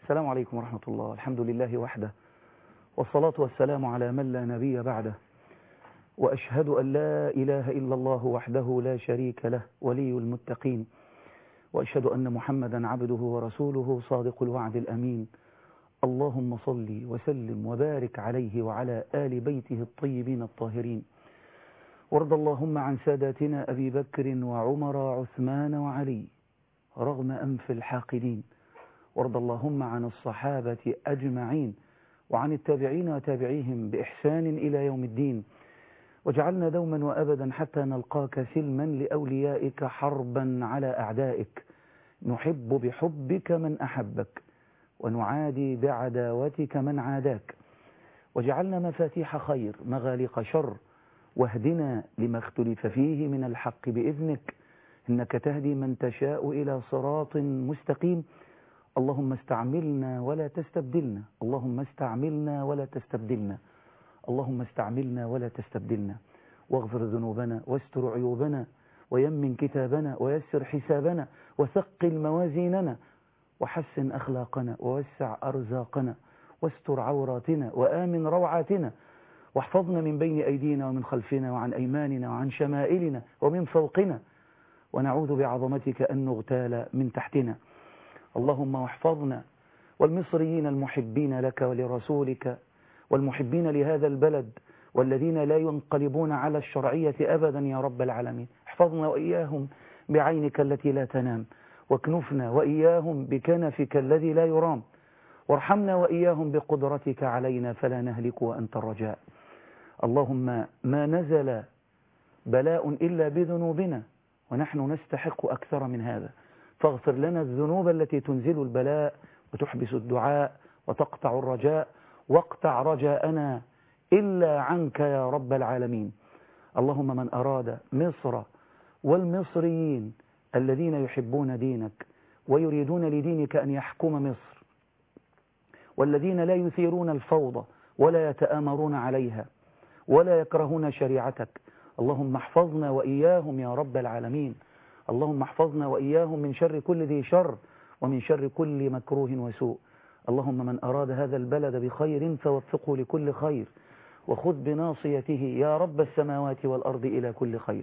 السلام عليكم ورحمة الله. الحمد لله وحده، والصلاة والسلام على من لا نبي بعده، وأشهد أن لا إله إلا الله وحده لا شريك له ولي المتقين، وأشهد أن محمدا عبده ورسوله صادق الوعد الأمين. اللهم صل وسلم وبارك عليه وعلى آل بيته الطيبين الطاهرين، وارض اللهم عن ساداتنا أبي بكر وعمر وعثمان وعلي رغم أنف الحاقدين، وارض اللهم عن الصحابة أجمعين وعن التابعين وتابعيهم بإحسان إلى يوم الدين، واجعلنا دوما وأبدا حتى نلقاك سلما لأوليائك حربا على أعدائك، نحب بحبك من أحبك ونعادي بعداوتك من عاداك، واجعلنا مفاتيح خير مغاليق شر، واهدنا لما اختلف فيه من الحق بإذنك، إنك تهدي من تشاء إلى صراط مستقيم. اللهم استعملنا ولا تستبدلنا، اللهم استعملنا ولا تستبدلنا، اللهم استعملنا ولا تستبدلنا، واغفر ذنوبنا واستر عيوبنا ويمن كتابنا ويسر حسابنا وثقل موازيننا وحسن أخلاقنا ووسع أرزاقنا واستر عوراتنا وآمن روعاتنا، واحفظنا من بين أيدينا ومن خلفنا وعن أيماننا وعن شمائلنا ومن فوقنا، ونعوذ بعظمتك أن نغتال من تحتنا. اللهم واحفظنا والمصريين المحبين لك ولرسولك والمحبين لهذا البلد والذين لا ينقلبون على الشرعية أبدا يا رب العالمين. احفظنا وإياهم بعينك التي لا تنام، واكنفنا وإياهم بكنفك الذي لا يرام، وارحمنا وإياهم بقدرتك علينا فلا نهلك وأنت الرجاء. اللهم ما نزل بلاء إلا بذنوبنا ونحن نستحق أكثر من هذا، فاغفر لنا الذنوب التي تنزل البلاء وتحبس الدعاء وتقطع الرجاء، واقطع رجاءنا إلا عنك يا رب العالمين. اللهم من أراد مصر والمصريين الذين يحبون دينك ويريدون لدينك أن يحكم مصر، والذين لا يثيرون الفوضى ولا يتآمرون عليها ولا يكرهون شريعتك، اللهم احفظنا وإياهم يا رب العالمين. اللهم احفظنا وإياهم من شر كل ذي شر ومن شر كل مكروه وسوء. اللهم من أراد هذا البلد بخير فوفقه لكل خير، وخذ بناصيته يا رب السماوات والأرض إلى كل خير.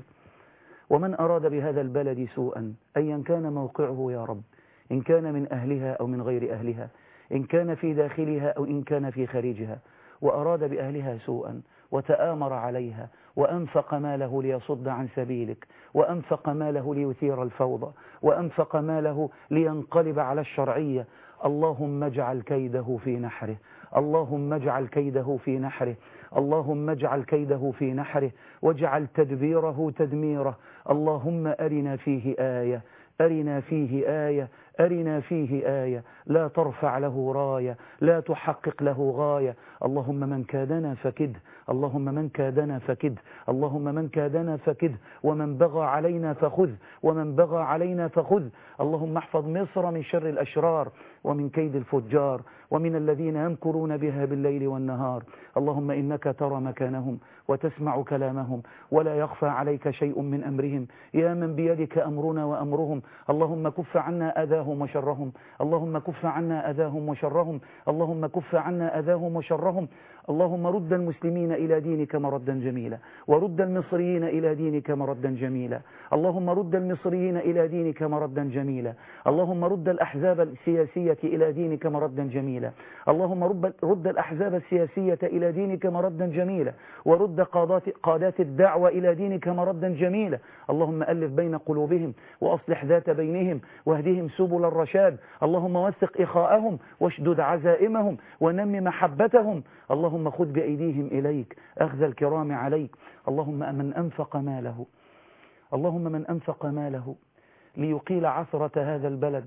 ومن أراد بهذا البلد سوءا أيا كان موقعه يا رب، إن كان من أهلها أو من غير أهلها، إن كان في داخلها أو إن كان في خارجها، وأراد بأهلها سوءا وتآمر عليها وأنفق ماله ليصد عن سبيلك، وأنفق ماله ليثير الفوضى، وأنفق ماله لينقلب على الشرعية، اللهم اجعل كيده في نحره، اللهم اجعل كيده في نحره، اللهم اجعل كيده في نحره، واجعل تدبيره تدميره. اللهم أرنا فيه آية، أرنا فيه آية، أرنا فيه آية، لا ترفع له راية، لا تحقق له غاية. اللهم من كادنا فكده، اللهم من كادنا فكده، اللهم من كادنا فكده، ومن بغى علينا فخذ، ومن بغى علينا فخذ. اللهم احفظ مصر من شر الأشرار ومن كيد الفجار ومن الذين يمكرون بها بالليل والنهار. اللهم إنك ترى مكانهم وتسمع كلامهم ولا يخفى عليك شيء من أمرهم، يا من بيدك أمرنا وأمرهم. اللهم كف عنا أذاهم وشرهم، اللهم كف عنا أذاهم وشرهم، اللهم كف عنا أذاهم وشرهم. اللهم رد المسلمين إلى دينك مردا جميلا، ورد المصريين إلى دينك مردا جميلا. اللهم رد المصريين إلى دينك مردا جميلا. اللهم رد الأحزاب السياسية إلى دينك مردا جميلا. اللهم رد الأحزاب السياسية إلى دينك مردا جميلا، ورد قادات الدعوة إلى دينك مردا جميلا. اللهم ألف بين قلوبهم وأصلح ذات بينهم واهدهم سبل الرشاد. اللهم وثق إخاءهم واشدد عزائمهم ونم محبتهم. اللهم خذ بأيديهم إليك أخذ الكرام عليك. اللهم من أنفق ماله، اللهم من أنفق ماله ليقيل عثرة هذا البلد،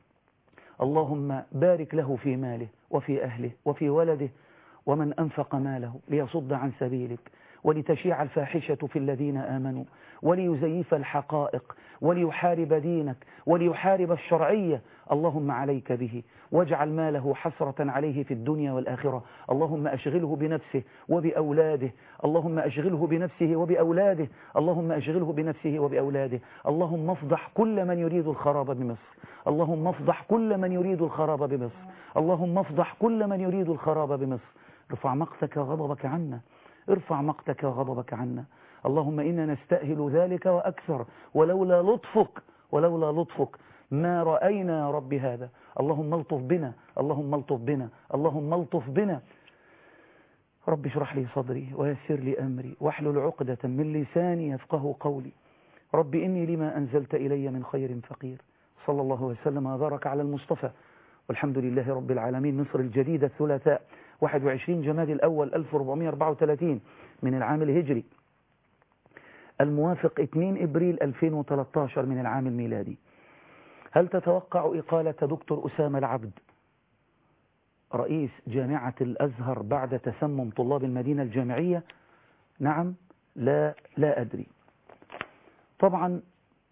اللهم بارك له في ماله وفي أهله وفي ولده. ومن أنفق ماله ليصد عن سبيلك ولتشيع الفاحشة في الذين آمنوا وليزيف الحقائق وليحارب دينك وليحارب الشرعية. اللهم عليك به واجعل ماله حسرة عليه في الدنيا والآخرة. اللهم أشغله بنفسه وبأولاده، اللهم أشغله بنفسه وبأولاده، اللهم أشغله بنفسه وبأولاده. اللهم افضح كل من يريد الخراب بمصر، اللهم افضح كل من يريد الخراب بمصر، اللهم افضح كل من يريد الخراب بمصر. ارفع مقتك وغضبك عنا، ارفع مقتك وغضبك عنا. اللهم إنا نستأهل ذلك وأكثر، ولولا لطفك ما رأينا يا رب هذا. اللهم الطف بنا، اللهم الطف بنا، اللهم الطف بنا. رب اشرح لي صدري ويسر لي أمري واحلل عقدة من لساني يفقه قولي. رب إني لما أنزلت إلي من خير فقير. صلى الله وسلم وبارك على المصطفى، والحمد لله رب العالمين. مصر الجديدة الثلاثاء 21 جماد الأول 1434 من العام الهجري، الموافق 2 إبريل 2013 من العام الميلادي. هل تتوقع إقالة دكتور أسامة العبد رئيس جامعة الأزهر بعد تسمم طلاب المدينة الجامعية؟ نعم، لا أدري. طبعا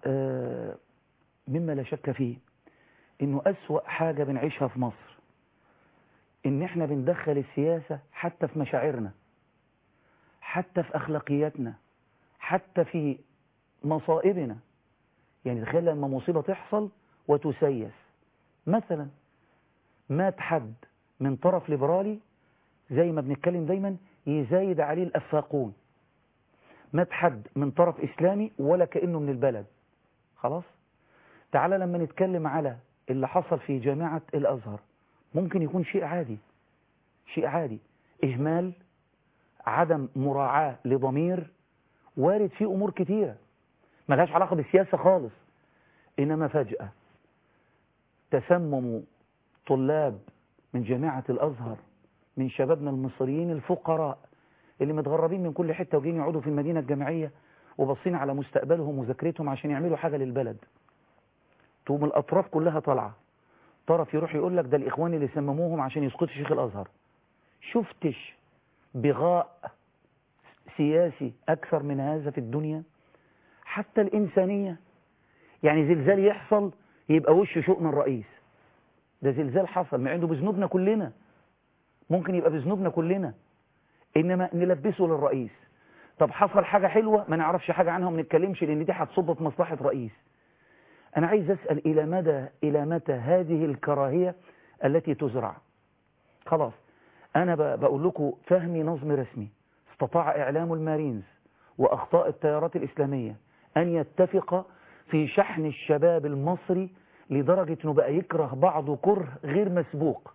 مما لا شك فيه إنه أسوأ حاجة بنعيشها في مصر إن إحنا بندخل السياسة حتى في مشاعرنا، حتى في أخلاقياتنا، حتى في مصائبنا. يعني تخيل لما مصيبة تحصل وتسيس، مثلا مات حد من طرف ليبرالي زي ما بنتكلم دايما يزايد عليه الأفاقون، مات حد من طرف إسلامي ولا كأنه من البلد. خلاص، تعالى لما نتكلم على اللي حصل في جامعة الأزهر، ممكن يكون شيء عادي، شيء عادي، إهمال، عدم مراعاة لضمير، وارد فيه أمور كتيرة ملهاش علاقة بالسياسة خالص. إنما فجأة تسمموا طلاب من جامعة الأزهر من شبابنا المصريين الفقراء اللي متغربين من كل حتة وجايين يقعدوا في المدينة الجامعية وبصين على مستقبلهم وذاكرتهم عشان يعملوا حاجة للبلد. تقوم الأطراف كلها طالعة، طرف يروح يقول لك ده الإخوان اللي سمموهم عشان يسقطوا شيخ الأزهر. شفتش بغاء سياسي أكثر من هذا في الدنيا؟ حتى الإنسانية، يعني زلزال يحصل يبقى وش شؤم الرئيس. ده زلزال حصل ما عنده بذنوبنا كلنا، ممكن يبقى بذنوبنا كلنا، إنما نلبسه للرئيس. طب حصل حاجة حلوة ما نعرفش حاجة عنها وما نتكلمش لأن دي هتصب في مصلحة رئيس. أنا عايز أسأل إلى متى هذه الكراهية التي تزرع؟ خلاص، أنا بقول لكم فهمي نظم رسمي. استطاع إعلام المارينز وأخطاء التيارات الإسلامية أن يتفق في شحن الشباب المصري لدرجة أنه بقى يكره بعضه كره غير مسبوق.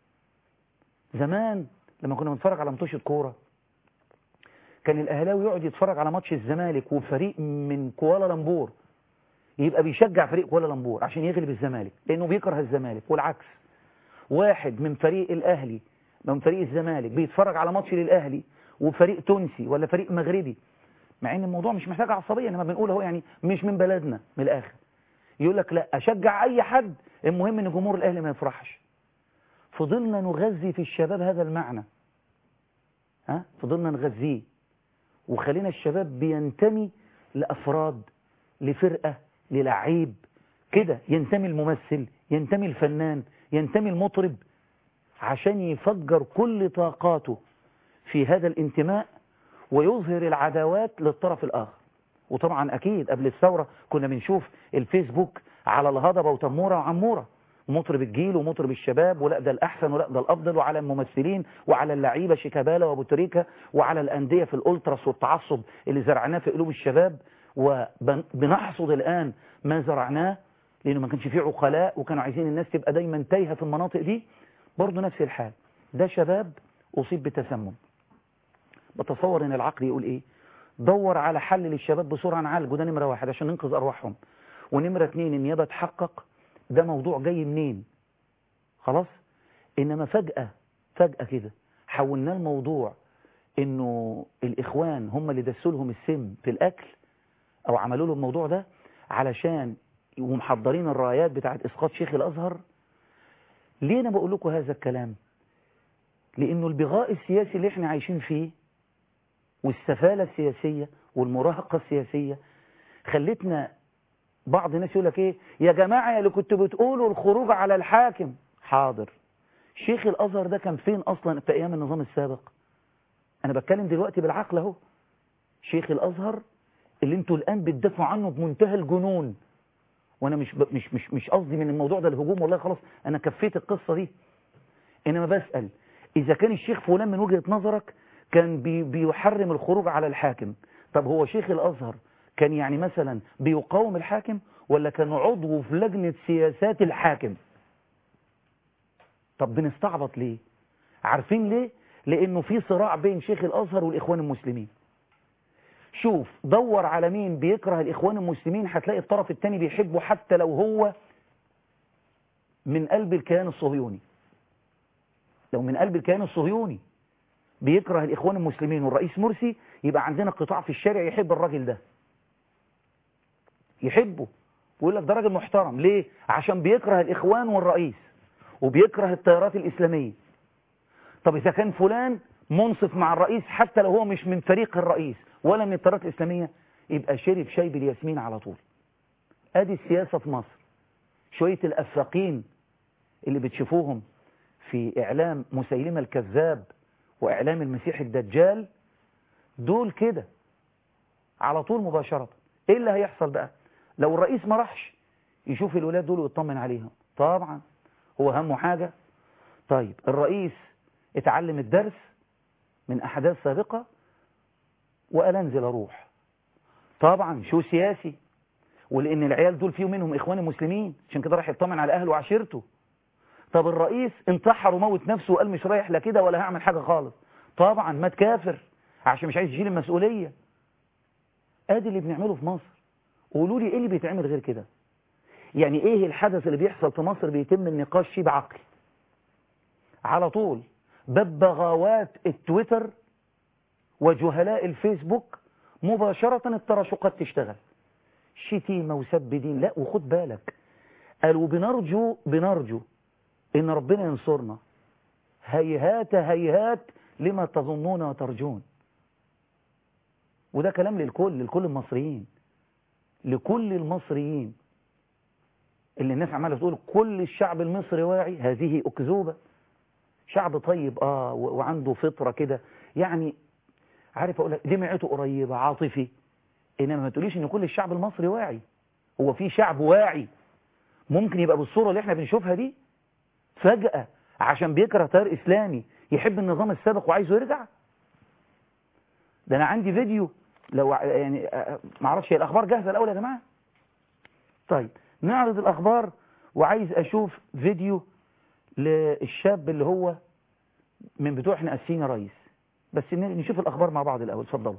زمان لما كنا بنتفرج على ماتشات كورة كان الأهلاوي يقعد يتفرج على ماتش الزمالك وفريق من كوالالمبور يبقى بيشجع فريق كوالالمبور عشان يغلب الزمالك لأنه بيكره الزمالك، والعكس. واحد من فريق الأهلي من فريق الزمالك بيتفرج على ماتش للأهلي وفريق تونسي ولا فريق مغربي، مع ان الموضوع مش محتاج عصبية، انما بنقول اهو يعني مش من بلدنا من الآخر، يقول لك لا أشجع أي حد، المهم ان جمهور الأهلي ما يفرحش. فضلنا نغذي في الشباب هذا المعنى، فضلنا نغذيه وخلينا الشباب بينتمي لأفراد، لفرقة، للعيب كده، ينتمي الممثل، ينتمي الفنان، ينتمي المطرب، عشان يفجر كل طاقاته في هذا الانتماء ويظهر العداوات للطرف الآخر. وطبعا أكيد قبل الثورة كنا بنشوف الفيسبوك على الهضبة وتمورة وعمورة، ومطرب الجيل ومطرب الشباب، ولا ده الأحسن ولا ده الأفضل، وعلى الممثلين وعلى اللعيبة شيكابالا وابو تريكة، وعلى الأندية في الأولتراس والتعصب اللي زرعناه في قلوب الشباب، وبنحصد الآن ما زرعناه لأنه ما كانش فيه عقلاء وكانوا عايزين الناس تبقى دايما تايهة في المناطق دي. برضو نفس الحال، ده شباب أصيب بتسمم. بتصور ان العقل يقول ايه؟ دور على حل للشباب بسرعة نعالجه، ده نمرة واحد عشان ننقذ أرواحهم. ونمرة اتنين النيابة تحقق ده موضوع جاي منين. خلاص، إنما فجأة كده حولنا الموضوع إنه الإخوان هم اللي دسوا لهم السم في الأكل أو عملوا لهم الموضوع ده علشان ومحضرين الرايات بتاعت إسقاط شيخ الأزهر. ليه أنا بقول لكم هذا الكلام؟ لأنه البغاء السياسي اللي احنا عايشين فيه والسفالة السياسية والمراهقة السياسية خلتنا بعض الناس يقول لك ايه يا جماعة اللي كنتوا بتقولوا الخروج على الحاكم. حاضر، شيخ الأزهر ده كان فين أصلا في أيام النظام السابق؟ أنا بتكلم دلوقتي بالعقل اهو. شيخ الأزهر اللي انتوا الآن بتدافعوا عنه بمنتهى الجنون، وانا مش قصدي من الموضوع ده الهجوم، والله خلاص انا كفيت القصة دي. انما بسأل اذا كان الشيخ فلان من وجهة نظرك كان بيحرم الخروج على الحاكم، طب هو شيخ الازهر كان يعني مثلا بيقاوم الحاكم ولا كان عضو في لجنة سياسات الحاكم؟ طب بنستعبط ليه؟ عارفين ليه؟ لانه في صراع بين شيخ الازهر والاخوان المسلمين. شوف دور على مين بيكره الإخوان المسلمين، هتلاقي الطرف الثاني بيحبه حتى لو هو من قلب الكيان الصهيوني. لو من قلب الكيان الصهيوني بيكره الإخوان المسلمين والرئيس مرسي، يبقى عندنا قطاع في الشارع يحب الراجل ده، يحبه ويقول لك ده راجل محترم. ليه؟ عشان بيكره الإخوان والرئيس وبيكره التيارات الإسلامية. طب إذا كان فلان منصف مع الرئيس حتى لو هو مش من فريق الرئيس ولا من التيارات الإسلامية، يبقى شرب شاي بالياسمين على طول. ادي السياسة في مصر. شوية الأفاقين اللي بتشوفوهم في إعلام مسيلمة الكذاب وإعلام المسيح الدجال، دول كده على طول مباشرة. إيه اللي هيحصل بقى لو الرئيس ما راحش يشوف الولاد دول ويطمن عليهم؟ طبعا هو همه حاجة. طيب الرئيس اتعلم الدرس من أحداث سابقة وقال انزل اروح. طبعا شو سياسي، ولان العيال دول فيهم منهم اخوان المسلمين، عشان كده راح يطمن على اهله وعشيرته. طب الرئيس انتحر وموت نفسه وقال مش رايح لا كده ولا هعمل حاجة خالص، طبعا مات كافر عشان مش عايز يشيل المسؤولية. ادي اللي بنعمله في مصر. قولوا لي ايه اللي بيتعمل غير كده؟ يعني ايه الحدث اللي بيحصل في مصر بيتم النقاش فيه بعقل على طول؟ ببغاوات التويتر وجهلاء الفيسبوك مباشرة التراشقات تشتغل، شتيمة وسب دين. لا وخد بالك، قالوا بنرجو ان ربنا ينصرنا، هيهات هيهات لما تظنون وترجون. وده كلام لكل المصريين، لكل المصريين. اللي الناس عماله تقول كل الشعب المصري واعي، هذه أكذوبة. شعب طيب وعنده فطرة كده، يعني عارف اقول لك دمعته قريبة، عاطفي. انما ما تقوليش ان كل الشعب المصري واعي. هو في شعب واعي ممكن يبقى بالصورة اللي احنا بنشوفها دي فجأة عشان بيكره تيار اسلامي يحب النظام السابق وعايزه يرجع؟ ده انا عندي فيديو، لو يعني معرفش هي الاخبار جاهزة الاول يا جماعة؟ طيب نعرض الاخبار، وعايز اشوف فيديو للشاب اللي هو من بتوع احنا قاسين يا ريس. بس نشوف الاخبار مع بعض الاول. اتفضلوا.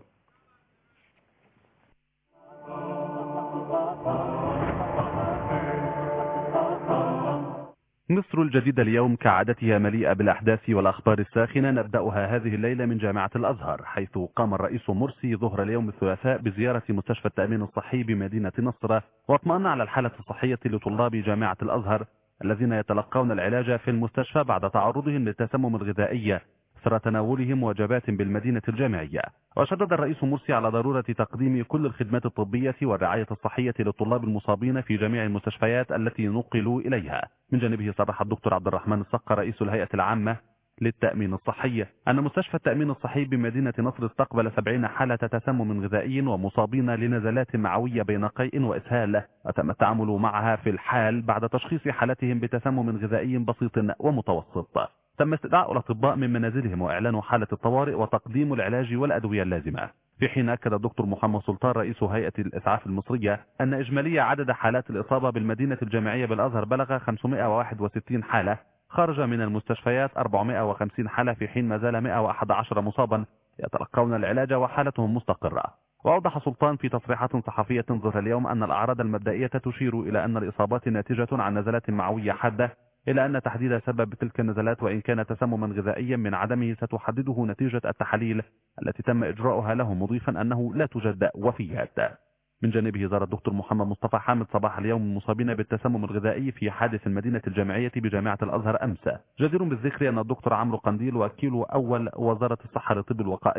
مصر الجديدة اليوم كعادتها مليئة بالأحداث والأخبار الساخنة. نبدأها هذه الليلة من جامعة الأزهر، حيث قام الرئيس مرسي ظهر اليوم الثلاثاء بزيارة مستشفى التأمين الصحي بمدينة نصر، واطمأن على الحالة الصحية لطلاب جامعة الأزهر الذين يتلقون العلاج في المستشفى بعد تعرضهم للتسمم الغذائي أثر تناولهم وجبات بالمدينة الجامعية. وشدد الرئيس مرسي على ضرورة تقديم كل الخدمات الطبية والرعاية الصحية للطلاب المصابين في جميع المستشفيات التي نقلوا إليها. من جانبه صرح الدكتور عبد الرحمن الصقر رئيس الهيئة العامة للتأمين الصحي أن مستشفى التأمين الصحي بمدينة نصر استقبل 70 حالة تسمم غذائي ومصابين لنزلات معوية بين قيء وإسهال، وتم التعامل معها في الحال بعد تشخيص حالتهم بتسمم غذائي بسيط ومتوسط. تم استدعاء الأطباء من منازلهم وإعلان حالة الطوارئ وتقديم العلاج والأدوية اللازمة. في حين أكد الدكتور محمد سلطان رئيس هيئة الإسعاف المصرية أن إجمالي عدد حالات الإصابة بالمدينة الجامعية بالأزهر بلغ 561 حالة، خرج من المستشفيات 450 حالة، في حين ما زال 111 مصابا يتلقون العلاج وحالتهم مستقرة. وأوضح سلطان في تصريحات صحفية ظهر اليوم أن الأعراض المبدئية تشير إلى أن الإصابات ناتجة عن نزلات معوية حادة، إلا أن تحديد سبب تلك النزلات وإن كان تسمما غذائيا من عدمه ستحدده نتيجة التحاليل التي تم إجراؤها له، مضيفا أنه لا توجد وفيات. من جانبه زار الدكتور محمد مصطفى حامد صباح اليوم المصابين بالتسمم الغذائي في حادث المدينة الجامعية بجامعة الأزهر أمس. جدير بالذكر أن الدكتور عمرو قنديل وكيل أول وزارة الصحة للطب الوقائية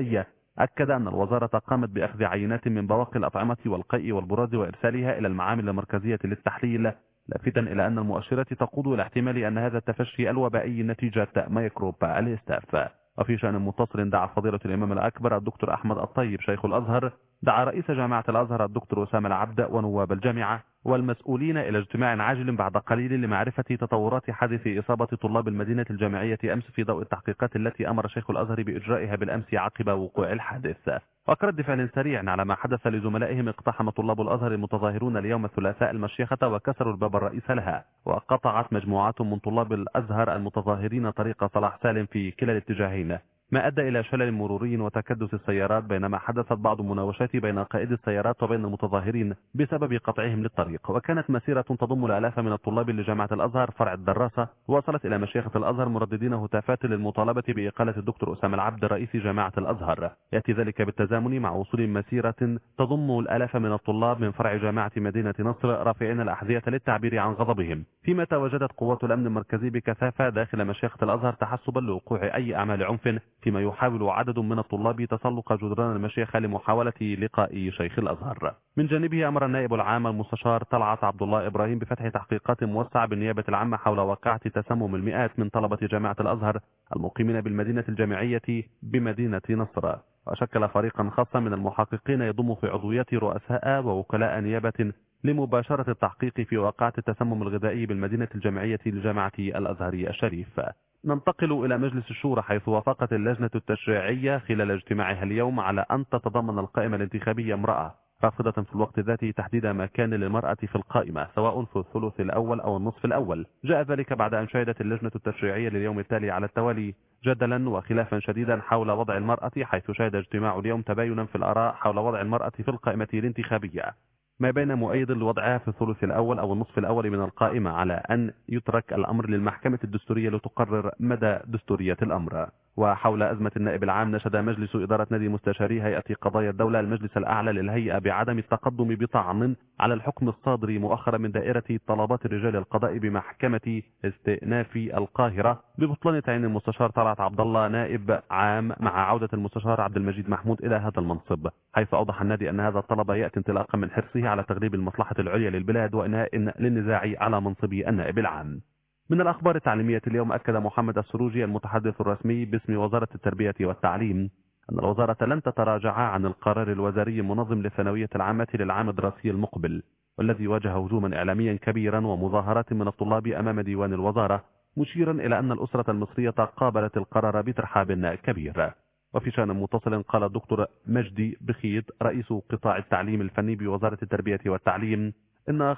أكد أن الوزارة قامت بأخذ عينات من بواقي الأطعمة والقيء والبراز وإرسالها إلى المعامل المركزية للتحليل، لافتا إلى أن المؤشرات تقود إلى احتمال أن هذا التفشي الوبائي نتيجة ميكروب الاستاف. وفي شأن متصل دعا فضيلة الإمام الأكبر الدكتور أحمد الطيب شيخ الأزهر دعا رئيس جامعة الأزهر الدكتور أسامة العبد ونواب الجامعة والمسؤولين إلى اجتماع عاجل بعد قليل لمعرفة تطورات حادث إصابة طلاب المدينة الجامعية أمس في ضوء التحقيقات التي أمر شيخ الأزهر بإجرائها بالأمس عقب وقوع الحادث. وكرد فعل سريع على ما حدث لزملائهم اقتحم طلاب الأزهر المتظاهرون اليوم الثلاثاء المشيخة وكسروا الباب الرئيس لها، وقطعت مجموعات من طلاب الأزهر المتظاهرين طريق صلاح سالم في كلا الاتجاهين، ما أدى إلى شلل مروري وتكدس السيارات، بينما حدثت بعض المناوشات بين قائد السيارات وبين المتظاهرين بسبب قطعهم للطريق. وكانت مسيرة تضم الآلاف من الطلاب لجامعة الأزهر فرع الدراسة وصلت إلى مشيخة الأزهر مرددين هتافات للمطالبة بإقالة الدكتور أسامة العبد رئيس جامعة الأزهر. يأتي ذلك بالتزامن مع وصول مسيرة تضم الآلاف من الطلاب من فرع جامعة مدينة نصر رافعين الأحذية للتعبير عن غضبهم، فيما تواجدت قوات الأمن المركزي بكثافة داخل مشيخة الأزهر تحسبا لوقوع أي أعمال عنف، فيما يحاول عدد من الطلاب تسلق جدران المشيخة لمحاولة لقاء شيخ الأزهر. من جانبه أمر النائب العام المستشار طلعت عبد الله إبراهيم بفتح تحقيقات موسعة بالنيابة العامة حول واقعة تسمم المئات من طلبة جامعة الأزهر المقيمين بالمدينة الجامعية بمدينة نصر، وشكل فريقا خاصا من المحققين يضم في عضويات رؤساء ووكلاء نيابة لمباشرة التحقيق في واقعة التسمم الغذائي بالمدينة الجامعية لجامعة الأزهر الشريف. ننتقل إلى مجلس الشورى، حيث وافقت اللجنة التشريعية خلال اجتماعها اليوم على أن تتضمن القائمة الانتخابية امرأة، رافضة في الوقت ذاته تحديد مكان للمرأة في القائمة سواء في الثلث الأول أو النصف الأول. جاء ذلك بعد أن شهدت اللجنة التشريعية لليوم التالي على التوالي جدلا وخلافا شديدا حول وضع المرأة، حيث شهد اجتماع اليوم تباينا في الآراء حول وضع المرأة في القائمة الانتخابية، ما بين مؤيد لوضعها في الثلث الأول أو النصف الأول من القائمة على أن يترك الأمر للمحكمة الدستورية لتقرر مدى دستورية الأمر. وحول أزمة النائب العام نشد مجلس إدارة نادي مستشاري هيئة قضايا الدولة المجلس الأعلى للهيئة بعدم التقدم بطعن على الحكم الصادر مؤخرا من دائرة طلبات رجال القضاء بمحكمة استئناف القاهرة ببطلان تعيين المستشار طلعت عبد الله نائب عام مع عودة المستشار عبد المجيد محمود إلى هذا المنصب، حيث أوضح النادي أن هذا الطلب يأتي انطلاقا من حرصه على تغليب المصلحة العليا للبلاد وإنهاء للنزاع على منصب النائب العام. من الأخبار التعليمية اليوم، أكد محمد السروجي المتحدث الرسمي باسم وزارة التربية والتعليم أن الوزارة لن تتراجع عن القرار الوزاري المنظم للثانوية العامة للعام الدراسي المقبل، والذي واجه هجوما إعلاميا كبيرا ومظاهرات من الطلاب أمام ديوان الوزارة، مشيرا إلى أن الأسرة المصرية قابلت القرار بترحاب كبير. وفي شأن متصل، قال الدكتور مجدي بخيت رئيس قطاع التعليم الفني بوزارة التربية والتعليم إن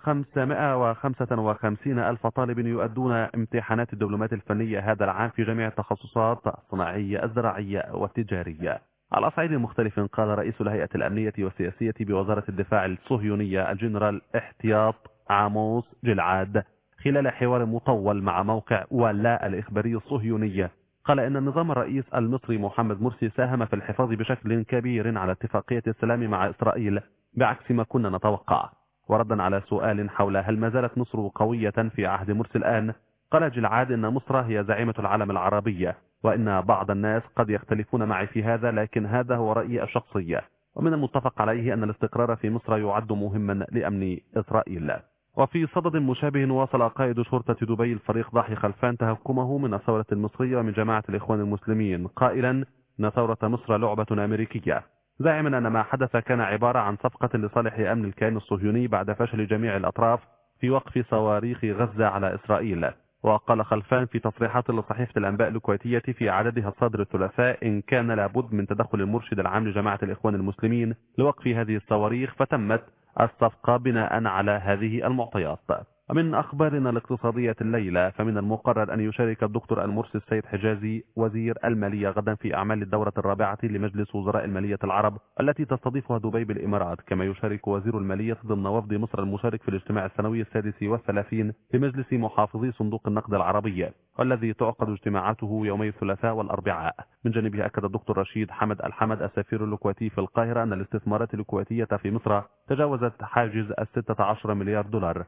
555 ألف طالب يؤدون امتحانات الدبلومات الفنية هذا العام في جميع التخصصات الصناعية الزراعية والتجارية. على صعيد مختلف، قال رئيس الهيئة الأمنية والسياسية بوزارة الدفاع الصهيونية الجنرال احتياط عاموس جلعاد خلال حوار مطول مع موقع ولا الإخباري الصهيونية، قال إن النظام الرئيس المصري محمد مرسي ساهم في الحفاظ بشكل كبير على اتفاقية السلام مع إسرائيل بعكس ما كنا نتوقع. وردا على سؤال حول هل ما زالت مصر قوية في عهد مرسي الآن، قال جلعاد إن مصر هي زعيمة العالم العربي، وإن بعض الناس قد يختلفون معي في هذا، لكن هذا هو رأيي الشخصي، ومن المتفق عليه أن الاستقرار في مصر يعد مهما لأمن إسرائيل. وفي صدد مشابه، واصل قائد شرطة دبي الفريق ضاحي خلفان تهكمه من الثورة المصرية ومن جماعة الإخوان المسلمين، قائلا إن ثورة مصر لعبة أمريكية، زاعما أن ما حدث كان عبارة عن صفقة لصالح أمن الكيان الصهيوني بعد فشل جميع الأطراف في وقف صواريخ غزة على إسرائيل. وقال خلفان في تصريحات لصحيفة الأنباء الكويتية في عددها الصادر الثلاثاء إن كان لابد من تدخل المرشد العام لجماعة الإخوان المسلمين لوقف هذه الصواريخ فتمت الصفقة بناء على هذه المعطيات. ومن أخبارنا الاقتصادية الليلة، فمن المقرر أن يشارك الدكتور المرسي السيد حجازي وزير المالية غدا في أعمال الدورة الرابعة لمجلس وزراء المالية العرب التي تستضيفها دبي بالإمارات، كما يشارك وزير المالية ضمن وفد مصر المشارك في الاجتماع السنوي السادس والثلاثين لمجلس محافظي صندوق النقد العربي والذي تعقد اجتماعاته يومي الثلاثاء والأربعاء. من جانبه، أكد الدكتور رشيد حمد الحمد السفير الكويتي في القاهرة أن الاستثمارات الكويتية في مصر تجاوزت حاجز 16 مليار دولار،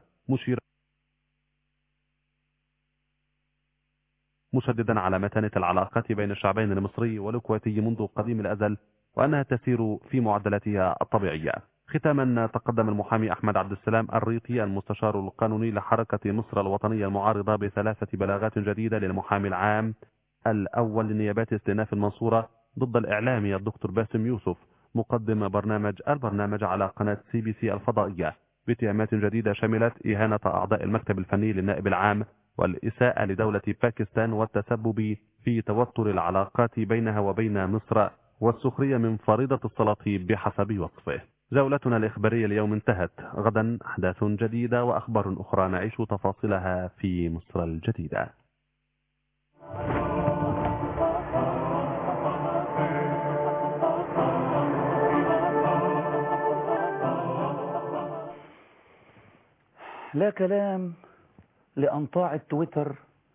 مشددا على متانة العلاقات بين الشعبين المصري والكويتي منذ قديم الأزل، وأنها تسير في معدلاتها الطبيعية. ختاما، تقدم المحامي أحمد عبد السلام الريطي المستشار القانوني لحركة مصر الوطنية المعارضة ب3 بلاغات جديدة للمحامي العام الأول لنيابات استئناف المنصورة ضد الإعلامي الدكتور باسم يوسف مقدم البرنامج على قناة CBC الفضائية باتهامات جديدة شملت إهانة أعضاء المكتب الفني للنائب العام والإساءة لدولة باكستان والتسبب في توتر العلاقات بينها وبين مصر والسخرية من فريضة الصلاة بحسب وصفه. جولتنا الإخبارية اليوم انتهت. غدا أحداث جديدة وأخبار أخرى نعيش تفاصيلها في مصر الجديدة. لا كلام لأنطاع التويتر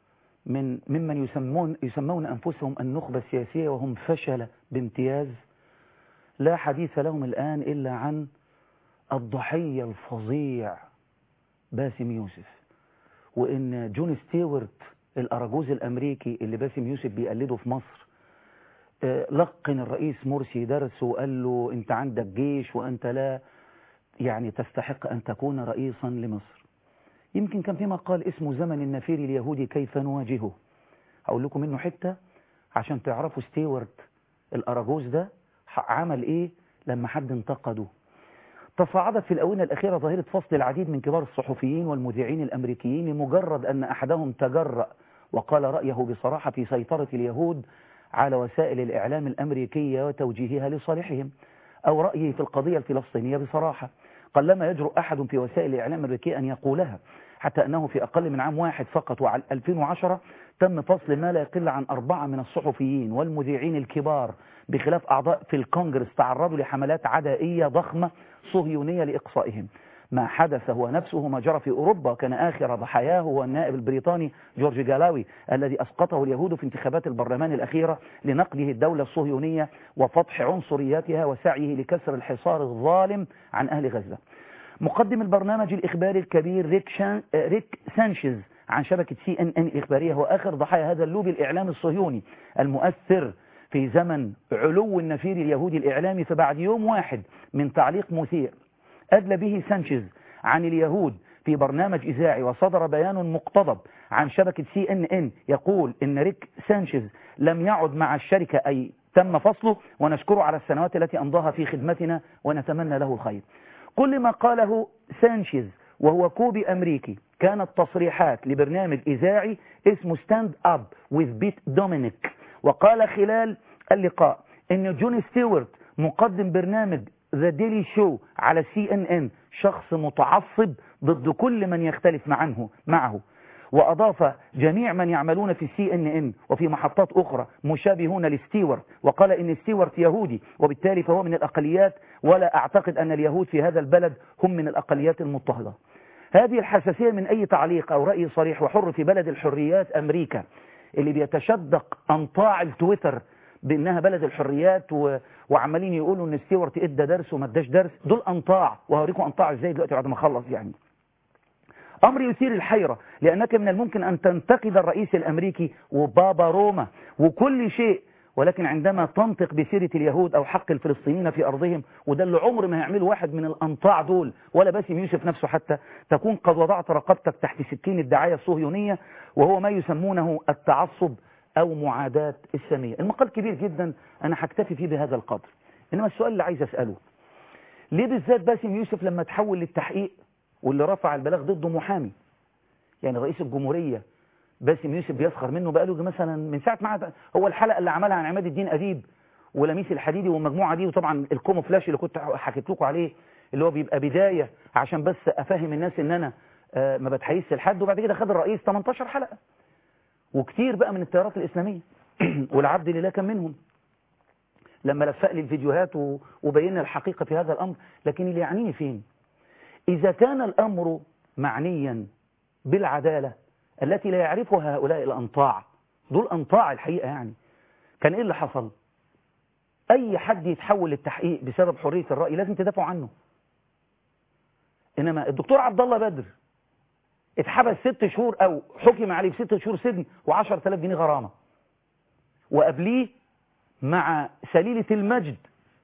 ممن يسمون أنفسهم النخبة السياسية وهم فشل بامتياز. لا حديث لهم الآن إلا عن الضحية الفظيع باسم يوسف، وإن جون ستيوارت الأراجوز الأمريكي اللي باسم يوسف بيقلده في مصر لقن الرئيس مرسي درس وقال له أنت عندك جيش وأنت لا يعني تستحق أن تكون رئيسا لمصر. يمكن كان في مقال اسمه زمن النفير اليهودي كيف نواجهه، هقول لكم منه حتة عشان تعرفوا ستيوارت الأراجوز ده عمل إيه لما حد انتقده. تصاعدت في الآونة الأخيرة ظاهرة فصل العديد من كبار الصحفيين والمذيعين الأمريكيين لمجرد أن أحدهم تجرأ وقال رأيه بصراحة في سيطرة اليهود على وسائل الإعلام الأمريكية وتوجيهها لصالحهم، أو رأيه في القضية الفلسطينية بصراحة. قلما يجرؤ أحد في وسائل الإعلام الأمريكية أن يقولها، حتى أنه في أقل من عام واحد فقط وعلى 2010 تم فصل ما لا يقل عن 4 من الصحفيين والمذيعين الكبار، بخلاف أعضاء في الكونغرس تعرضوا لحملات عدائية ضخمة صهيونية لإقصائهم. ما حدث هو نفسه ما جرى في أوروبا، كان آخر ضحاياه هو النائب البريطاني جورج جالاوي الذي أسقطه اليهود في انتخابات البرلمان الأخيرة لنقده الدولة الصهيونية وفضح عنصرياتها وسعيه لكسر الحصار الظالم عن أهل غزة. مقدم البرنامج الإخباري الكبير ريك سانشيز عن شبكة CNN الإخبارية هو آخر ضحايا هذا اللوبي الإعلامي الصهيوني المؤثر في زمن علو النفير اليهودي الإعلامي. فبعد يوم واحد من تعليق مثير أدلى به سانشيز عن اليهود في برنامج إذاعي، وصدر بيان مقتضب عن شبكة CNN يقول إن ريك سانشيز لم يعد مع الشركة، أي تم فصله، ونشكره على السنوات التي أمضاها في خدمتنا ونتمنى له الخير. كل ما قاله سانشيز وهو كوبي أمريكي كانت تصريحات لبرنامج إذاعي اسمه ستاند أب وذ بيت دومينيك، وقال خلال اللقاء إن جون ستيوارت مقدم برنامج ذا ديلي شو على CNN شخص متعصب ضد كل من يختلف معه. وأضاف جميع من يعملون في CNN وفي محطات أخرى مشابهون لستيوارت، وقال إن ستيوارت يهودي وبالتالي فهو من الأقليات، ولا أعتقد أن اليهود في هذا البلد هم من الأقليات المضطهدة. هذه الحساسية من أي تعليق أو رأي صريح وحر في بلد الحريات أمريكا، اللي بيتشدق أنطاع التويتر بأنها بلد الحريات وعمالين يقولوا إن ستيوارت إدى درس وما اداش درس. دول أنطاع، وهوريكم أنطاع إزاي دلوقتي بعد ما أخلص. يعني أمر يثير الحيرة، لأنك من الممكن أن تنتقد الرئيس الأمريكي وبابا روما وكل شيء، ولكن عندما تنطق بسيرة اليهود أو حق الفلسطينيين في أرضهم، وده اللي عمر ما هيعمله واحد من الأنطاع دول ولا باسم يوسف نفسه حتى، تكون قد وضعت رقبتك تحت سكين الدعاية الصهيونية، وهو ما يسمونه التعصب أو معاداة السامية. المقال كبير جدا، أنا هكتفي فيه بهذا القدر. إنما السؤال اللي عايز أسأله، ليه بالذات باسم يوسف لما تحول للتحقيق واللي رفع البلاغ ضده محامي؟ يعني رئيس الجمهورية باسم يوسف بيسخر منه بقاله مثلا من ساعة ما هو الحلقة اللي عملها عن عماد الدين أديب ولميس الحديدي والمجموعة دي، وطبعا الكوموفلاش اللي كنت حكيت لكم عليه، اللي هو بيبقى بداية عشان بس أفهم الناس إن أنا ما بتحيزش لحد، وبعد كده خد الرئيس 18 حلقة، وكتير بقى من التيارات الإسلامية والعبد لله كان منهم لما لفق لي الفيديوهات وبينا الحقيقة في هذا الأمر. لكن اللي يعنيني فين؟ إذا كان الأمر معنيا بالعدالة التي لا يعرفها هؤلاء الأنطاع، دول أنطاع الحقيقة، يعني كان إيه اللي حصل؟ أي حد يتحول للتحقيق بسبب حرية الرأي لازم تدافعوا عنه. إنما الدكتور عبد الله بدر اتحبس 6 شهور أو حكم عليه ب6 شهور سجن و10,000 جنيه غرامة، وقبليه مع سليلة المجد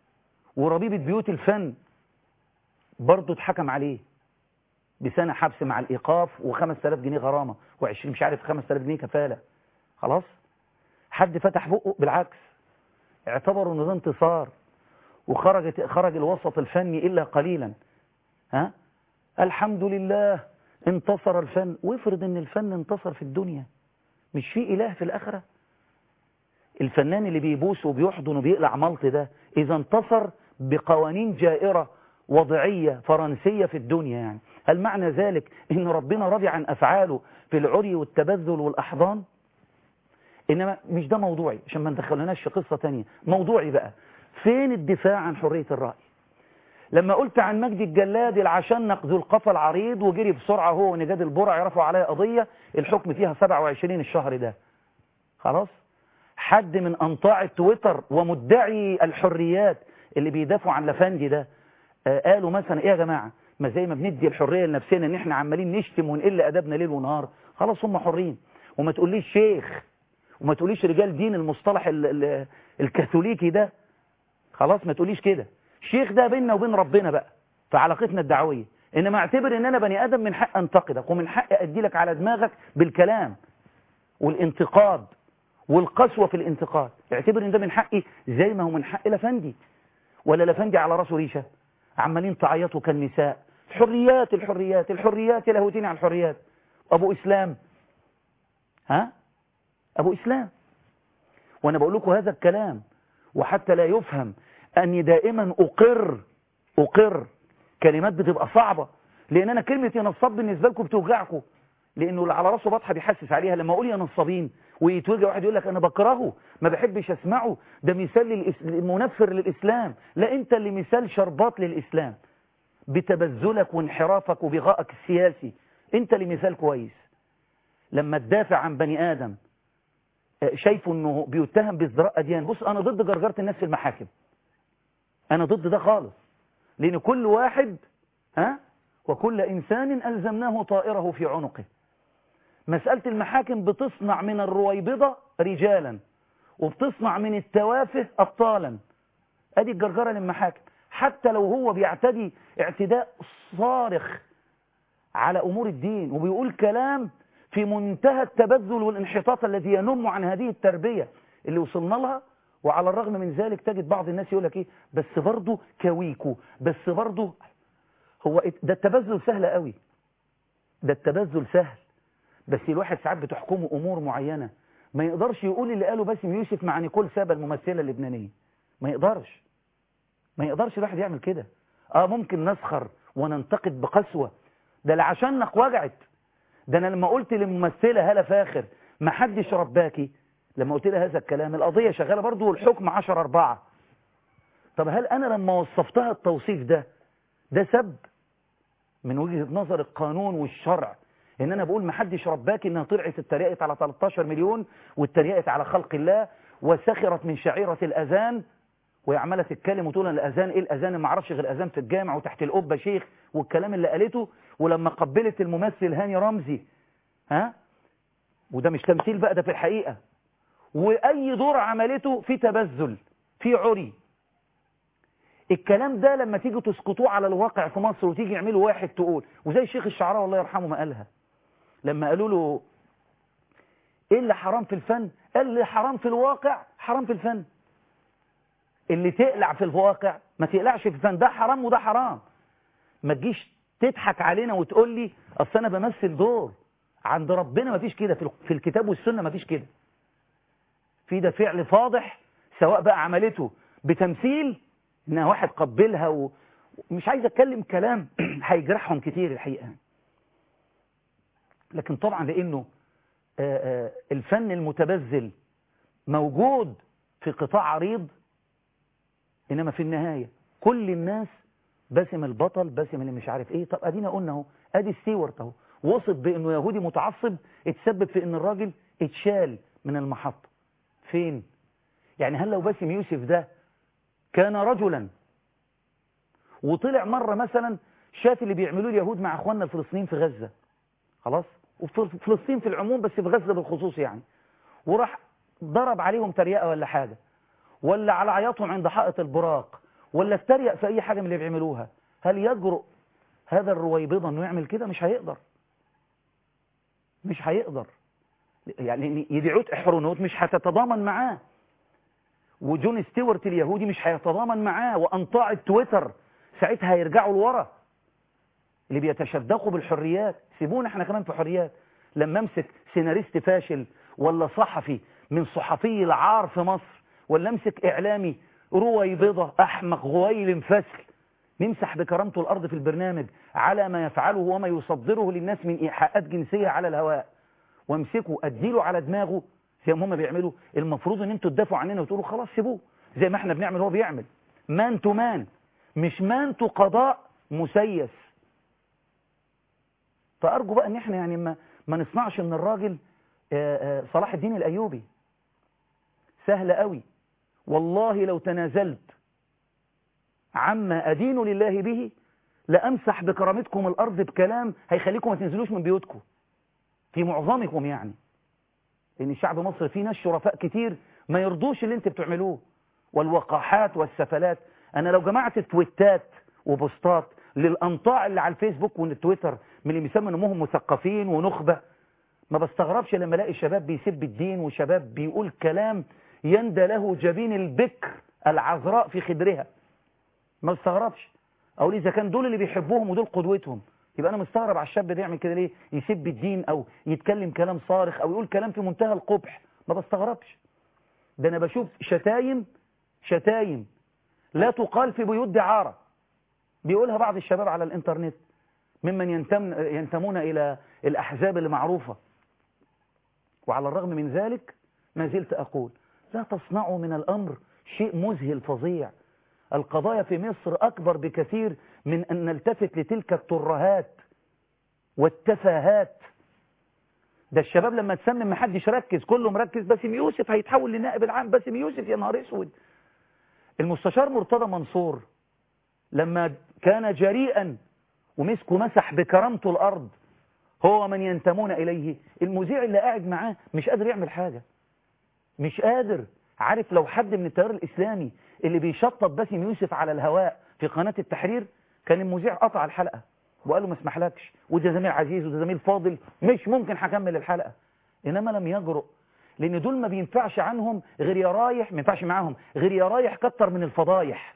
وربيبة بيوت الفن برضه اتحكم عليه بسنة حبس مع الإيقاف و5000 جنيه غرامة و20 مش عارف 5000 جنيه كفالة. خلاص حد فتح بقه؟ بالعكس، اعتبروا ان ده انتصار، خرج الوسط الفني إلا قليلا. ها الحمد لله انتصر الفن. وافرض ان الفن انتصر في الدنيا، مش في إله في الآخرة؟ الفنان اللي بيبوس وبيحضن وبيقلع ملط ده إذا انتصر بقوانين جائرة وضعية فرنسية في الدنيا، يعني هل معنى ذلك إن ربنا راضي عن أفعاله في العري والتبذل والأحضان؟ إنما مش ده موضوعي عشان ما ندخلناش في قصة تانية. موضوعي بقى فين الدفاع عن حرية الرأي؟ لما قلت عن مجدي الجلاد العشنق ذو القفا العريض وجري بسرعة هو ونجاد البرع يرفعوا عليا قضية الحكم فيها 27 الشهر ده، خلاص حد من أنطاع التويتر ومدعي الحريات اللي بيدافعوا عن لفندي ده قالوا مثلا ايه يا جماعة، ما زي ما بندي الحرية لنفسنا ان احنا عمالين نشتم ونقل ادبنا ليل ونهار، خلاص هم حرين. وما تقوليش شيخ وما تقوليش رجال دين المصطلح الكاثوليكي ده، خلاص ما تقوليش كده. شيخ ده بيننا وبين ربنا بقى في علاقتنا الدعوية، انما اعتبر ان انا بني ادم من حق انتقدك ومن حق ادي لك على دماغك بالكلام والانتقاد والقسوة في الانتقاد. اعتبر ان ده من حقي زي ما هو من حق لفندي، ولا لفندي على راسه ريشة عمالين تعيطوا كالنساء حريات الحريات الحريات لاهوتين على الحريات. ابو اسلام ابو اسلام. وانا بقول لكم هذا الكلام وحتى لا يفهم اني دائما اقر كلمات بتبقى صعبة، لان انا كلمة يا نصاب بالنسبة لكم بتوجعكم، لانه اللي على راسه بطحه بيحسس عليها. لما اقول يا نصابين ويتوجع واحد يقول لك انا بكرهه ما بحبش اسمعه، ده مثال منفر للاسلام. لا، انت اللي مثال شربات للاسلام بتبذلك وانحرافك وبغائك السياسي، انت اللي مثال كويس. لما تدافع عن بني ادم شايفه انه بيتهم بازدراء اديان، بص انا ضد جرجرة الناس في المحاكم، انا ضد ده خالص، لان كل واحد وكل انسان الزمناه طائره في عنقه. مسألة المحاكم بتصنع من الرويبضة رجالا وبتصنع من التوافه أبطالا. ادي الجرجرة للمحاكم، حتى لو هو بيعتدي اعتداء صارخ على أمور الدين وبيقول كلام في منتهى التبذل والانحطاط الذي ينم عن هذه التربية اللي وصلنا لها، وعلى الرغم من ذلك تجد بعض الناس يقول لك ايه بس برضه كويكو، بس برضه هو ده التبذل سهل قوي، ده التبذل سهل، بس الواحد ساعات بتحكمه أمور معينة ما يقدرش يقول اللي قاله باسم يوسف مع نيكول سابا الممثلة اللبنانية، ما يقدرش الواحد يعمل كده. ممكن نسخر وننتقد بقسوة، ده العشنق وجعت. ده أنا لما قلت للممثلة هالة فاخر ما حدش رباكي، لما قلت لها هذا الكلام القضية شغالة برضو والحكم 10-4. طب هل أنا لما وصفتها التوصيف ده سب من وجهة نظر القانون والشرع؟ ان انا بقول ما حدش رباكي انها طلعت اتريقت على 13 مليون واتريقت على خلق الله وسخرت من شعيرة الاذان، وهي عماله تتكلم وتقول الاذان ايه الاذان ما اعرفش غير اذان في الجامع وتحت القبه شيخ والكلام اللي قالته. ولما قبلت الممثل هاني رمزي وده مش تمثيل بقى، ده في الحقيقة، واي دور عملته في تبذل في عري. الكلام ده لما تيجي تسقطوه على الواقع في مصر وتيجي يعملوا واحد تقول، وزي الشيخ الشعراوي الله يرحمه ما قالها لما قالوا له ايه اللي حرام في الفن؟ قال اللي حرام في الواقع حرام في الفن. اللي تقلع في الواقع ما تقلعش في الفن، ده حرام وده حرام. ما تجيش تضحك علينا وتقول لي اصل انا بمثل دور. عند ربنا ما فيش كده، في الكتاب والسنة ما فيش كده. في ده فعل فاضح، سواء بقى عملته بتمثيل انها واحد قبلها ومش عايز اتكلم كلام هيجرحهم كتير الحقيقة. لكن طبعا لانه الفن المتبذل موجود في قطاع عريض، انما في النهاية كل الناس باسم البطل، باسم اللي مش عارف ايه. طب ادينا قلنا اهو، ادي ستيوارت اهو وصف بانه يهودي متعصب اتسبب في ان الراجل اتشال من المحطة. فين؟ يعني هل لو باسم يوسف ده كان رجلا وطلع مرة مثلا شاف اللي بيعملوه اليهود مع اخواننا الفلسطينيين في غزة، خلاص، وفي فلسطين في العموم بس في غزة بالخصوص يعني، وراح ضرب عليهم تريقة ولا حاجة، ولا على عياطهم عند حائط البراق، ولا اتريق في أي حاجة من اللي بيعملوها؟ هل يجرؤ هذا الرويبضة أنه يعمل كده؟ مش هيقدر، مش هيقدر. يعني يدعوت إحرونوت مش هتتضامن معاه، وجون ستيوارت اليهودي مش هيتضامن معاه، وأنطاع التويتر ساعتها هيرجعوا لورا اللي بيتشدقوا بالحريات. سيبونا احنا كمان في حريات. لما امسك سيناريست فاشل ولا صحفي من صحفي العار في مصر، ولا امسك اعلامي رويبضة احمق غويل فاسل نمسح بكرامته الارض في البرنامج على ما يفعله وما يصدره للناس من ايحاءات جنسية على الهواء، وامسكه اديله على دماغه زي ما هم بيعملوا، المفروض ان انتوا تدافعوا عننا وتقولوا خلاص سيبوه زي ما احنا بنعمل هو بيعمل. مان تو مان، مش مان تو قضاء مسيس. فأرجو بقى ان احنا يعني ما نصنعش من الراجل صلاح الدين الأيوبي. سهل قوي والله، لو تنازلت عما أدين لله به لأمسح بكرامتكم الأرض بكلام هيخليكم ما تنزلوش من بيوتكم في معظمكم، يعني لأن الشعب مصر فيه ناس شرفاء كتير ما يرضوش اللي انت بتعملوه والوقاحات والسفلات. أنا لو جمعت تويتات وبوستات للأنطاع اللي على الفيسبوك والتويتر من اللي بيسموا نموهم مثقفين ونخبة، ما بستغربش لما الاقي شباب بيسب الدين وشباب بيقول كلام يندى له جبين البكر العذراء في خدرها. ما بستغربش، اقول اذا كان دول اللي بيحبوهم ودول قدوتهم، يبقى انا مستغرب على الشاب ده يعمل كده ليه؟ يسب الدين او يتكلم كلام صارخ او يقول كلام في منتهى القبح. ما بستغربش. ده انا بشوف شتايم لا تقال في بيوت دعارة بيقولها بعض الشباب على الانترنت ممن ينتمون إلى الأحزاب اللي معروفة. وعلى الرغم من ذلك ما زلت أقول لا تصنعوا من الأمر شيء مذهل فظيع. القضايا في مصر أكبر بكثير من أن نلتفت لتلك الترهات والتفاهات. ده الشباب لما تسمم محدش ركز، كله مركز باسم يوسف هيتحول للنائب العام. باسم يوسف يا نهار اسود. المستشار مرتضى منصور لما كان جريئا ومسكه مسح بكرامته الأرض هو من ينتمون إليه، المذيع اللي قاعد معاه مش قادر يعمل حاجة، مش قادر. عارف لو حد من التيار الإسلامي اللي بيشطب باسم يوسف على الهواء في قناة التحرير كان المذيع قطع الحلقة وقال له ما اسمحلكش، وده زميل عزيز وده زميل فاضل مش ممكن هكمل الحلقة. إنما لم يجرؤ، لأن دول ما بينفعش عنهم غير يا رايح، ما ينفعش معاهم غير يا رايح كتر من الفضايح.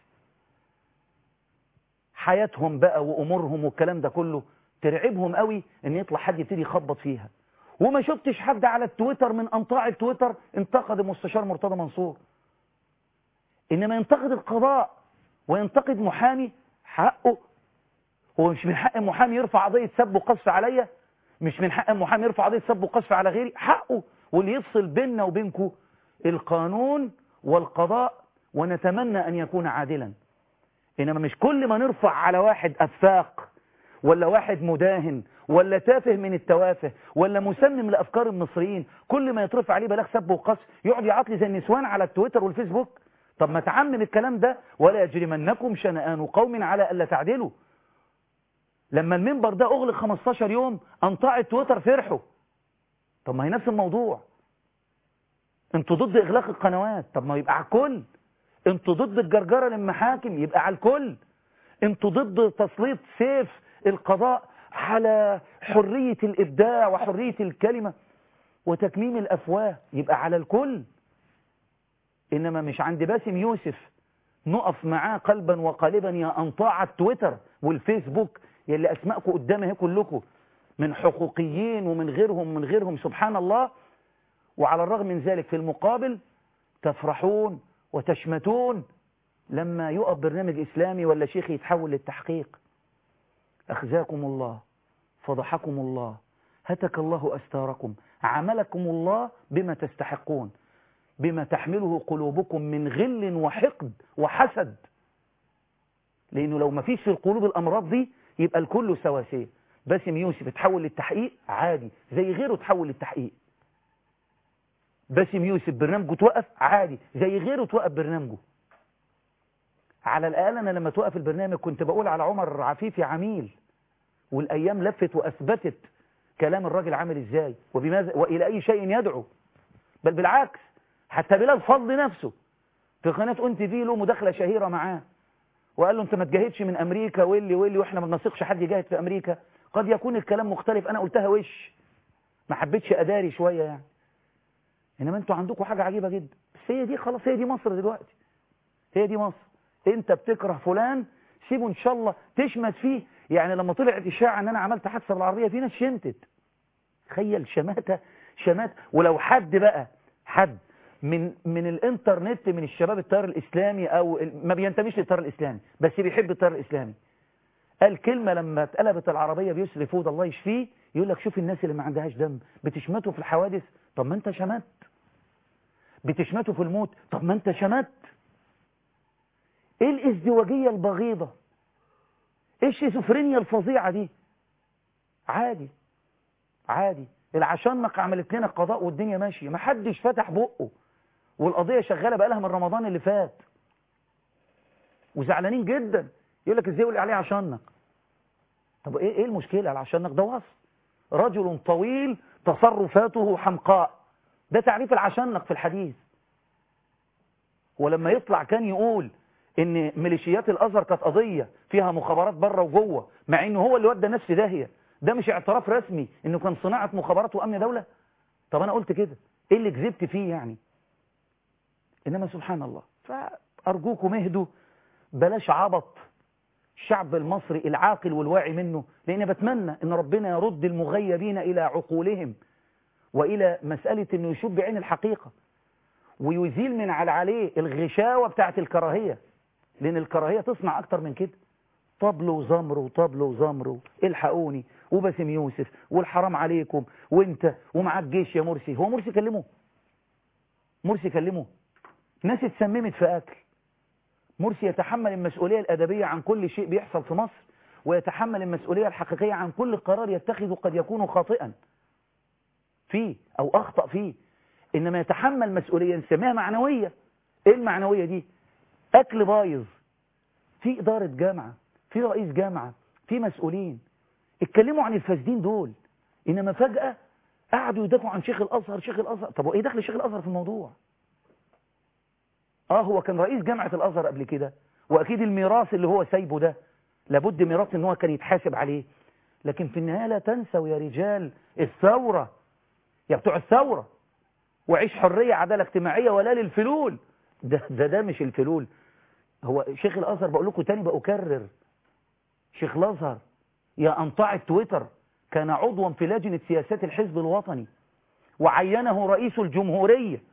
حياتهم بقى وأمورهم والكلام ده كله ترعبهم قوي ان يطلع حد يبتدي يخبط فيها. وما شفتش حد على التويتر من أنطاع التويتر انتقد المستشار مرتضى منصور. إنما ينتقد القضاء وينتقد محامي حقه. هو مش من حق محامي يرفع قضية سب وقذف عليا؟ مش من حق محامي يرفع قضية سب وقذف على غيري؟ حقه. واللي يفصل بيننا وبينكم القانون والقضاء، ونتمنى أن يكون عادلا. إنما مش كل ما نرفع على واحد أفاق ولا واحد مداهن ولا تافه من التوافه ولا مسمم لأفكار المصريين، كل ما يترفع عليه بلاغ سب وقذف يقعد يعطلي زي النسوان على التويتر والفيسبوك. طب ما تعمم الكلام ده، ولا يجرمنكم شنآن قوم على ألا تعدلوا. لما المنبر ده أغلق 15 يوم أنطاع التويتر فرحوا. طب ما هي نفس الموضوع. انتوا ضد إغلاق القنوات، طب ما يبقى على الكل. انتوا ضد الجرجرة للمحاكم، يبقى على الكل. انتوا ضد تسليط سيف القضاء على حرية الإبداع وحرية الكلمة وتكميم الأفواه، يبقى على الكل. إنما مش عند باسم يوسف نقف معاه قلبا وقالبا يا أنطاع التويتر والفيسبوك يلي أسماءكم قدامه كلكم من حقوقيين ومن غيرهم سبحان الله. وعلى الرغم من ذلك في المقابل تفرحون وتشمتون لما يقف برنامج إسلامي ولا شيخ يتحول للتحقيق. أخزاكم الله، فضحكم الله، هتك الله أستاركم، عملكم الله بما تستحقون، بما تحمله قلوبكم من غل وحقد وحسد. لأنه لو ما فيش في القلوب الأمراض دي يبقى الكل سواسية. باسم يوسف تحول للتحقيق عادي زي غيره تحول للتحقيق. باسم يوسف برنامجه توقف عادي زي غيره توقف برنامجه. على الأقل أنا لما توقف البرنامج كنت بقول على عمر عفيفي عميل، والأيام لفت وأثبتت كلام الراجل عامل إزاي وبماذا وإلى أي شيء يدعو. بل بالعكس، حتى بلال فضل نفسه في قناة أون تي في له مداخلة شهيرة معاه وقال له انت ما تجاهدش من امريكا واللي واحنا ما بنثقش حد يجاهد في امريكا. قد يكون الكلام مختلف، انا قلتها وش ما حبيتش اداري شويه يعني. انما انتوا عندكم حاجه عجيبه جدا، بس هي دي خلاص، هي دي مصر دلوقتي، هي دي مصر. انت بتكره فلان سيبه ان شاء الله تشمت فيه. يعني لما طلعت اشاعه ان انا عملت حادثه بالعربيه في ناس شمتت، تخيل شماته شمات. ولو حد بقى حد من الانترنت من الشباب التيار الاسلامي او ما بينتميش للتيار الاسلامي بس بيحب التيار الاسلامي قال كلمه لما اتقلبت العربيه بيسري فود الله يشفيه، يقول لك شوف الناس اللي ما عندهاش دم بتشمته في الحوادث، طب ما انت شمت. بتشمته في الموت، طب ما انت شمت. ايه الازدواجيه البغيضه، ايه الشيزوفرينيا الفظيعه دي؟ عادي عادي. العشانق عملت لنا القضاء والدنيا ماشيه، ما حدش فتح بقه، والقضيه شغاله بقى لها من رمضان اللي فات، وزعلانين جدا. يقول لك ازاي يقول عليه عشانق؟ طب ايه المشكله؟ العشانق ده وصف، رجل طويل تصرفاته حمقاء، ده تعريف العشانق في الحديث. ولما يطلع كان يقول ان ميليشيات الازهر كانت قضيه فيها مخابرات بره وجوه، مع انه هو اللي ودى نفس في داهيه، ده مش اعتراف رسمي انه كان صناعه مخابرات وامن دوله؟ طب انا قلت كده، ايه اللي كذبت فيه يعني؟ انما سبحان الله. فارجوكم اهدوا، بلاش عبط الشعب المصري العاقل والواعي منه، لان بتمنى ان ربنا يرد المغيبين الى عقولهم والى مساله انه يشوف بعين الحقيقه، ويزيل من عليه الغشاوه بتاعت الكراهيه، لان الكراهيه تصنع اكتر من كده. طبل وزمر وطبل وزمر، الحقوني وباسم يوسف والحرام عليكم وانت ومعاك جيش يا مرسي. هو مرسي كلمه؟ مرسي كلمه؟ ناس اتسممت في اكل. مرسي يتحمل المسؤوليه الادبيه عن كل شيء بيحصل في مصر، ويتحمل المسؤوليه الحقيقيه عن كل قرار يتخذه قد يكون خاطئا فيه او اخطا فيه. انما يتحمل مسؤوليه نسميها معنويه. ايه المعنويه دي؟ اكل بايظ، في اداره جامعه، في رئيس جامعه، في مسؤولين اتكلموا عن الفاسدين دول، انما فجاه قعدوا يدافعوا عن شيخ الازهر. شيخ الازهر، طب وايه دخل شيخ الازهر في الموضوع؟ هو كان رئيس جامعه الازهر قبل كده، واكيد الميراث اللي هو سايبه ده لابد ميراث ان هو كان يتحاسب عليه. لكن في النهايه لا تنسوا يا رجال الثوره، يا بتوع الثوره، وعيش حريه عداله اجتماعيه ولا للفلول. ده مش الفلول. هو شيخ الازهر بقول لكم تاني بأكرر، شيخ الازهر يا انطاع التويتر كان عضوا في لجنه سياسات الحزب الوطني، وعينه رئيس الجمهوريه،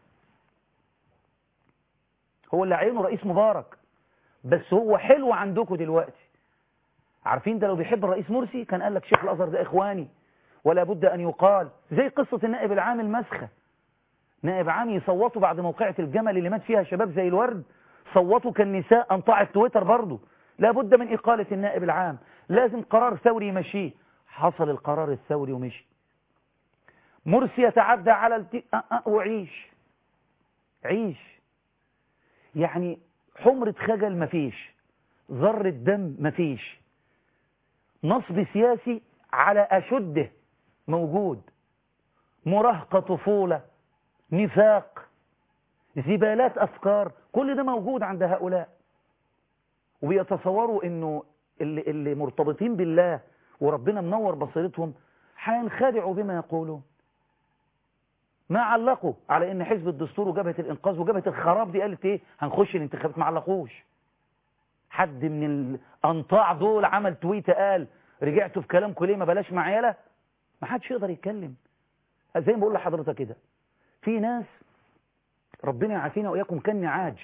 هو اللي عينه رئيس مبارك. بس هو حلو عندكم دلوقتي، عارفين ده لو بيحب الرئيس مرسي كان قال لك شيخ الازهر ده اخواني ولا بد ان يقال. زي قصه النائب العام المسخه، نائب عام يصوتوا بعد موقعة الجمل اللي مات فيها شباب زي الورد، صوتوا كالنساء انطاع التويتر برضه. لا بد من إقالة النائب العام، لازم قرار ثوري يمشيه. حصل القرار الثوري ومشي. مرسي يتعدى على وعيش عيش. يعني حمرة خجل مفيش، ذرة دم مفيش، نصب سياسي على أشده موجود، مراهقة طفولة، نفاق، زبالات أفكار، كل ده موجود عند هؤلاء. وبيتصوروا انه اللي مرتبطين بالله وربنا منور بصيرتهم هينخدعوا بما يقولون. ما علقوا على ان حزب الدستور وجبهة الانقاذ وجبهة الخراب دي قالت ايه هنخش الانتخابات، ما علقوش. حد من الانطاع دول عمل تويته قال رجعتوا في كلامكم ليه ما بلاش معيله؟ ما حدش يقدر يتكلم. زي ما بقول لحضرتك كده، في ناس ربنا يعافينا واياكم كالنعاج،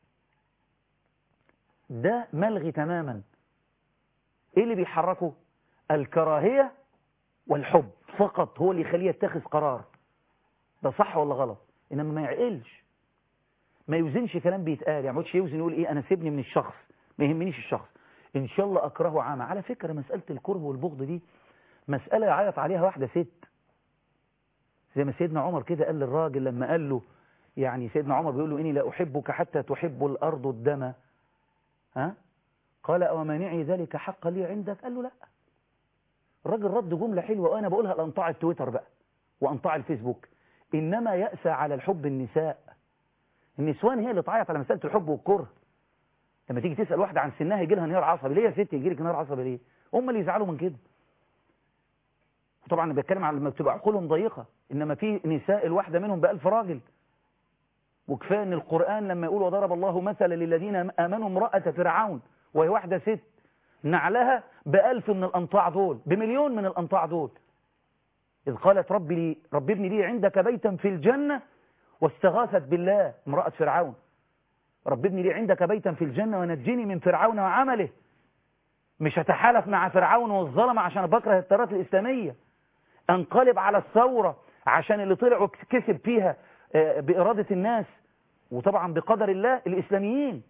ده ملغي تماما. ايه اللي بيحركه؟ الكراهية والحب فقط هو اللي يخليه يتخذ قرار. ده صح ولا غلط؟ انما ما يعقلش، ما يوزنش كلام بيتقال. يعني ما يقعدش يوزن يقول ايه انا سيبني من الشخص، ما يهمنيش الشخص، ان شاء الله اكرهه عامة. على فكرة مسألة الكره والبغض دي مسألة يعيط عليها واحدة ست، زي ما سيدنا عمر كده قال للراجل لما قال له، يعني سيدنا عمر بيقول له اني لا احبك حتى تحب الارض الدم، قال أو مانعي ذلك حق لي عندك؟ قال له لا. الراجل رد جملة حلوة وأنا بقولها لأنطاع التويتر بقى وأنطاع الفيسبوك، إنما يأسى على الحب النساء. النسوان هي اللي تعيط على مسألة الحب والكره، لما تيجي تسأل واحدة عن سنها يجي لها انهيار عصبي، ليه يا ستي يجي لك انهيار عصبي ليه؟ هم اللي يزعلوا من كده. طبعا انا بتكلم على لما بتبقى عقولهم ضيقة، انما في نساء الواحدة منهم ب1000 راجل. وكفايه ان القرآن لما يقول وضرب الله مثلا للذين امنوا امرأة فرعون وهي واحدة ست نعلها ب1000 من الأنطاع دول، ب1,000,000 من الأنطاع دول. إذ قالت رب ابني لي عندك بيتا في الجنة واستغاثت بالله امرأة فرعون. رب ابني لي عندك بيتا في الجنة ونجني من فرعون وعمله. مش هتحالف مع فرعون والظلم عشان بكره التيارات الإسلامية، انقلب على الثورة عشان اللي طلعوا كسب فيها بإرادة الناس وطبعا بقدر الله الإسلاميين.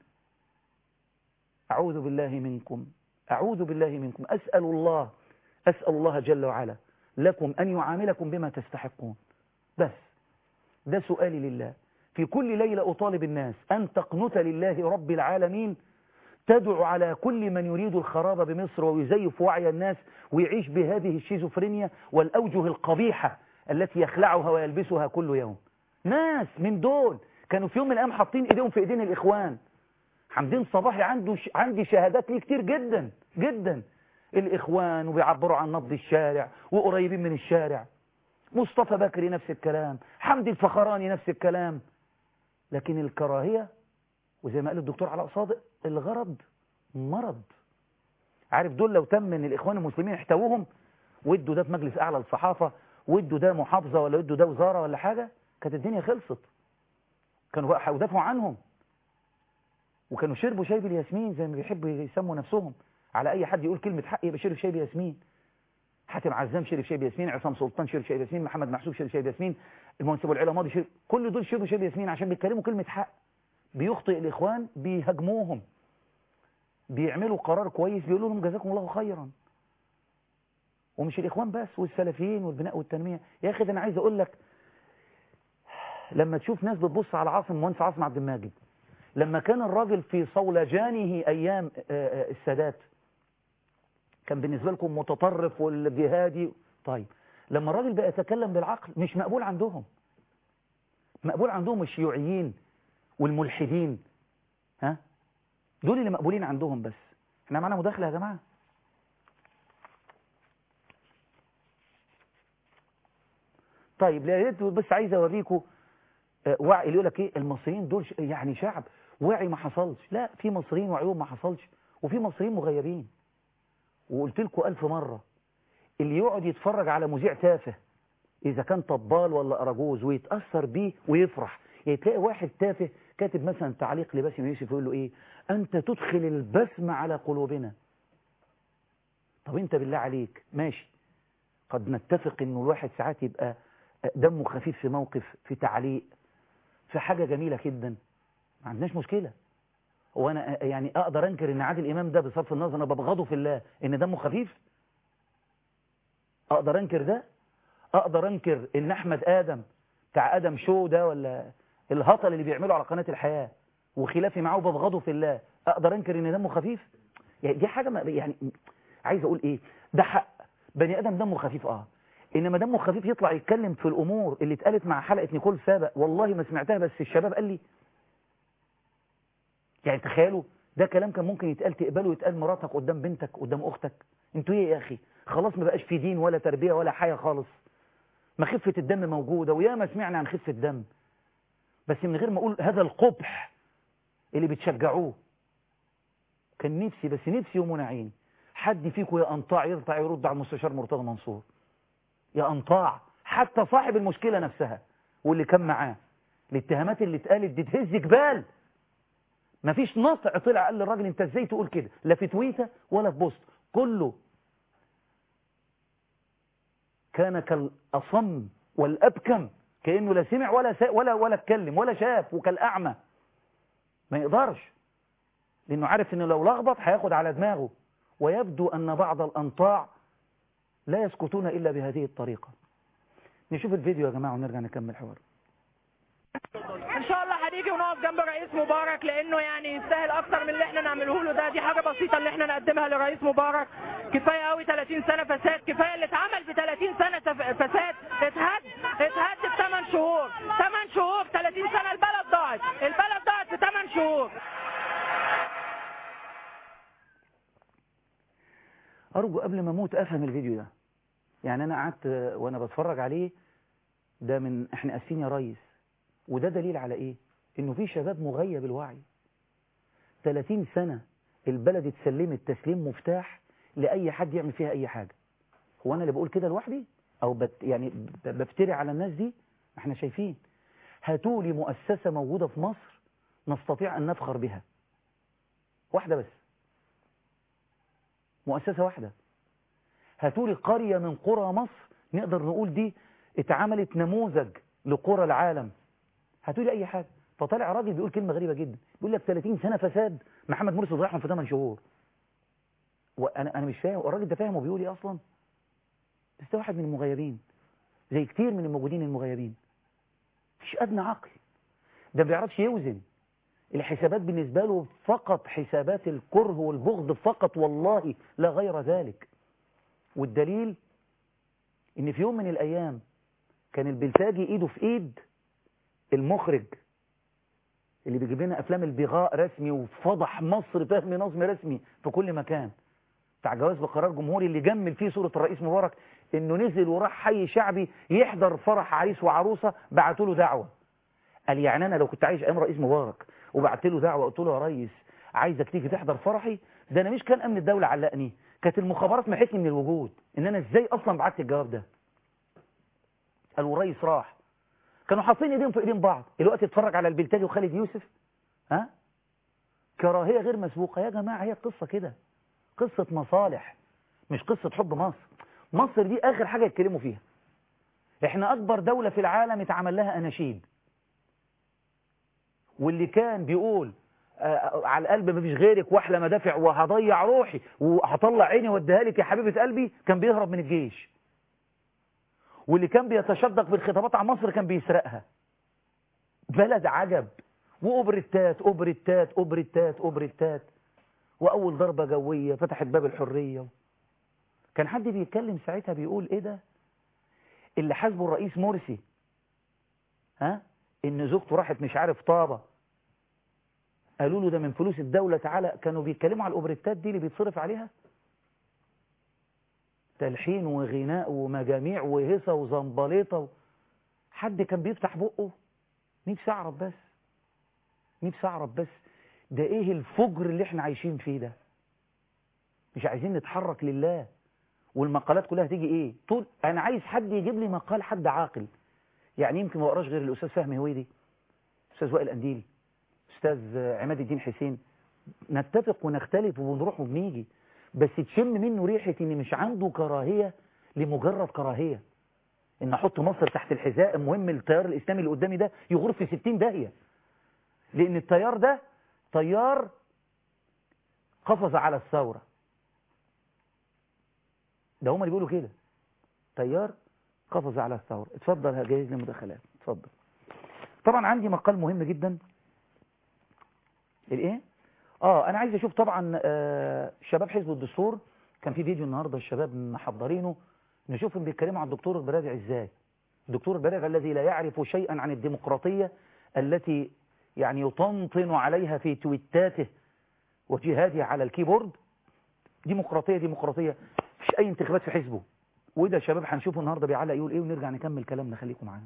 أعوذ بالله منكم، أعوذ بالله منكم. أسأل الله جل وعلا لكم أن يعاملكم بما تستحقون. بس ده سؤالي لله في كل ليلة. أطالب الناس أن تقنت لله رب العالمين، تدعو على كل من يريد الخراب بمصر ويزيف وعي الناس ويعيش بهذه الشيزوفرينيا والأوجه القبيحة التي يخلعها ويلبسها كل يوم. ناس من دول كانوا في يوم من الأيام حاطين إيديهم في إيدين الإخوان. حمدين صباحي عندي شهادات ليه كتير جدا جدا. الإخوان وبيعبروا عن نبض الشارع وقريبين من الشارع. مصطفى بكري نفس الكلام، حمدي الفخراني نفس الكلام. لكن الكراهية وزي ما قال الدكتور علاء صادق الغرض مرض. عارف دول لو تم ان الإخوان المسلمين احتووهم وادوا ده في مجلس أعلى للصحافة وادوا ده محافظة ولا ادوا ده وزارة ولا حاجة، كانت الدنيا خلصت. كانوا بقى ودافعوا عنهم وكانوا شربوا شاي بالياسمين زي ما بيحبوا يسموا نفسهم. على أي حد يقول كلمة حق يبقى شرب شاي بياسمين. حاتم عزام شرب شاي بياسمين، عصام سلطان شرب شاي بياسمين، محمد محسوب شرب شاي بياسمين، المهندس ابو العلا ماضي شرب. كل دول شربوا شاي بياسمين عشان بيتكلموا كلمة حق. بيخطئ الإخوان بيهاجموهم، بيعملوا قرار كويس بيقولوا لهم جزاكم الله خيرا. ومش الإخوان بس، والسلفيين والبناء والتنمية. يا أخي ده أنا عايز أقول لك لما تشوف ناس بتبص على مهندس عاصم عبد الماجد لما كان الراجل في صولجانه أيام السادات كان بالنسبة لكم متطرف والجهادي. طيب لما الراجل بقى يتكلم بالعقل مش مقبول عندهم. مقبول عندهم الشيوعيين والملحدين، ها دول اللي مقبولين عندهم. بس احنا معنا مداخلة يا جماعة. طيب لا ريت بس عايز اوريكم وعي اللي يقول لك ايه المصريين دول يعني شعب وعي ما حصلش. لا، في مصريين وعيهم ما حصلش وفي مصريين مغيبين. وقلت لكم 1000 مرة اللي يقعد يتفرج على مذيع تافه إذا كان طبال ولا أراجوز ويتأثر بيه ويفرح. يعني تلاقي واحد تافه كاتب مثلا تعليق لباسم يوسف يقول له إيه أنت تدخل البسمة على قلوبنا. طب أنت بالله عليك ماشي، قد نتفق إنه الواحد ساعات يبقى دمه خفيف في موقف في تعليق في حاجة جميلة جدا، ما عندناش مشكلة. وانا يعني اقدر انكر ان عادل امام ده بصرف النظر انا ببغضه في الله ان دمه خفيف؟ اقدر انكر ده؟ اقدر انكر ان احمد ادم بتاع ادم شو ده ولا الهطل اللي بيعمله على قناة الحياة وخلافي معاه ببغضه في الله اقدر انكر ان دمه خفيف؟ يعني دي حاجة يعني عايز اقول ايه، ده حق بني ادم دمه خفيف انما دمه خفيف يطلع يتكلم في الامور اللي اتقالت مع حلقة نيكول سابق. والله ما سمعتها بس الشباب قال لي. يعني تخيلوا ده كلام كان ممكن يتقال تقبله يتقال مراتك قدام بنتك قدام اختك. انتوا ايه يا اخي؟ خلاص ما بقاش في دين ولا تربية ولا حياة خالص. ما خفة الدم موجودة ويا ما سمعنا عن خفة الدم بس من غير ما اقول هذا القبح اللي بتشجعوه. كان نفسي بس نفسي ومنعين حد فيكم يا انطاع يرضع يرد على المستشار مرتضى منصور. يا انطاع حتى صاحب المشكلة نفسها واللي كان معاه. الاتهامات اللي اتقالت دي تهز جبال. مفيش نطع طلع قال للراجل انت ازاي تقول كده، لا في تويتر ولا في بوست. كله كان كالأصم والأبكم كأنه لا سمع ولا اتكلم ولا شاف وكالأعمى. ما يقدرش لأنه عارف أنه لو لخبط هياخد على دماغه. ويبدو أن بعض الأنطاع لا يسكتون إلا بهذه الطريقة. نشوف الفيديو يا جماعة ونرجع نكمل حوار. ان شاء الله هنيجي ونقف جنب رئيس مبارك لانه يعني يستاهل اكتر من اللي احنا نعمله له ده. دي حاجه بسيطه اللي احنا نقدمها لرئيس مبارك. كفايه قوي 30 سنه فساد، كفايه اللي اتعمل في 30 سنه فساد. اتهد في 8 شهور 30 سنه البلد ضاعت في 8 شهور. أرجو قبل ما أموت أفهم الفيديو ده. يعني أنا قعدت وأنا بتفرج عليه، ده من إحنا قاسين يا ريس، وده دليل على إيه؟ إنه في شباب مغيب الوعي. 30 سنة البلد اتسلمت تسليم مفتاح لأي حد يعمل فيها أي حاجة. هو أنا اللي بقول كده لوحدي؟ أو يعني بفتري على الناس دي؟ إحنا شايفين. هاتوا لي مؤسسة موجودة في مصر نستطيع أن نفخر بها، واحدة بس، مؤسسة واحدة. هاتوا لي قرية من قرى مصر نقدر نقول دي اتعملت نموذج لقرى العالم. هاتوا لي أي حاجة. فطلع راجل بيقول كلمة غريبة جدا، بيقول لك 30 سنة فساد، محمد مرسي ضيعهم في 8 شهور. وأنا مش فاهم الراجل ده فاهم وبيقول إيه أصلا؟ بس ده واحد من المغيبين زي كتير من الموجودين المغيبين، مفيش أدنى عقل. ده ما بيعرفش يوزن الحسابات، بالنسبة له فقط حسابات الكره والبغض فقط، والله لا غير ذلك. والدليل إن في يوم من الأيام كان البلتاجي إيده في إيد المخرج اللي بيجيب لنا أفلام البغاء رسمي وفضح مصر فهم نظم رسمي في كل مكان، بتاع جواز بقرار جمهوري اللي جمل فيه صورة الرئيس مبارك، إنه نزل وراح حي شعبي يحضر فرح عريس وعروسة، بعتوا له دعوة. قال يعني أنا لو كنت عايش أيام رئيس مبارك وبعت له دعوة قلت له يا ريس عايزك تيجي تحضر فرحي، ده أنا مش كان أمن الدولة علقني، كانت المخابرات محتني من الوجود، إن أنا إزاي أصلا بعت الجواب ده. قال والريس راح، كانوا حاطين ايديهم في ايدين بعض. الوقت اتفرج على البلتاجي وخالد يوسف، ها، كراهية غير مسبوقة. يا جماعة هي قصة كده، قصة مصالح، مش قصة حب مصر. مصر دي آخر حاجة يتكلموا فيها. احنا أكبر دولة في العالم اتعمل لها أناشيد، واللي كان بيقول على القلب مفيش غيرك واحلى مدافع وهضيع روحي وهطلع عيني واديها لك يا حبيبة قلبي كان بيهرب من الجيش، واللي كان بيتشدق بالخطابات عن مصر كان بيسرقها. بلد عجب. وأوبريتات أوبريتات أوبريتات أوبريتات، وأول ضربة جوية فتحت باب الحرية. كان حد بيتكلم ساعتها بيقول إيه ده اللي حاسبه الرئيس مرسي، ها، إن زوجته راحت مش عارف طابة، قالوا له ده من فلوس الدولة. تعالى كانوا بيتكلموا على الأوبريتات دي اللي بيتصرف عليها تلحين وغناء ومجاميع وهيصة وزنبليطة. حد كان بيفتح بقه؟ نفسي أعرف بس، نفسي أعرف بس ده إيه الفجر اللي إحنا عايشين فيه ده؟ مش عايزين نتحرك لله. والمقالات كلها تيجي إيه؟ طول أنا عايز حد يجيب لي مقال حد عاقل، يعني يمكن ما أقراش غير الأستاذ فهمي هويدي، أستاذ وائل أنديل، أستاذ عماد الدين حسين، نتفق ونختلف وبنروح وبنيجي، بس تشم منه ريحة إن مش عنده كراهية لمجرد كراهية، إن أحط مصر تحت الحذاء. المهم التيار الإسلامي اللي قدامي ده يغور في 60 داهية، لأن التيار ده تيار قفز على الثورة. ده هما اللي بيقولوا كده، تيار قفز على الثورة. اتفضل هجهز لي مداخلات، اتفضل. طبعا عندي مقال مهم جدا. الايه؟ انا عايز اشوف طبعا شباب حزب الدستور. كان في فيديو النهارده الشباب محضرينه، نشوفهم بيتكلموا عن الدكتور البرادعي ازاي. الدكتور البرادعي الذي لا يعرف شيئا عن الديمقراطية التي يعني يطنطن عليها في تويتاته وجهاده على الكيبورد. ديمقراطية ديمقراطية، مفيش أي انتخابات في حزبه. وده شباب هنشوفه النهارده بيعلق يقول إيه، ونرجع نكمل كلامنا. خليكم معانا.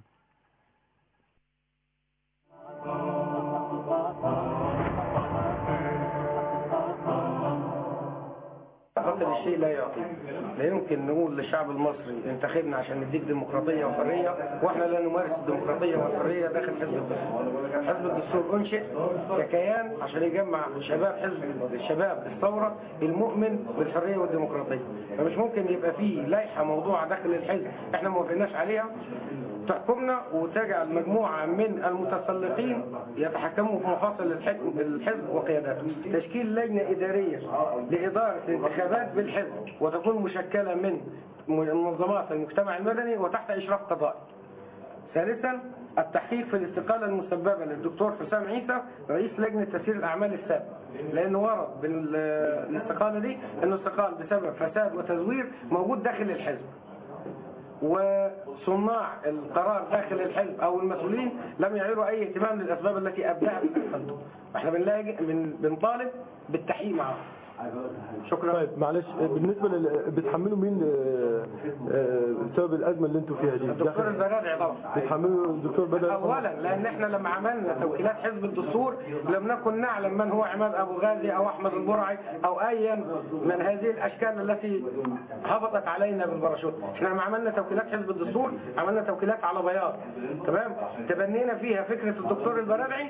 أعتقد الشيء لا يعطي. لا يمكن نقول للشعب المصري انتخبنا عشان نديك ديمقراطية وحرية واحنا لا نمارس الديمقراطية والحرية داخل حزب الدستور. حزب الدستور انشئ ككيان عشان يجمع شباب الثورة المؤمن بالحرية والديمقراطية. فمش ممكن يبقى فيه لائحة موضوعة داخل الحزب احنا ما وافقناش عليها تحكمنا وتجعل مجموعة من المتسلقين يتحكموا في مفاصل الحزب وقياداته. تشكيل لجنة إدارية لإدارة الانتخابات بالحزب وتكون مشكلة من منظمات المجتمع المدني وتحت إشراف قضائي. ثالثا التحقيق في الاستقالة المسببة للدكتور حسام عيسى رئيس لجنة تسيير الأعمال السابق، لأنه ورد بالاستقالة دي أنه استقال بسبب فساد وتزوير موجود داخل الحزب، وصناع القرار داخل الحزب أو المسؤولين لم يعيروا أي اهتمام للأسباب التي أبدأها باستقالته. احنا بنطالب بالتحقيق معه. شكرا. طيب معلش، بالنسبه بتحملوا مين بسبب الازمه اللي انتم فيها دي؟ الدكتور البرادعي طبعا. بتحملوا الدكتور البرادعي اولا لان احنا لما عملنا توكيلات حزب الدستور لم نكن نعلم من هو عماد ابو غازي او احمد البرعي او ايا من هذه الاشكال التي هبطت علينا بالباراشوت. احنا لما عملنا توكيلات حزب الدستور عملنا توكيلات على بياض، تمام؟ تبنينا فيها فكره الدكتور البرادعي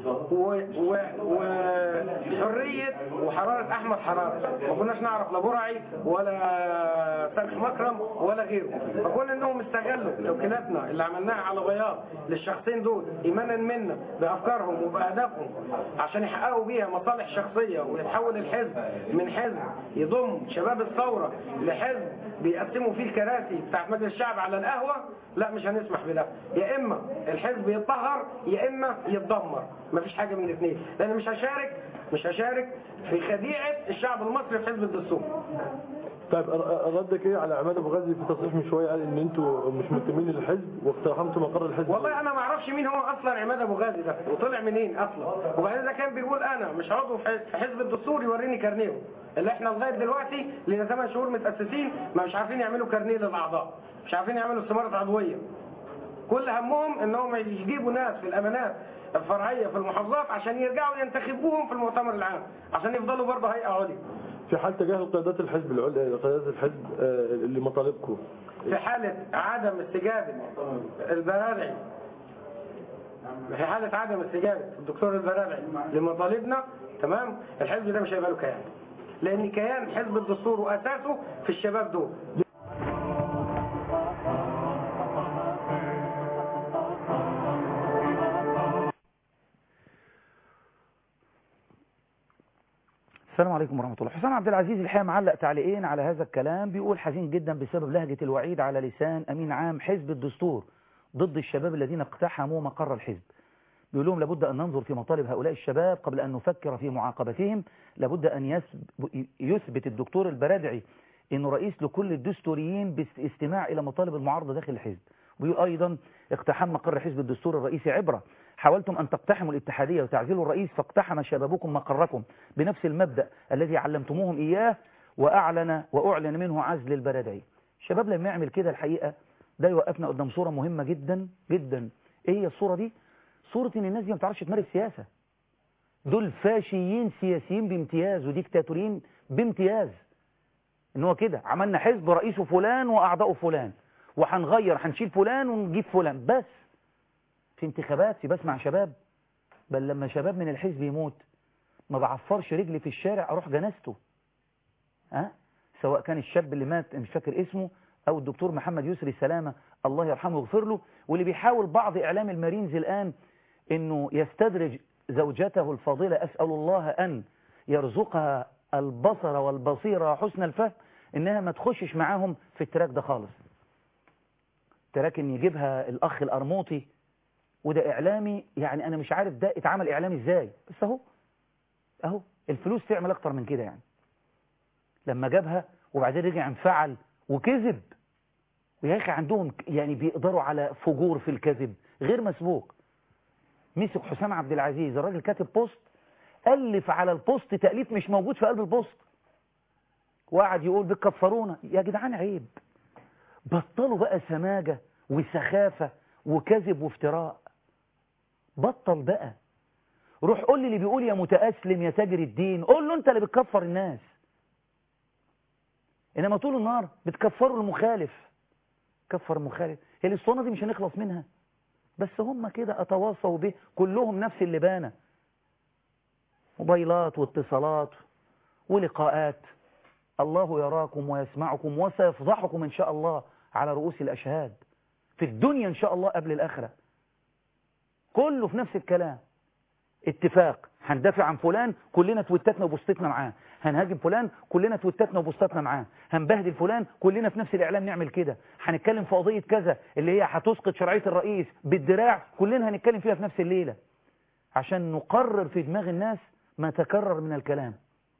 وحريه وحراره احمد حراره. ما كناش نعرف لا برعي ولا سامح مكرم ولا غيره، فكون انهم استغلوا توكيلاتنا اللي عملناها على بياض للشخصين دول ايمانا منا بافكارهم وباهدافهم عشان يحققوا بيها مصالح شخصيه ويتحول الحزب من حزب يضم شباب الثوره لحزب بيقسموا فيه الكراسي بتاعت مجلس الشعب على القهوه، لا مش هنسمح بده. يا اما الحزب يتطهر يا اما يتدمر، مفيش حاجه من الاثنين، لان مش هشارك في خديعه الشعب المصري في حزب الدستور. طيب ردك ايه على عماد ابو غازي في تصريح من شويه قال ان انتوا مش منتمين للحزب واقتحمتوا مقر الحزب؟ والله انا ما اعرفش مين هو اصلا عماد ابو غازي ده وطلع منين اصلا، وبعدين ده كان بيقول انا مش عضو في حزب الدستور يوريني كارنيه، اللي احنا لغايه دلوقتي لنا 8 شهور متاسسين ما مش عارفين يعملوا كارنيه للاعضاء، مش عارفين يعملوا استماره عضويه. كل همهم انهم يجيبوا ناس في الامانات الفرعيه في المحافظات عشان يرجعوا ينتخبوهم في المؤتمر العام عشان يفضلوا برضه هيئه عليا. في حال تجاهل قيادات الحزب قيادات الحزب لمطالبكم، في حاله عدم استجابه البرادعي، في حاله عدم استجابه الدكتور البرادعي لمطالبنا، تمام، الحزب ده مش هيبقى له كيان، لان كيان حزب الدستور واساسه في الشباب دول. السلام عليكم ورحمة الله. حسام عبد العزيز الحقيقة معلق تعليقين على هذا الكلام، بيقول حزين جدا بسبب لهجة الوعيد على لسان أمين عام حزب الدستور ضد الشباب الذين اقتحموا مقر الحزب. بيقول لهم لابد أن ننظر في مطالب هؤلاء الشباب قبل أن نفكر في معاقبتهم. لابد أن يثبت الدكتور البرادعي أنه رئيس لكل الدستوريين باستماع إلى مطالب المعارضة داخل الحزب. ويقول أيضا اقتحام مقر حزب الدستور الرئيسي عبرة. حاولتم أن تقتحموا الاتحادية وتعزلوا الرئيس فاقتحم شبابكم مقركم بنفس المبدأ الذي علمتموهم إياه وأعلن منه عزل البرادعي. الشباب لما يعمل كده الحقيقة ده يوقفنا قدام صورة مهمة جدا جدا. إيه هي الصورة دي؟ صورة إن الناس دي ما بتعرفش تمارس سياسة. دول فاشيين سياسيين بامتياز وديكتاتوريين بامتياز. إن هو كده عملنا حزب رئيسه فلان وأعضاؤه فلان وهنغير هنشيل فلان ونجيب فلان بس. في انتخابات بسمع شباب، بل لما شباب من الحزب يموت ما بعفرش رجلي في الشارع اروح جنازته. سواء كان الشاب اللي مات مش فاكر اسمه او الدكتور محمد يسري سلامة الله يرحمه ويغفر له، واللي بيحاول بعض اعلام المارينز الان انه يستدرج زوجته الفاضلة، اسأل الله ان يرزقها البصر والبصيرة وحسن الفهم، انها ما تخشش معاهم في التراك ده خالص. تراك ان يجيبها الاخ الارموطي، وده اعلامي يعني انا مش عارف ده اتعمل اعلامي ازاي، بس اهو الفلوس تعمل اكتر من كده. يعني لما جابها وبعدين رجع انفعل وكذب، ويا اخي عندهم يعني بيقدروا على فجور في الكذب غير مسبوق. مسك حسام عبد العزيز الراجل كاتب بوست، الف على البوست تأليف مش موجود في قلب البوست، وقعد يقول بتكفرونا. يا جدعان عيب، بطلوا بقى سماجة وسخافة وكذب وافتراء، بطل بقى. روح قول لي اللي بيقول يا متأسلم يا تاجر الدين، قول له انت اللي بتكفر الناس، انما طول النهار بتكفروا المخالف. كفر المخالف، هي الاسطوانه دي مش هنخلص منها، بس هم كده اتواصوا به كلهم نفس اللبانه، موبايلات واتصالات ولقاءات. الله يراكم ويسمعكم وسيفضحكم ان شاء الله على رؤوس الاشهاد في الدنيا ان شاء الله قبل الاخره. كله في نفس الكلام، اتفاق هندافع عن فلان كلنا تويتاتنا وبوستاتنا معاه، هنهاجم فلان كلنا تويتاتنا وبوستاتنا معاه، هنبهدل فلان كلنا في نفس الاعلام نعمل كده، هنتكلم في قضيه كذا اللي هي هتسقط شرعيه الرئيس بالدراع كلنا هنتكلم فيها في نفس الليله، عشان نقرر في دماغ الناس ما تكرر من الكلام.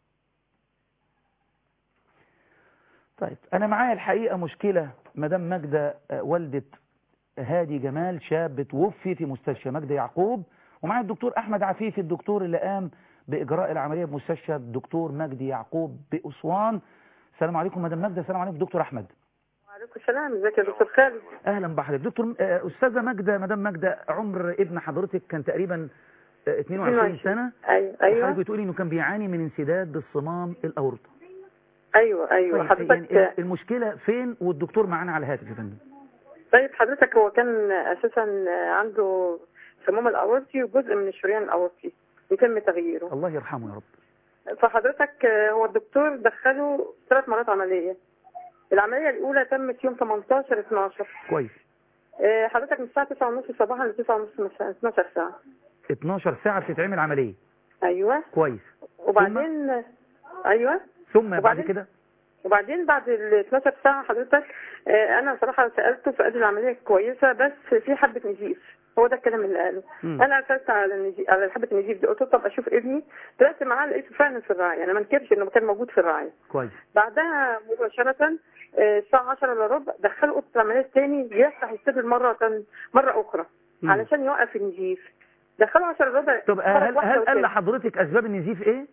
طيب انا معايا الحقيقه مشكله. مدام ماجده والده هادي جمال شاب توفي في مستشفى مجدي يعقوب، ومعايا الدكتور احمد عفيفي الدكتور اللي قام بإجراء العملية بمستشفى الدكتور مجدي يعقوب بأسوان. السلام عليكم مدام ماجدة. السلام عليكم دكتور أحمد. وعليكم السلام. ازيك يا دكتور خالد؟ أهلا بحضرتك دكتور. أستاذة ماجدة، مدام ماجدة، عمر ابن حضرتك كان تقريبا 22 سنة. ايوه. حضرتك بتقولي إنه كان بيعاني من انسداد بالصمام الأورطة. ايوه طيب حضرتك يعني المشكلة فين والدكتور معانا على الهاتف يا فندم؟ طيب حضرتك هو كان اساسا عنده صمام الاورطي وجزء من الشريان الاورطي يتم تغييره. الله يرحمه يا رب. فحضرتك هو الدكتور دخله 3 مرات عملية. العملية الأولى تمت يوم 18/12. كويس. حضرتك من الساعة 9:30 صباحا ل 9:30 مساء، 12 ساعة. 12 ساعة بتتعمل عملية. أيوه. كويس. وبعدين أيوه. ثم بعد كده؟ وبعدين بعد ال 12 ساعة حضرتك أنا صراحة سألته فقال العملية كويسة بس في حبة نزيف. هو ده الكلام اللي قاله. انا اكلت على حبه النزيف دي، قلت له طب اشوف ابني. طلعت معاه لقيته فعلا في الرعايه، انا ما انكرش انه كان موجود في الرعايه. كويس. بعدها مباشره الساعه 10:15 دخلوا اوضه العمليات تاني يفتح الصدر مره اخرى علشان يوقف النزيف. دخلوا 10:15. طب هل قال لحضرتك اسباب النزيف ايه؟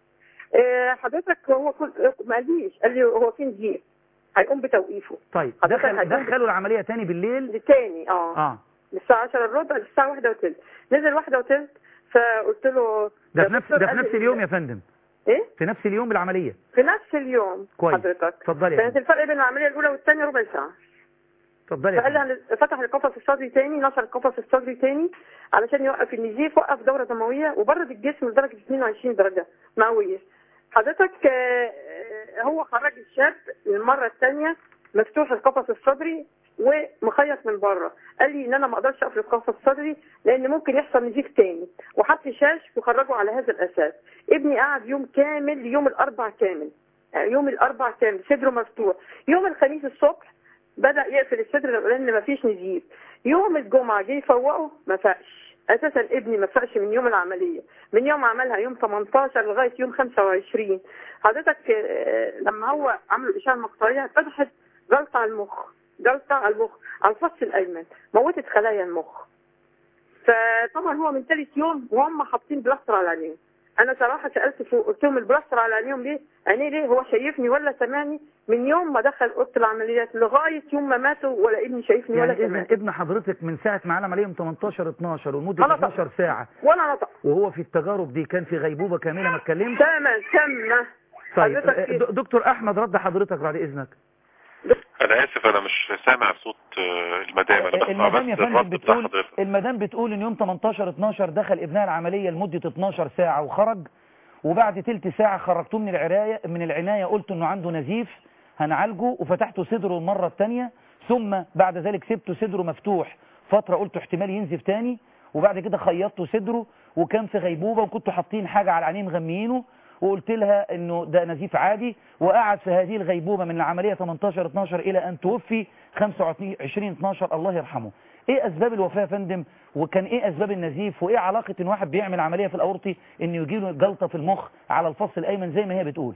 حضرتك هو ما قاليش، قال لي هو في نزيف هيقوم بتوقيفه. طيب دخلوا العمليه تاني بالليل؟ تاني من الساعة 10:15 للساعة 1:15. نزل 1:15 فقلت له ده في نفس اليوم يا فندم؟ ايه؟ في نفس اليوم العملية؟ في نفس اليوم. كويس. حضرتك اتفضلي. كانت الفرق بين العملية الأولى والثانية ربع ساعة. اتفضلي. فقال لي فتح القفص الصدري تاني، نشر القفص الصدري تاني علشان يوقف النزيف، وقف دورة دموية وبرد الجسم لدرجة 22 درجة مئوية. حضرتك هو خرج الشاب للمرة الثانية مفتوح القفص الصدري ومخيط من بره. قال لي ان انا ما اقدرش اقفل القفص الصدري لان ممكن يحصل نزيف تاني، وحط شاش وخرجه على هذا الاساس. ابني قعد يوم كامل، يوم الاربع كامل، صدره مفتوح. يوم الخميس الصبح بدا يقفل الصدر لان ما فيش نزيف. يوم الجمعه جه يفوقه ما فاقش اساسا. ابني ما فاقش من يوم العمليه، من يوم عملها يوم 18 لغايه يوم 25. حضرتك لما هو عملوا الاشعه المقطعيه فتحت جلطه على المخ، على الفص الايمن، موتت خلايا المخ. فطبعا هو من ثالث يوم وهم حاطين بلاستر على عينيه. انا صراحه سالت فوق قلت لهم البلاستر على عينيهم ليه؟ عينيه ليه؟ هو شايفني ولا سامعني من يوم ما دخل اوضه العمليات لغايه يوم ما ماتوا، ولا ابني شايفني ولا سامعني. يعني ابن حضرتك من ساعه ما عمل عليهم 18/12 ولمده 12 ساعه ولا نطق، وهو في التجارب دي كان في غيبوبه كامله ما اتكلمش؟ تمام. طيب دكتور احمد رد حضرتك بعد اذنك. انا اسف انا مش سامع صوت المدام. المدام يا فندم المدام بتقول ان يوم 18/12 دخل ابنها العمليه لمده 12 ساعه وخرج، وبعد تلت ساعه خرجتوه من العنايه قلتوا انه عنده نزيف هنعالجه، وفتحتوا صدره المره الثانيه، ثم بعد ذلك سبتوا صدره مفتوح فتره قلتوا احتمال ينزف تاني، وبعد كده خيطتوا صدره وكان في غيبوبه وكنتوا حاطين حاجه على عينيه مغميينه، وقلت لها انه ده نزيف عادي، وقعد في هذه الغيبوبة من العملية 18/12 الى ان توفي 25/12 الله يرحمه. ايه اسباب الوفاة يا فندم؟ وكان ايه اسباب النزيف؟ وايه علاقة ان واحد بيعمل عملية في الاورطي انه يجيله جلطة في المخ على الفص الايمن زي ما هي بتقول؟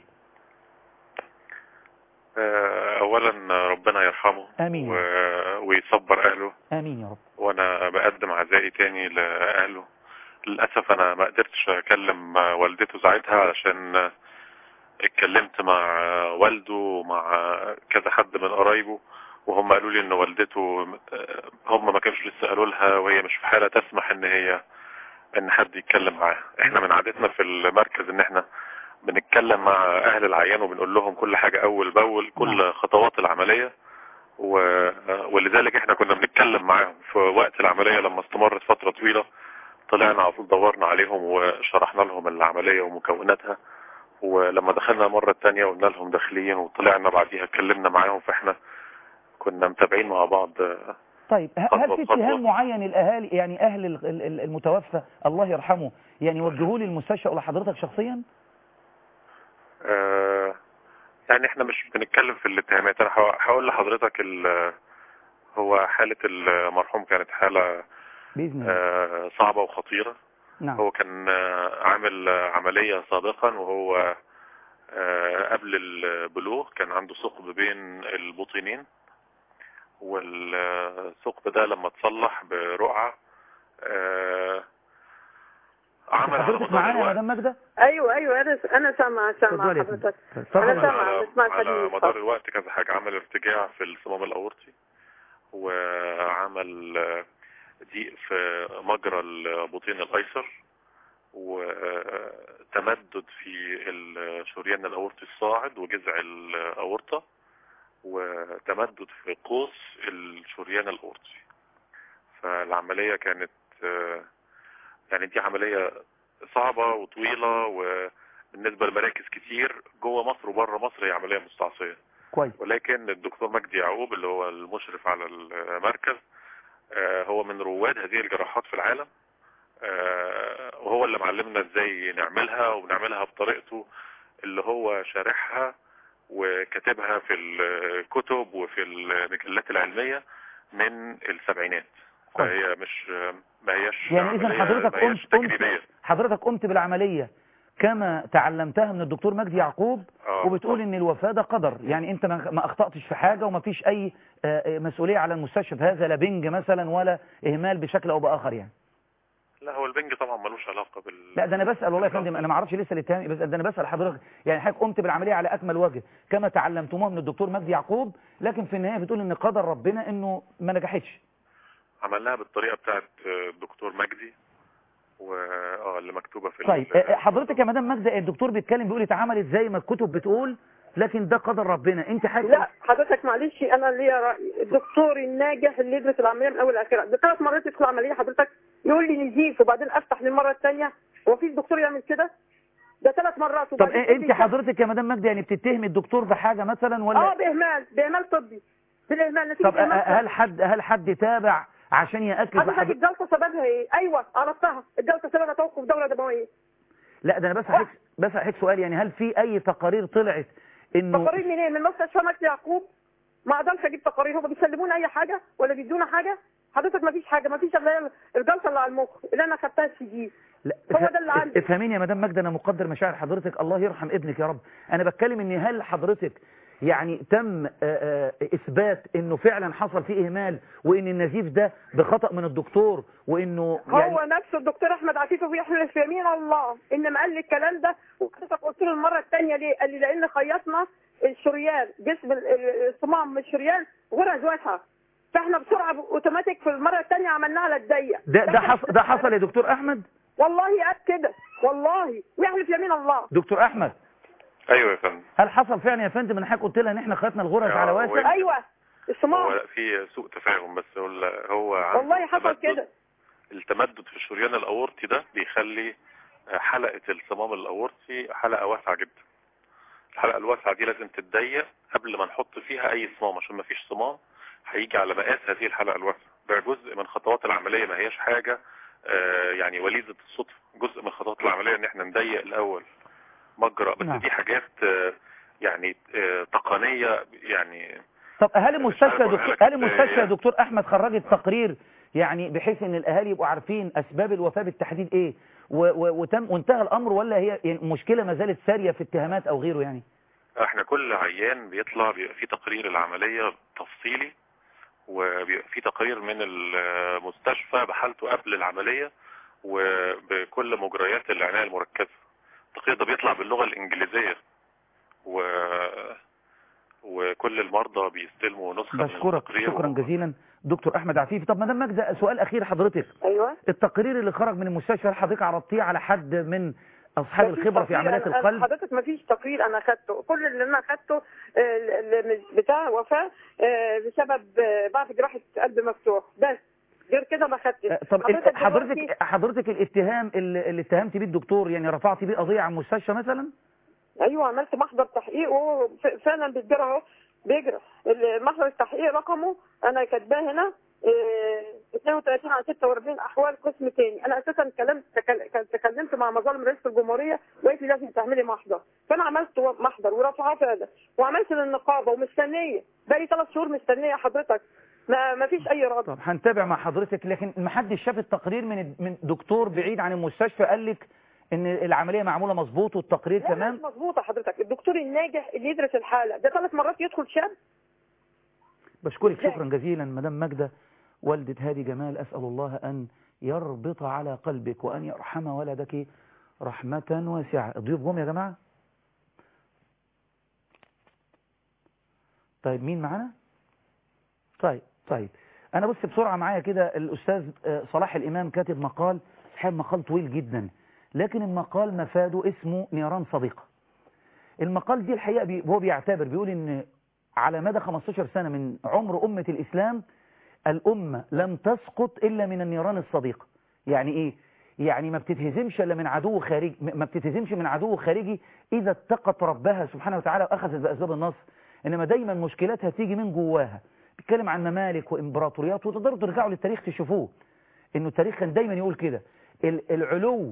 اولا ربنا يرحمه. امين. ويصبر اهله. امين يا رب. وانا بقدم عزائي تاني لاهله. للأسف أنا ما قدرتش أكلم والدته ساعتها علشان اتكلمت مع والده ومع كذا حد من قرايبه، وهم قالوا لي إن والدته هم ما كانوش لسه قالوا لها وهي مش في حالة تسمح إن حد يتكلم معاها. إحنا من عادتنا في المركز إن إحنا بنتكلم مع أهل العيان وبنقول لهم كل حاجة أول بأول، كل خطوات العملية، ولذلك إحنا كنا بنتكلم معاهم في وقت العملية لما استمرت فترة طويلة. طلعنا على طول دورنا عليهم وشرحنا لهم العملية ومكوناتها، ولما دخلنا المرة الثانية قلنا لهم داخلين، وطلعنا بعديها اتكلمنا معاهم، فاحنا كنا متابعين مع بعض. طيب هل في اتهام معين الاهالي يعني اهل المتوفى الله يرحمه يعني وجهوه للمستشفى ولا حضرتك شخصيا؟ يعني احنا مش بنتكلم في الاتهامات. انا هقول لحضرتك هو حالة المرحوم كانت حالة صعبة وخطيرة. نعم. هو كان عامل عملية سابقا، وهو قبل البلوغ كان عنده ثقب بين البطينين، والثقب ده لما اتصلح برقعة عمل على حضرتك مدار معانا يا الوقت مدام ماجدة؟ ايوه انا سامعه اتفضلي يا فندم. حضرتك. اتفضل. انا سامعه بسمع على الحديث. مدار الوقت كذا حاجة. عمل ارتجاع في الصمام الأورطي، وعمل ضيق في مجرى البطين الأيسر، وتمدد في الشريان الأورطي الصاعد وجذع الأورطة، وتمدد في قوس الشريان الأورطي. فالعملية كانت يعني دي عملية صعبة وطويلة، وبالنسبة لمراكز كتير جوه مصر وبره مصر هي عملية مستعصية. كويس. ولكن الدكتور مجدي يعقوب اللي هو المشرف على المركز هو من رواد هذه الجراحات في العالم، وهو اللي معلمنا ازاي نعملها، وبنعملها بطريقته اللي هو شارحها وكتبها في الكتب وفي المجلات العلمية من السبعينات. فهي مش ما هياش يعني اذا حضرتك قمت بالعملية كما تعلمتها من الدكتور مجدي يعقوب، وبتقول ان الوفاة ده قدر، يعني انت ما اخطأتش في حاجة، وما فيش اي مسؤولية على المستشفى في هذا، لا بنج مثلا ولا اهمال بشكل او باخر يعني. لا هو البنج طبعا ملوش علاقة لا ده انا بسأل والله يا فندم، انا ما اعرفش لسه الاتهام، بس ده انا بسأل حضرتك، يعني حضرتك قمت بالعملية على اكمل وجه كما تعلمتموها من الدكتور مجدي يعقوب، لكن في النهاية بتقول ان قدر ربنا انه ما نجحتش. عملناها بالطريقة بتاعت الدكتور مجدي اللي مكتوبة في طيب حضرتك يا مدام ماجدة الدكتور بيتكلم بيقول اتعملت زي ما الكتب بتقول، لكن ده قدر ربنا. انت حاجة لا حضرتك معلش، انا ليا راي. الدكتور الناجح اللي يدرس العمليه من اول لاخرها، ده 3 مرات يدخل العمليه حضرتك يقول لي نزيف وبعدين افتح للمره الثانيه. هو في دكتور يعمل كده؟ ده 3 مرات. طب انت حضرتك يا مدام ماجدة يعني بتتهمي الدكتور بحاجه مثلا ولا؟ باهمال طبي، بالاهمال نتيجه. طب هل حد تابع عشان ياكد حضرتك الجلطه سببها ايه؟ ايوه عرفتها، الجلطه سببها توقف دوره دمويه. لا ده انا بس هيك سؤال، يعني هل في اي تقارير طلعت انه تقارير منين؟ من مستشفى مجدي يعقوب؟ ما اقدرش اجيب تقارير. هم بيسلمونا اي حاجه ولا بيدونا حاجه؟ حضرتك ما فيش حاجه، ما فيش الا الجلطه اللي على المخ اللي انا خدتها السي. لا هو ده اللي عندي. افهميني يا مدام ماجدة، انا مقدر مشاعر حضرتك، الله يرحم ابنك يا رب. انا بتكلم ان هل حضرتك يعني تم اثبات انه فعلا حصل فيه اهمال، وان النزيف ده بخطأ من الدكتور، وانه يعني هو نفسه الدكتور احمد عفيفي بيحلف في يمين الله ان ما قال لي الكلام ده. وحضرتك قلت له المره الثانيه ليه؟ قال لي لان خيطنا الشريان، جسم الصمام من الشريان غرز واسعه، فاحنا بسرعه اوتوماتيك في المره الثانيه عملناها على الضيق. ده حصل يا دكتور احمد؟ والله قال كده، والله ويحلف يمين الله. دكتور احمد ايوه يا فندم. هل حصل فعلا يا فندم ان حضرتك قلت لها ان احنا خيطنا الغرز على واسع؟ ايوه الصمام. هو في سوء تفاهم، بس هو والله حصل كده. التمدد في الشريان الاورطي ده بيخلي حلقة الصمام الاورطي حلقة واسعة جدا. الحلقة الواسعة دي لازم تتضيق قبل ما نحط فيها اي صمام، عشان ما فيش صمام هيجي على مقاس هذه الحلقة الواسعة. ده جزء من خطوات العملية، ما هياش حاجة يعني وليدة الصدفة. جزء من خطوات العملية ان احنا نضيق الاول مجرى، بس دي حاجات يعني تقنية يعني. طب هل المستشفى يا دكتور احمد خرجت تقرير يعني بحيث ان الاهالي يبقوا عارفين اسباب الوفاة بالتحديد ايه وانتهى الامر، ولا هي مشكلة ما زالت سارية في اتهامات او غيره؟ يعني احنا كل عيان بيبقى في تقرير العملية تفصيلي، وبيبقى في تقرير من المستشفى بحالته قبل العملية وبكل مجريات العناية المركزة. التقرير ده بيطلع باللغة الإنجليزية، وكل المرضى بيستلموا نسخة من التقرير. شكرا جزيلا دكتور أحمد عفيفي. طب مدام ماجدة سؤال أخير حضرتك. أيوة. التقرير اللي خرج من المستشفى حضرتك عرضتيه على حد من أصحاب الخبرة في عمليات القلب؟ حضرتك ما فيش تقرير أنا أخدته، كل اللي أنا أخدته بتاع وفاة بسبب بعد جراحة قلب مفتوح بس، غير كده ما خدتش. طب حضرتك الاتهام اللي اتهمت بيه الدكتور يعني رفعت بيه قضية على المستشفى مثلا؟ ايوه عملت محضر تحقيق وهو فعلا بيجرى اهو، بيجرى محضر التحقيق رقمه انا كاتباه هنا 32 على 46 احوال قسم تاني. انا اساسا تكلمت مع مظالم رئيس الجمهوريه وقالت لي لازم تعملي محضر، فانا عملت محضر ورفعاه فعلا وعملت للنقابه ومستنيه، بقالي 3 شهور مستنيه حضرتك، ما فيش اي رد. طب هنتابع مع حضرتك، لكن ما حدش شاف التقرير من دكتور بعيد عن المستشفى قال لك ان العمليه معموله مظبوط والتقرير تمام؟ مش مظبوطه حضرتك. الدكتور الناجح اللي يدرس الحاله ده 3 مرات يدخل شاب. بشكرك شكرا جزيلا مدام ماجدة والدة هادي جمال، اسال الله ان يربط على قلبك وأن يرحم ولدك رحمة واسعة. الضيوف جم يا جماعة؟ طيب مين معنا؟ طيب أنا بص بسرعة معايا كده. الأستاذ صلاح الإمام كاتب مقال، مقال طويل جدا، لكن المقال مفاده اسمه نيران صديقة. المقال دي الحقيقة هو بيقول إن على مدى 15 سنة من عمر أمة الإسلام الأمة لم تسقط إلا من النيران الصديقة. يعني إيه؟ يعني ما بتتهزمش إلا من عدو خارجي، ما بتتهزمش من عدو خارجي إذا اتقت ربها سبحانه وتعالى وأخذت بأسباب النصر، إنما دايما مشكلاتها تيجي من جواها. بيتكلم عن ممالك وإمبراطوريات، وتقدروا ترجعوا للتاريخ تشوفوه إنه التاريخ كان دايما يقول كده. العلو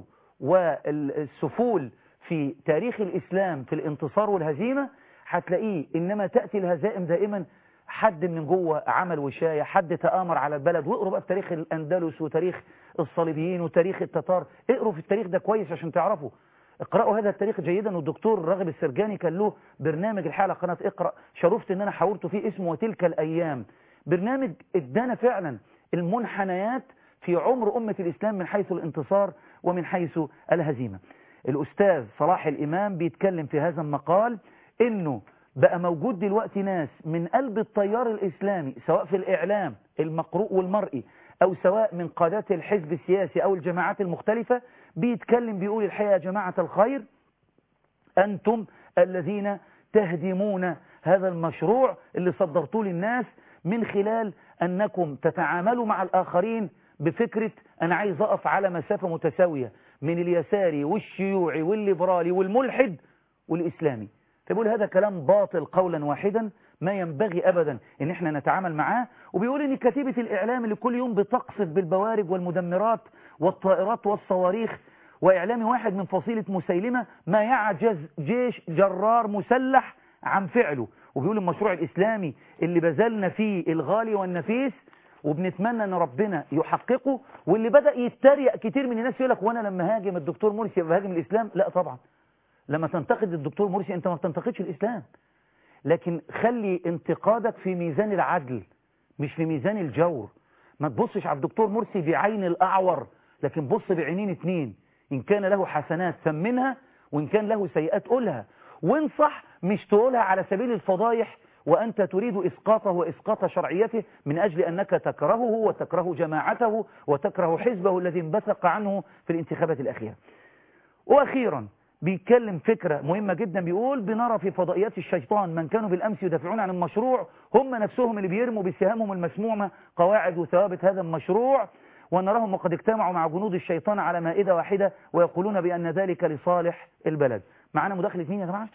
والسفول في تاريخ الإسلام في الانتصار والهزيمة هتلاقيه، إنما تأتي الهزائم دائما حد من جوه عمل وشاية، حد تآمر على البلد. واقروا بقى في تاريخ الأندلس وتاريخ الصليبيين وتاريخ التتار، اقروا في التاريخ ده كويس عشان تعرفوا. اقرأوا هذا التاريخ جيدا. والدكتور راغب السرجاني كان له برنامج الحلقة قناة اقرأ، شرفت ان انا حاورته فيه، اسمه وتلك الأيام. برنامج ادانا فعلا المنحنيات في عمر أمة الإسلام من حيث الانتصار ومن حيث الهزيمة. الأستاذ صلاح الإمام بيتكلم في هذا المقال إنه بقى موجود دلوقتي ناس من قلب التيار الإسلامي، سواء في الإعلام المقروء والمرئي أو سواء من قادات الحزب السياسي أو الجماعات المختلفة، بيتكلم بيقول الحقيقة يا جماعة الخير أنتم الذين تهدمون هذا المشروع اللي صدرتوه للناس من خلال أنكم تتعاملوا مع الآخرين بفكرة أنا عايز أقف على مسافة متساوية من اليساري والشيوعي والليبرالي والملحد والإسلامي. فبيقول هذا كلام باطل قولا واحدا، ما ينبغي أبدا إن احنا نتعامل معاه. وبيقول إن كتيبة الإعلام اللي كل يوم بتقصف بالبوارج والمدمرات والطائرات والصواريخ، وإعلامي واحد من فصيلة مسيلمة ما يعجز جيش جرار مسلح عن فعله. وبيقول المشروع الإسلامي اللي بذلنا فيه الغالي والنفيس وبنتمنى ان ربنا يحققه، واللي بدأ يتريق كتير من الناس يقول لك وانا لما هاجم الدكتور مرسي يبقى هاجم الإسلام. لا طبعا، لما تنتقد الدكتور مرسي انت ما بتنتقدش الإسلام، لكن خلي انتقادك في ميزان العدل مش في ميزان الجور. ما تبصش على الدكتور مرسي بعين الأعور، لكن بص بعينين اتنين، إن كان له حسنات ثمنها وإن كان له سيئات قولها، وانصح مش تقولها على سبيل الفضايح وأنت تريد إسقاطه وإسقاط شرعيته من أجل أنك تكرهه وتكره جماعته وتكره حزبه الذي انبثق عنه في الانتخابات الأخيرة. وأخيرا بيتكلم فكرة مهمة جدا، بيقول بنرى في فضائيات الشيطان من كانوا بالأمس يدافعون عن المشروع هم نفسهم اللي بيرموا بسهامهم المسمومة قواعد وثوابت هذا المشروع، ونراهم وقد اجتمعوا مع جنود الشيطان على مائدة واحدة ويقولون بأن ذلك لصالح البلد. معنا مداخلة مين يا جماعة؟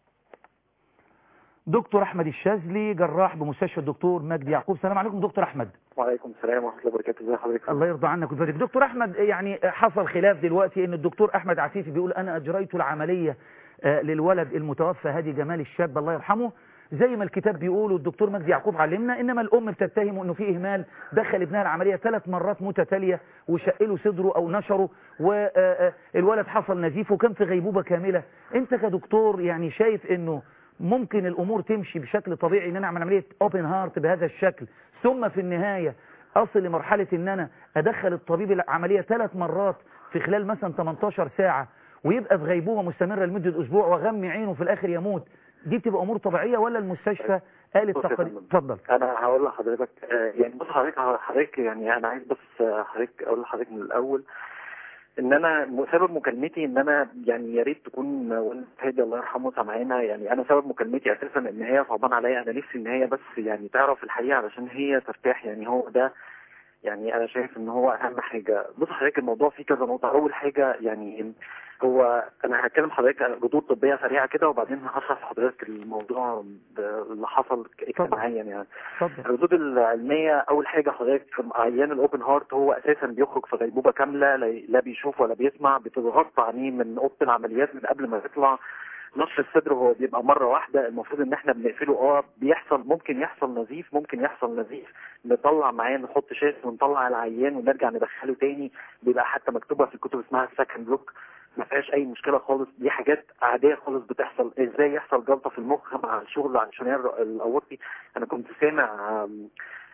دكتور أحمد الشاذلي، جراح بمستشفى الدكتور مجدي يعقوب. السلام عليكم دكتور أحمد. وعليكم السلام ورحمة الله وبركاته. ازي حضرتك؟ الله يرضى عنك ويبارك. دكتور أحمد، يعني حصل خلاف دلوقتي ان الدكتور أحمد عفيفي بيقول أنا أجريت العملية للولد المتوفى هادي جمال الشاب الله يرحمه زي ما الكتاب بيقول والدكتور مجدي يعقوب علمنا، إنما الأم بتتهمه إنه في إهمال، دخل ابنها العملية 3 مرات متتالية وشقله صدره أو نشره، والولد حصل نزيف وكان في غيبوبة كاملة. أنت كدكتور يعني شايف إنه ممكن الأمور تمشي بشكل طبيعي إن أنا أعمل عملية أوبن هارت بهذا الشكل، ثم في النهاية أصل لمرحلة إن أنا أدخل الطبيب العملية 3 مرات في خلال مثلا 18 ساعة ويبقى في غيبوبة مستمرة لمدة أسبوع وغمي عينه في الآخر يموت؟ دي بتبقى أمور طبيعية ولا المستشفى قالت تقريبا؟ اتفضل. أنا هقول لحضرتك يعني بص حضرتك يعني أنا عايز بس حضرتك أقول لحضرتك من الأول ان انا سبب مكالمتي ان انا يعني يا ريت تكون والدة هادي الله يرحمه سامعانا. يعني انا سبب مكالمتي اساسا ان هي صعبان عليا، انا نفسي ان هي بس يعني تعرف الحقيقه علشان هي ترتاح. يعني هو ده يعني انا شايف ان هو اهم حاجه. بص حضرتك الموضوع فيه كذا نقطه. اول حاجه يعني هو انا هتكلم حضرتك عن ردود طبيه سريعه كده وبعدين هشرح لحضرتك الموضوع اللي حصل اجتماعيا. يعني الردود العلميه، اول حاجه حضرتك عيان الاوبن هارت هو اساسا بيخرج في غيبوبه كامله، لا بيشوف ولا بيسمع، بتتغطى عينيه من اوضه العمليات من قبل ما يطلع. نصف الصدر هو بيبقى مرة واحدة، المفروض ان احنا بنقفله. بيحصل ممكن يحصل نزيف نطلع معاه نحط شاش ونطلع العيان ونرجع ندخله تاني، بيبقى حتى مكتوبة في الكتب اسمها السكند لوك، ما فيهاش اي مشكلة خالص. دي حاجات عادية خالص بتحصل. ازاي يحصل جلطة في المخ مع الشغل عن الشريان الاورطي؟ انا كنت سامع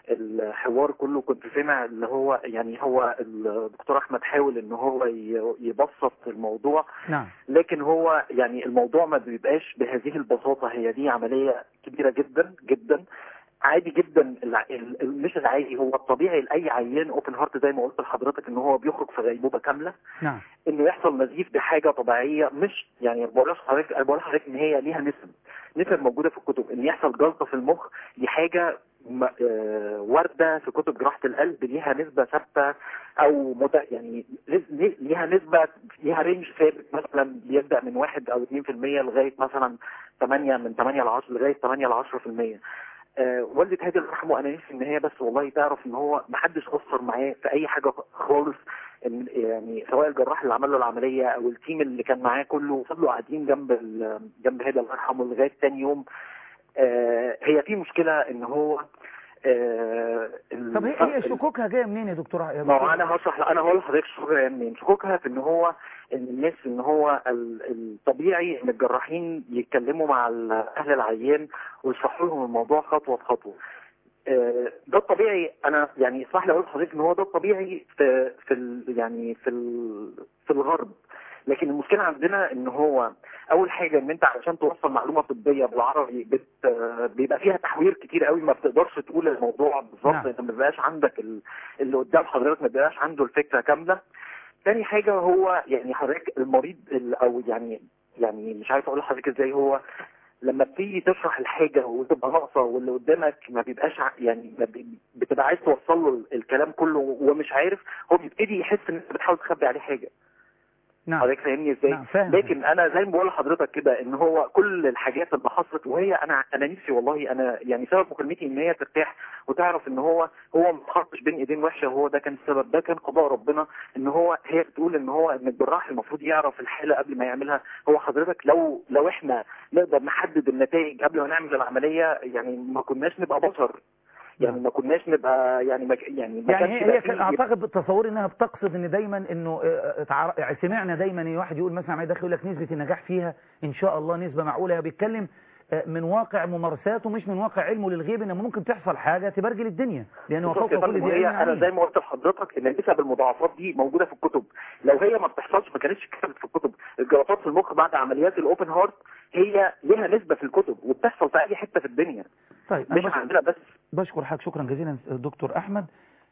الحوار كله كنت سامع اللي هو يعني هو الدكتور احمد حاول ان هو يبسط الموضوع. نعم. لكن هو يعني الموضوع ما بيبقاش بهذه البساطة، هي دي عملية كبيرة جدا جدا. عادي جدا مش العادي، هو الطبيعي لاي عيان اوبن هارت زي ما قلت لحضرتك ان هو بيخرج في غيبوبة كاملة. نعم. انه يحصل نزيف بحاجة طبيعية، مش يعني بقول لحضرتك ان هي ليها نسب موجودة في الكتب. ان يحصل جلطة في المخ دي حاجة واردة في كتب جراحة القلب، ليها نسبة ثابتة او يعني ليها نسبة، ليها رينج ثابت، مثلا بيبدأ من 1 أو 2% لغاية مثلا 8 من 8 ل 10 لغاية 8 ل 10%. والدة هادي الله يرحمه انا نفسي ان هي بس والله تعرف ان هو ما حدش قصر معاه في اي حاجة خالص. يعني سواء الجراح اللي عمل له العملية او التيم اللي كان معاه كله فضلوا قاعدين جنب هادي الله يرحمه لغاية تاني يوم. هي في مشكلة ان هو طب هي شكوكها جايه منين يا دكتور؟ ما هو انا هشرح، انا هقول لحضرتك شكوكها جايه منين. شكوكها في ان هو ان الناس ان هو الطبيعي ان الجراحين يتكلموا مع اهل العيان ويشرحوا لهم الموضوع خطوه بخطوه. ده الطبيعي. انا يعني اسمح لي اقول لحضرتك ان هو ده الطبيعي في الغرب. لكن المشكله عندنا ان هو اول حاجه ان انت علشان توصل معلومه طبيه بالعربي بيبقى فيها تحوير كتير قوي، ما بتقدرش تقول الموضوع بالظبط. انت ما بيبقاش عندك اللي قدام حضرتك ما بيبقاش عنده الفكره كامله. تاني حاجه هو يعني حضرتك المريض او يعني مش عارف اقول لحضرتك ازاي، هو لما بتيجي تشرح الحاجه وتبقى ناقصه واللي قدامك ما بيبقاش يعني بتبقى عايز توصل له الكلام كله ومش عارف، هو بيبتدي يحس ان انت بتحاول تخبي عليه حاجه. نعم. حضرتك فاهمني ازاي؟ نعم فاهم. لكن انا زي ما بقول لحضرتك كده ان هو كل الحاجات اللي حصلت، وهي انا نفسي والله انا يعني سبب مكالمتي ان هي ترتاح وتعرف ان هو ما اتحطش بين ايدين وحشه، وهو ده كان السبب، ده كان قضاء ربنا. ان هي بتقول ان الجراح المفروض يعرف الحاله قبل ما يعملها. هو حضرتك لو احنا نقدر نحدد النتائج قبل ما نعمل العمليه يعني ما كناش نبقى بشر. يعني ما كناش نبقى يعني هي اعتقد بالتصور انها بتقصد ان دايما انه سمعنا دايما واحد يقول مثلا عمليه داخل يقول لك نسبه النجاح فيها ان شاء الله نسبه معقوله. بيتكلم من واقع ممارساته مش من واقع علمه للغيب، انه ممكن تحصل حاجه تبرجل الدنيا لانه فوق كل ذي علم. انا زي ما قلت لحضرتك ان نسب المضاعفات دي موجوده في الكتب. لو هي ما بتحصلش ما كانتش كتبت في الكتب. الجلطات في المخ بعد عمليات الاوبن هارت هي ليها نسبه في الكتب وبتحصل في اي حته في الدنيا. طيب مش عندنا بس. بشكر حضرتك شكرا جزيلا دكتور احمد.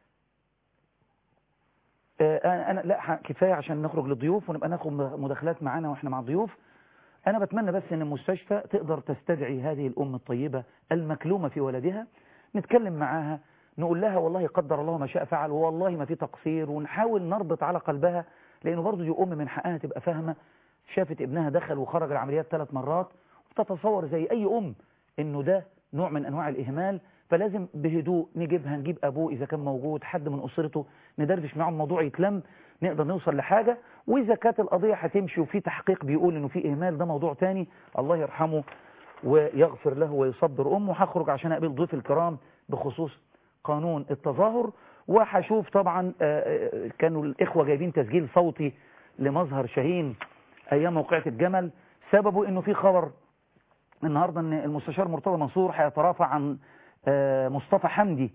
انا لا كفايه عشان نخرج للضيوف ونبقى ناخد مداخلات معانا واحنا مع الضيوف. انا بتمنى بس ان المستشفى تقدر تستدعي هذه الام الطيبه المكلومه في ولدها، نتكلم معاها نقول لها والله قدر الله ما شاء فعل والله ما في تقصير، ونحاول نربط على قلبها، لانه برضه دي ام من حقها تبقى فاهمه. شافت ابنها دخل وخرج العمليات 3 مرات وتتصور زي اي ام انه ده نوع من انواع الاهمال، فلازم بهدوء نجيب ابوه اذا كان موجود، حد من اسرته، ندردش معه الموضوع يتلم، نقدر نوصل لحاجه. واذا كانت القضيه هتمشي وفي تحقيق بيقول انه في اهمال ده موضوع تاني، الله يرحمه ويغفر له ويصبر امه. هخرج عشان اقابل ضيوف الكرام بخصوص قانون التظاهر، وهشوف طبعا كانوا الاخوه جايبين تسجيل صوتي لمظهر شاهين ايام موقعة الجمل، سببه انه في خبر النهارده ان المستشار مرتضى منصور هيترافع عن مصطفى حمدي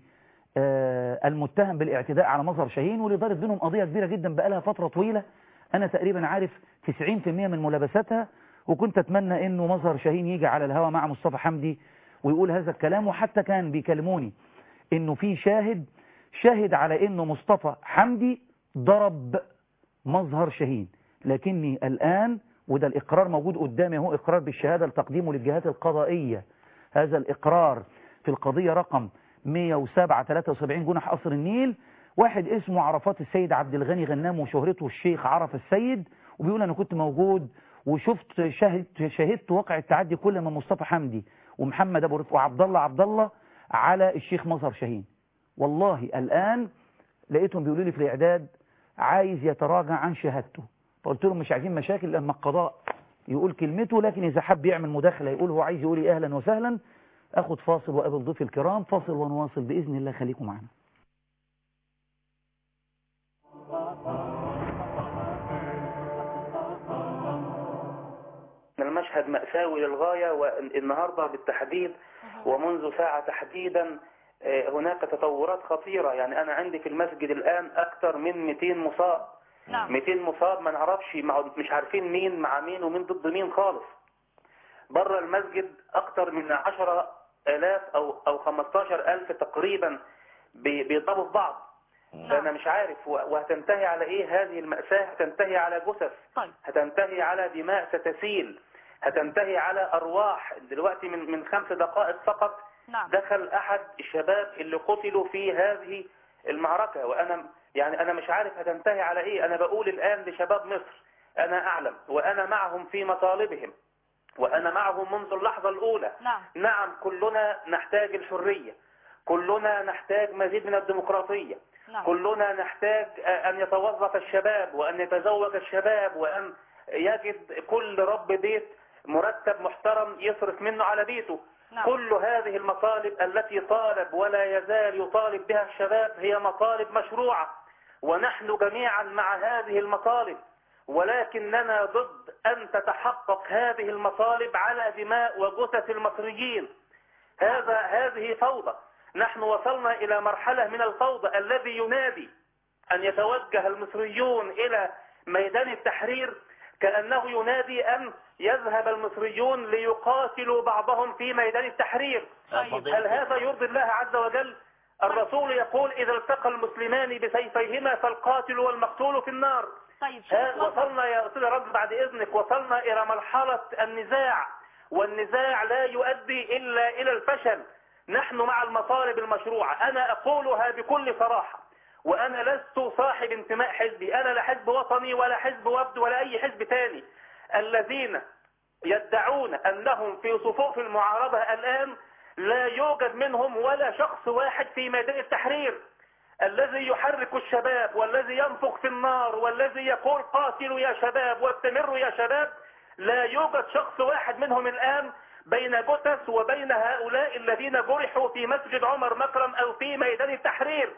المتهم بالاعتداء على مظهر شاهين، واللي دارت بينهم قضيه كبيره جدا بقالها فتره طويله. انا تقريبا عارف 90% من ملابساتها، وكنت اتمنى انه مظهر شاهين يجي على الهواء مع مصطفى حمدي ويقول هذا الكلام. وحتى كان بيكلموني انه في شاهد على انه مصطفى حمدي ضرب مظهر شاهين، لكني الآن وده الإقرار موجود قدامي هو إقرار بالشهادة لتقديمه للجهات القضائية، هذا الإقرار في القضية رقم 107/73 جنح قصر النيل. واحد اسمه عرفات السيد عبد الغني غنام وشهرته الشيخ عرف السيد، وبيقول أنا كنت موجود وشفت شهدت واقع التعدي كل ما مصطفى حمدي ومحمد أبو رفع وعبد الله على الشيخ مظهر شاهين. والله الآن لقيتهم بيقولوا لي في الإعداد عايز يتراجع عن شهادته، فقلت لهم مش عايزين مشاكل لما القضاء يقول كلمته، لكن إذا حب يعمل مداخلة يقول هو عايز يقول أهلا وسهلا. أخذ فاصل وقابل ضيف الكرام، فاصل ونواصل بإذن الله، خليكم معنا. المشهد مأساوي للغاية، والنهاردة بالتحديد ومنذ ساعة تحديدا هناك تطورات خطيرة. يعني أنا عندي في المسجد الآن أكثر من 200 مصاب. 200 مصاب ما نعرفش، مش عارفين مين مع مين ومين ضد مين خالص. بره المسجد أكثر من 10,000 أو 15,000 تقريبا بيضربوا في بعض. فأنا مش عارف وهتنتهي على إيه هذه المأساة. هتنتهي على جثث، هتنتهي على دماء ستسيل، هتنتهي على أرواح. دلوقتي من 5 دقائق فقط دخل أحد الشباب اللي قتلوا في هذه المعركة. أنا مش عارف هتنتهي على إيه. أنا بقول الآن لشباب مصر، أنا أعلم وأنا معهم في مطالبهم وأنا معهم منذ اللحظة الأولى. نعم كلنا نحتاج الحرية، كلنا نحتاج مزيد من الديمقراطية، كلنا نحتاج أن يتوظف الشباب وأن يتزوج الشباب وأن يجد كل رب بيت مرتب محترم يصرف منه على بيته. كل هذه المطالب التي طالب ولا يزال يطالب بها الشباب هي مطالب مشروعة، ونحن جميعا مع هذه المطالب، ولكننا ضد أن تتحقق هذه المطالب على دماء وجثث المصريين. هذه فوضى. نحن وصلنا إلى مرحلة من الفوضى الذي ينادي أن يتوجه المصريون إلى ميدان التحرير كأنه ينادي أن يذهب المصريون ليقاتلوا بعضهم في ميدان التحرير. هل هذا يرضي الله عز وجل؟ الرسول يقول إذا التقى المسلمان بسيفيهما فالقاتل والمقتول في النار. وصلنا يا أستاذ رب بعد إذنك، وصلنا إلى مرحلة النزاع، والنزاع لا يؤدي إلا إلى الفشل. نحن مع المطالب المشروعة. أنا أقولها بكل صراحة، وأنا لست صاحب انتماء حزبي، أنا لا حزب وطني ولا حزب وفد ولا أي حزب تاني. الذين يدعون أنهم في صفوف المعارضة الآن لا يوجد منهم ولا شخص واحد في ميدان التحرير. الذي يحرك الشباب والذي ينفخ في النار والذي يقول قاتلوا يا شباب واستمروا يا شباب، لا يوجد شخص واحد منهم الآن بين جثث وبين هؤلاء الذين جرحوا في مسجد عمر مكرم أو في ميدان التحرير.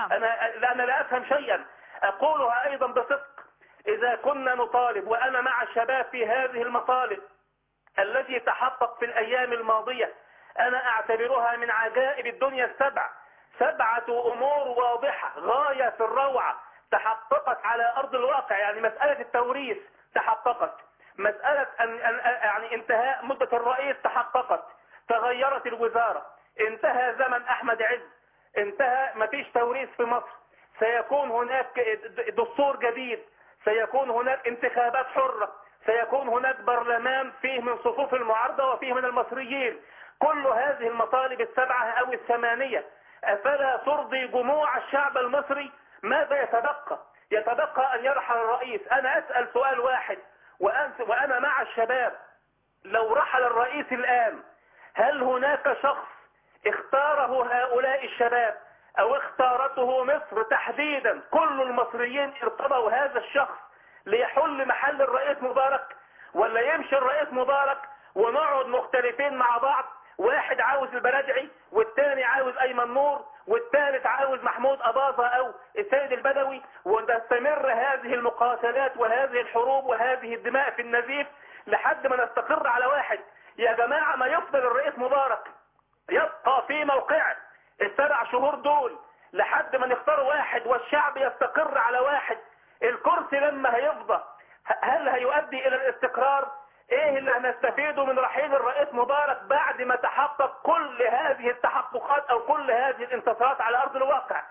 أنا لا أفهم شيئا. أقولها أيضا بصدق، إذا كنا نطالب وأنا مع الشباب في هذه المطالب التي تحقق في الأيام الماضية، أنا أعتبرها من عجائب الدنيا السبع. 7 أمور واضحة غاية في الروعة تحققت على أرض الواقع. يعني مسألة التوريث تحققت، مسألة يعني انتهاء مدة الرئيس تحققت، تغيرت الوزارة، انتهى زمن أحمد عز، انتهى مفيش توريث في مصر، سيكون هناك دستور جديد، سيكون هناك انتخابات حرة، سيكون هناك برلمان فيه من صفوف المعارضة وفيه من المصريين. كل هذه المطالب ال7 أو ال8 أفلا ترضي جموع الشعب المصري؟ ماذا يتبقى؟ يتبقى أن يرحل الرئيس. أنا أسأل سؤال واحد وأنا مع الشباب، لو رحل الرئيس الآن هل هناك شخص اختاره هؤلاء الشباب أو اختارته مصر تحديدا كل المصريين ارتضوا هذا الشخص ليحل محل الرئيس مبارك؟ ولا يمشي الرئيس مبارك ونقعد مختلفين مع بعض، واحد عاوز البلدعي والتاني عاوز أيمن نور والثالث عاوز محمود أباظة أو السيد البدوي، وتستمر هذه المقاتلات وهذه الحروب وهذه الدماء في النزيف لحد ما نستقر على واحد. يا جماعة ما يفضل الرئيس مبارك يبقى في موقعه ال7 شهور دول لحد ما نختار واحد والشعب يستقر على واحد. الكرسي لما هيفضى هل هيؤدي إلى الاستقرار؟ ايه اللي هنستفيده من رحيل الرئيس مبارك بعد ما تحقق كل هذه التحققات او كل هذه الانتصارات على ارض الواقع؟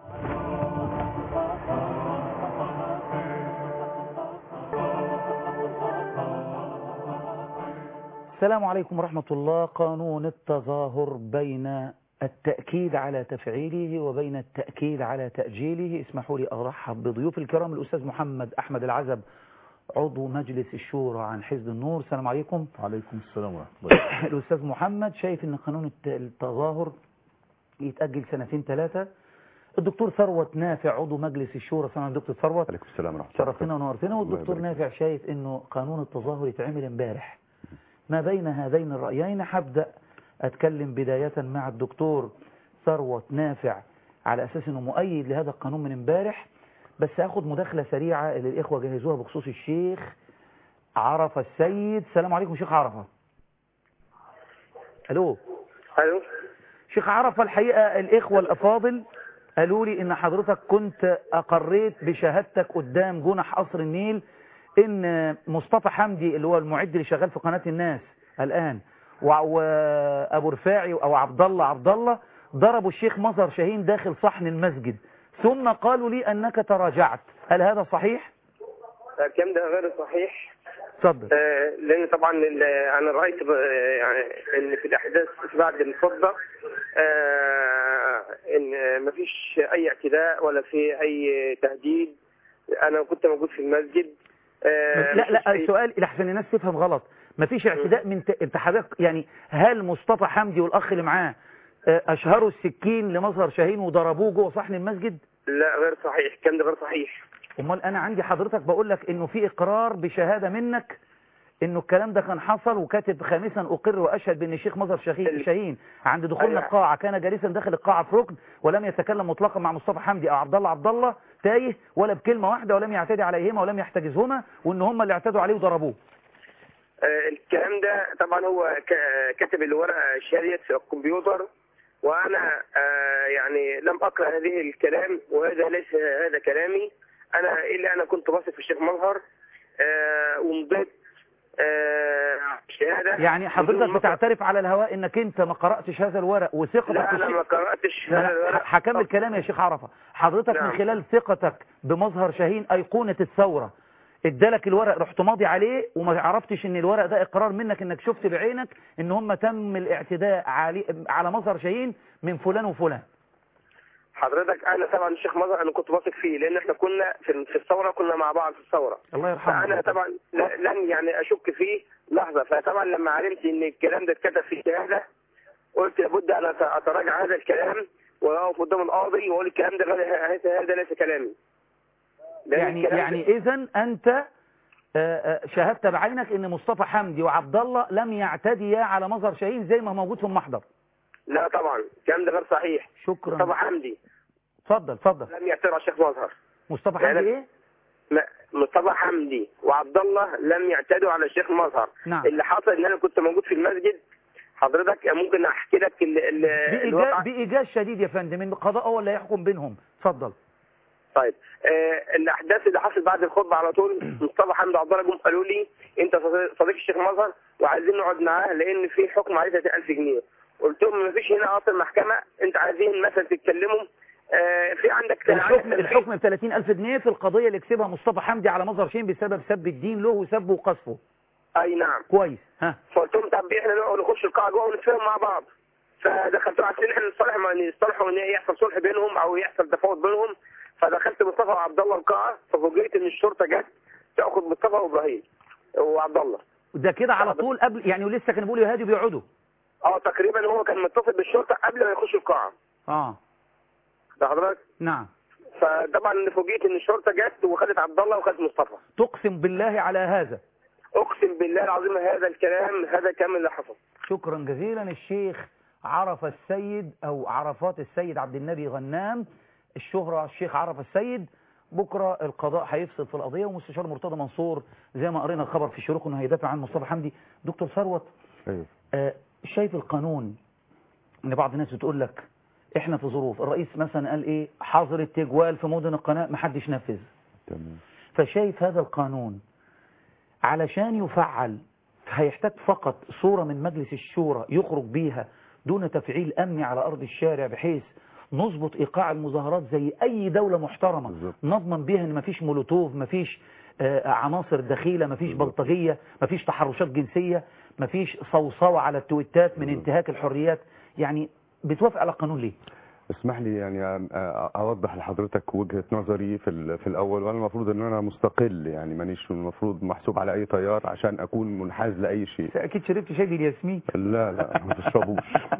السلام عليكم ورحمة الله. قانون التظاهر بين التأكيد على تفعيله وبين التأكيد على تأجيله. اسمحوا لي أرحب بضيوف الكرام، الأستاذ محمد أحمد العزب عضو مجلس الشورى عن حزب النور. السلام عليكم. وعليكم السلام ورحمة الله. الأستاذ محمد شايف أن قانون التظاهر يتأجل 2-3. الدكتور ثروت نافع عضو مجلس الشورى. السلام عليكم دكتور ثروت. عليكم السلام ورحمة الله. شرفتنا ونورتنا. والدكتور نافع شايف أنه قانون التظاهر يتعمل امبارح. ما بين هذين الرأيين هبدأ أتكلم بداية مع الدكتور ثروت نافع على أساس أنه مؤيد لهذا القانون من امبارح، بس هاخد مداخلة سريعة اللي الإخوة جهزوها بخصوص الشيخ عرفة السيد. السلام عليكم شيخ عرفة. ألو. أيوه. شيخ عرفة، الحقيقة الإخوة الأفاضل قالوا لي إن حضرتك كنت أقريت بشهادتك قدام جنح قصر النيل إن مصطفى حمدي اللي هو المعد اللي شغال في قناة الناس الآن وأبو رفاعي أو عبد الله ضربوا الشيخ مظهر شاهين داخل صحن المسجد، ثم قالوا لي أنك تراجعت، هل هذا صحيح؟ الكلام ده غير صحيح. اتفضل. لان طبعا انا رايت يعني ان في الاحداث بعد الخطبه ان مفيش اي اعتداء ولا في اي تهديد. انا كنت موجود في المسجد. لا السؤال لحسن الناس تفهم غلط، مفيش اعتداء من انت حضرتك يعني هل مصطفى حمدي والاخ اللي معاه اشهروا السكين لمظهر شاهين وضربوه جوه صحن المسجد؟ لا غير صحيح، الكلام ده غير صحيح. امال انا عندي حضرتك بقول لك انه في اقرار بشهاده منك انه الكلام ده كان حصل، وكاتب خامسا اقر واشهد بان الشيخ مظهر شاهين عند دخولنا القاعه كان جالسا داخل القاعه في ركن ولم يتكلم مطلقا مع مصطفى حمدي او عبد الله تايه ولا بكلمه واحده ولم يعتدي عليهما ولم يحتجزهما، وان هم اللي اعتدوا عليه وضربوه. الكلام ده طبعا هو كاتب الورقه شاريت في الكمبيوتر، وانا يعني لم اقرا هذه الكلام، وهذا ليس هذا كلامي انا، الا انا كنت واثق في الشيخ مظهر ومضيت شهاده. يعني حضرتك بتعترف على الهواء انك انت ما قراتش هذا الورق وثقتك؟ لا انا ما قراتش هذا الورق. هكمل كلامي يا شيخ عرفه. حضرتك من خلال ثقتك بمظهر شاهين ايقونه الثوره ادالك الورق، رحت ماضي عليه وما عرفتش ان الورق ده اقرار منك انك شفت بعينك ان هم تم الاعتداء على مظهر شاهين من فلان وفلان؟ حضرتك انا طبعا الشيخ مظهر انا كنت واثق فيه، لان احنا كنا في الثوره، كنا مع بعض في الثوره. الله يرحمه. فانا طبعا لن يعني اشك فيه لحظه. فطبعا لما علمت ان الكلام ده اتكتب في الشهاده قلت لابد ان اتراجع هذا الكلام واقف قدام القاضي واقول الكلام ده هذا ليس كلامي. يعني اذا انت شاهدت بعينك ان مصطفى حمدي وعبد الله لم يعتديا على مظهر شاهين زي ما موجود في المحضر؟ لا طبعا الكلام ده غير صحيح. شكرا. مصطفى حمدي اتفضل. لم يعترض على الشيخ مظهر. مصطفى حمدي ايه؟ مصطفى حمدي وعبد الله لم يعتدوا على الشيخ مظهر. نعم. اللي حصل ان انا كنت موجود في المسجد، حضرتك ممكن احكي لك بإيجاز شديد يا فندم، ان القضاء هو اللي هيحكم بينهم. اتفضل. طيب الاحداث اللي حصلت بعد الخطبه على طول، مصطفى حمدي وعبد الله جم قالوا لي انت صديق الشيخ مظهر وعايزين نقعد معاه لان في حكم عليه 30,000 جنيه. قلت لهم ما فيش هنا اصلا محكمه، انت عايزين مثلا تتكلموا في عندك الحكم ب 30,000 جنيه في القضيه اللي كسبها مصطفى حمدي على مظهر شاهين بسبب سب الدين له وسبه وقذفه. اي نعم. كويس. ها. فقلت لهم طب احنا نقعد نخش القاعه جوه ونتفاهم مع بعض. فدخلتوا عشان احنا نصطلحوا ان يحصل صلح بينهم او يحصل تفاوض بينهم. فدخلت مصطفى وعبد الله القاعه، ففوجئت ان الشرطه جت تاخذ مصطفى وابراهيم وعبد الله. ده كده على طول قبل يعني، ولسه كانوا بيقولوا يهادوا بيقعدوا؟ تقريبا هو كان متصل بالشرطه قبل ما يخش القاعه. ده حضرتك؟ نعم. فطبعا فوجئت ان الشرطه جت وخدت عبد الله وخدت مصطفى. تقسم بالله على هذا؟ اقسم بالله العظيم هذا الكلام هذا كامل اللي حصل. شكرا جزيلا. الشيخ عرفة السيد او عرفات السيد عبد النبي غنام، الشهرة الشيخ عرفة السيد. بكرة القضاء هيفصل في القضية، ومستشار مرتضى منصور زي ما قرينا الخبر في الشروق انه هيدافع عن مصطفى حمدي. دكتور ثروت، شايف القانون ان بعض الناس بتقول لك احنا في ظروف، الرئيس مثلا قال ايه حظر التجوال في مدن القناة محدش نفذ. تمام. فشايف هذا القانون علشان يفعل هيحتاج فقط صورة من مجلس الشورى يخرج بيها دون تفعيل أمني على أرض الشارع، بحيث نظبط إيقاع المظاهرات زي أي دولة محترمة بالزبط. نضمن بيها إن مفيش مولوتوف، مفيش عناصر دخيلة، مفيش بلطجية، مفيش تحرشات جنسية، مفيش صوصوة على التويتات من انتهاك الحريات. يعني بتوافق على القانون ليه؟ اسمح لي يعني اوضح لحضرتك وجهة نظري في الاول. وانا المفروض ان انا مستقل، يعني مانيش المفروض محسوب على اي تيار عشان اكون منحاز لاي شيء. اكيد شربت شاي بالياسمين. لا ما تشربوش.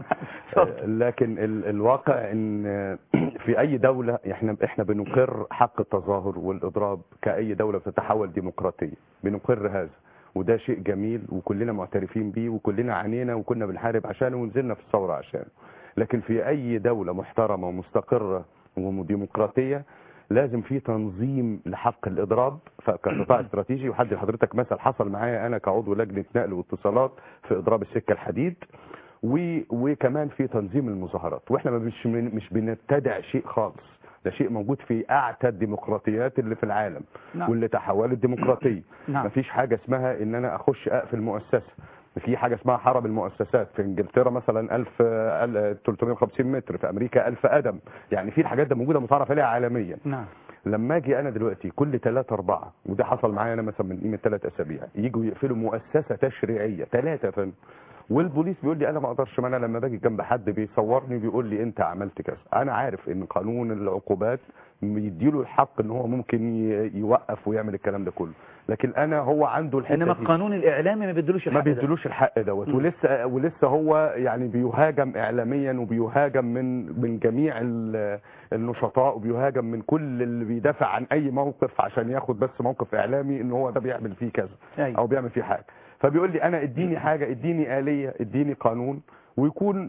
لكن الواقع ان في اي دولة احنا بنقر حق التظاهر والاضراب كاي دولة بتتحول ديمقراطية، بنقر هذا، وده شيء جميل وكلنا معترفين بيه وكلنا عانينا وكنا بنحارب عشانه ونزلنا في الثورة عشانه. لكن في أي دولة محترمة ومستقرة وديمقراطية لازم في تنظيم لحق الإضراب كقطاع استراتيجي. وحد حضرتك مثل حصل معايا أنا كعضو لجنة نقل واتصالات في إضراب السكة الحديد، وكمان في تنظيم المظاهرات، واحنا مش بنبتدع شيء خالص، ده شيء موجود في اعتى الديمقراطيات اللي في العالم. نعم. واللي تحولت ديمقراطيه. نعم. مفيش حاجه اسمها ان انا اخش اقفل مؤسسه. في حاجه اسمها حرب المؤسسات، في انجلترا مثلا 1350 متر، في امريكا 1000 قدم، يعني في الحاجات دي موجوده متعارف عليها عالميا. نعم. لما اجي انا دلوقتي كل 3-4، وده حصل معايا انا مثلا من قيمه 3 اسابيع، يجوا يقفلوا مؤسسه تشريعيه 3 فن، والبوليس بيقول لي انا ما اقدرش، ما انا لما باجي جنب حد بيصورني بيقول لي انت عملت كذا. انا عارف ان قانون العقوبات بيديله الحق ان هو ممكن يوقف ويعمل الكلام ده كله، لكن انا هو عنده الحته انما القانون الاعلامي ما بيدلوش الحق، ما بيدلوش الحق دوت. ولسه هو يعني بيهاجم اعلاميا، وبيهاجم من جميع النشطاء، وبيهاجم من كل اللي بيدافع عن اي موقف عشان ياخد بس موقف اعلامي ان هو ده بيعمل فيه كذا او بيعمل فيه حاجه. فبيقول لي انا اديني حاجه، اديني آلية، اديني قانون، ويكون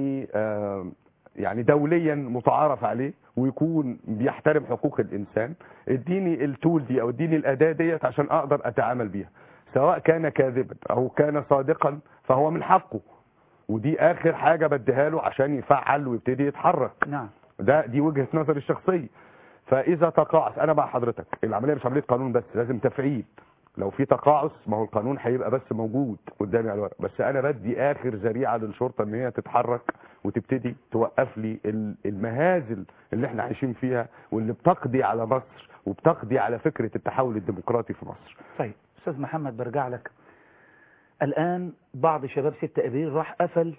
يعني دوليا متعارف عليه، ويكون بيحترم حقوق الانسان. اديني التول دي او اديني الاداه ديت عشان اقدر اتعامل بيها، سواء كان كاذبا او كان صادقا فهو من حقه، ودي اخر حاجه بديها له عشان يفعل ويبتدي يتحرك. نعم. دي وجهه نظري الشخصيه. فاذا تقاعس، انا مع حضرتك، العمليه مش عمليه قانون بس، لازم تفعيل. لو في تقاعس ما هو القانون هيبقى بس موجود قدامي على الورق، بس انا بدي اخر ذريعه للشرطه ان هي تتحرك وتبتدي توقف لي المهازل اللي احنا عايشين فيها، واللي بتقضي على مصر وبتقضي على فكره التحول الديمقراطي في مصر. طيب استاذ محمد، برجع لك. الان بعض شباب 6 ابريل راح قفل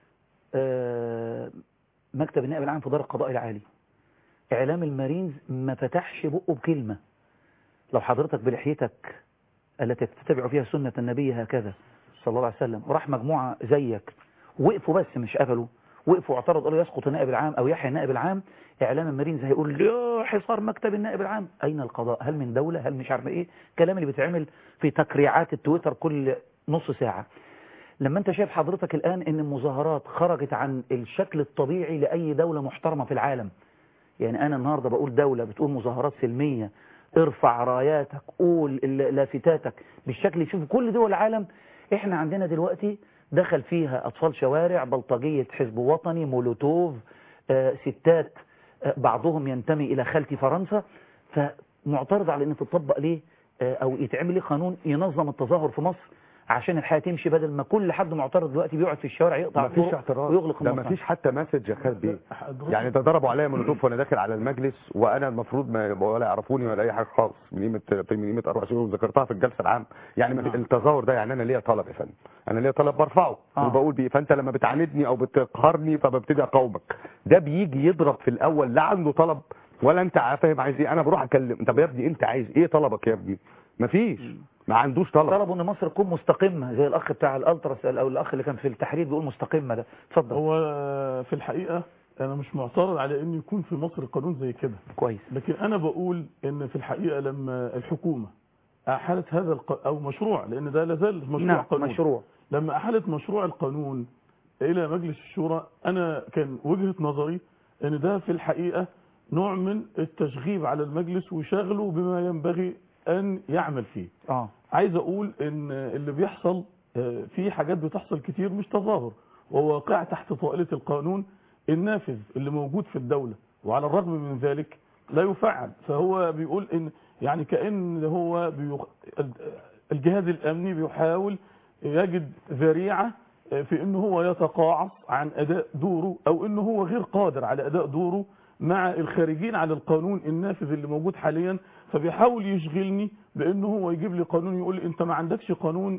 مكتب النائب العام في دار القضاء العالي. اعلام المارينز ما فتحش بقه بكلمه. لو حضرتك بلحيتك التي تتبع فيها سنة النبي هكذا صلى الله عليه وسلم، وراح مجموعة زيك وقفوا، بس مش قفلوا، وقفوا واعترضوا قالوا يسقط النائب العام أو يحيى النائب العام، إعلام المارينز هيقول يا حصار مكتب النائب العام. أين القضاء؟ هل من دولة؟ هل مش عارف إيه؟ كلام اللي بيتعمل في تقريعات التويتر كل نص ساعة. لما أنت شايف حضرتك الآن إن المظاهرات خرجت عن الشكل الطبيعي لأي دولة محترمة في العالم، يعني أنا النهاردة بقول دولة بتقول مظاهرات سلمية، ارفع راياتك، قول لافتاتك بالشكل يشوف كل دول العالم. احنا عندنا دلوقتي دخل فيها اطفال شوارع، بلطجية حزب وطني، مولوتوف، ستات بعضهم ينتمي الى خالتي فرنسا، فمعترض على ان تطبق ليه او يتعمل ليه قانون ينظم التظاهر في مصر عشان الحياة تمشي، بدل ما كل حد معترض دلوقتي بيقعد في الشوارع يقطع الطرق ويغلق المصانع. ده مفيش حتى مسج يا خالد بيه. يعني ده ضربوا عليا مولوتوف وانا داخل على المجلس، وانا المفروض ما ولا يعرفوني ولا اي حاجه خالص، من قيمه 4 شهور ذكرتها في الجلسه العامه. يعني التظاهر ده يعني انا ليا طلب يا فندم، انا ليا طلب برفعه وبقول بيه، فانت لما بتعاندني او بتقهرني فببتدي اقاومك. ده بيجي يضرب في الاول، لا عنده طلب ولا انت فاهم عايز ايه. انا بروح اكلم، طب يا ابني انت عايز ايه؟ طلبك يا ابني مفيش، ما عندوش طلب. طلبوا ان مصر تكون مستقمه زي الاخ بتاع الالتراس او الاخ اللي كان في التحرير بيقول مستقمه. ده اتفضل. هو في الحقيقه انا مش معترض على ان يكون في مصر قانون زي كده كويس، لكن انا بقول ان في الحقيقه لما الحكومه احالت هذا او مشروع، لان ده لازال مشروع قانون، مشروع، لما احالت مشروع القانون الى مجلس الشورى، انا كان وجهه نظري ان ده في الحقيقه نوع من التشغيب على المجلس وشغله بما ينبغي ان يعمل فيه. عايز اقول ان اللي بيحصل في حاجات بتحصل كتير مش تظاهر، وواقع تحت طائلة القانون النافذ اللي موجود في الدولة، وعلى الرغم من ذلك لا يفعل. فهو بيقول ان يعني كأن هو الجهاز الامني بيحاول يجد ذريعة في انه هو يتقاعس عن اداء دوره، او انه هو غير قادر على اداء دوره مع الخارجين على القانون النافذ اللي موجود حاليا. فبيحاول يشغلني بانه هو يجيب لي قانون، يقول لي انت ما عندكش قانون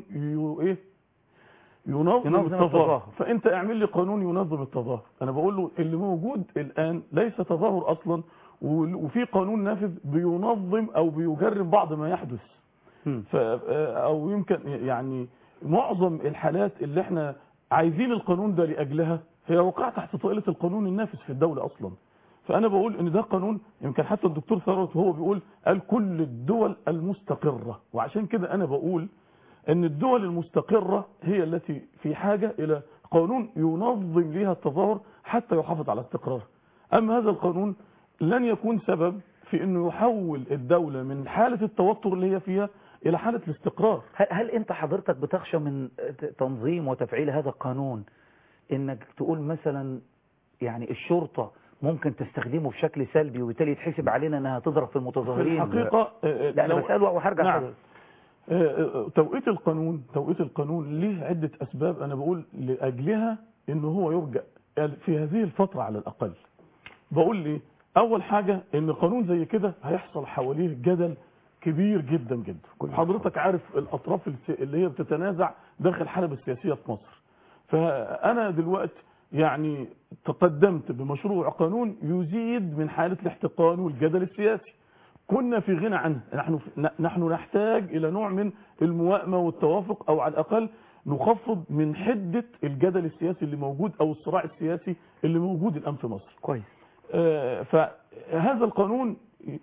ينظم التظاهر، فانت اعمل لي قانون ينظم التظاهر. انا بقول له اللي موجود الان ليس تظاهر اصلا، وفي قانون نافذ بينظم او بيجرم بعض ما يحدث. او يمكن يعني معظم الحالات اللي احنا عايزين القانون ده لاجلها هي وقع تحت طائلة القانون النافذ في الدولة اصلا. فانا بقول ان ده قانون، يمكن حتى الدكتور ثروت وهو بيقول قال كل الدول المستقرة، وعشان كده انا بقول ان الدول المستقرة هي التي في حاجة الى قانون ينظم لها التظاهر حتى يحافظ على استقرار. اما هذا القانون لن يكون سبب في انه يحول الدولة من حالة التوتر اللي هي فيها الى حالة الاستقرار. هل انت حضرتك بتخشى من تنظيم وتفعيل هذا القانون انك تقول مثلا يعني الشرطة ممكن تستخدمه بشكل سلبي وبالتالي يتحسب علينا انها تضرب في المتظاهرين؟ في الحقيقة لا انا بسأله وهرجع. نعم. توقيت القانون ليه عدة أسباب أنا بقول لأجلها إنه هو يرجع في هذه الفترة على الأقل. بقول لي أول حاجة إن قانون زي كده هيحصل حواليه جدل كبير جدا جدا. حضرتك عارف الأطراف اللي هي بتتنازع داخل حلبة السياسية في مصر. فأنا دلوقتي يعني تقدمت بمشروع قانون يزيد من حالة الاحتقان والجدل السياسي. كنا في غنى عنه. نحن نحتاج إلى نوع من الموائمة والتوافق، أو على الأقل نخفض من حدة الجدل السياسي اللي موجود أو الصراع السياسي اللي موجود الآن في مصر. كويس. فهذا القانون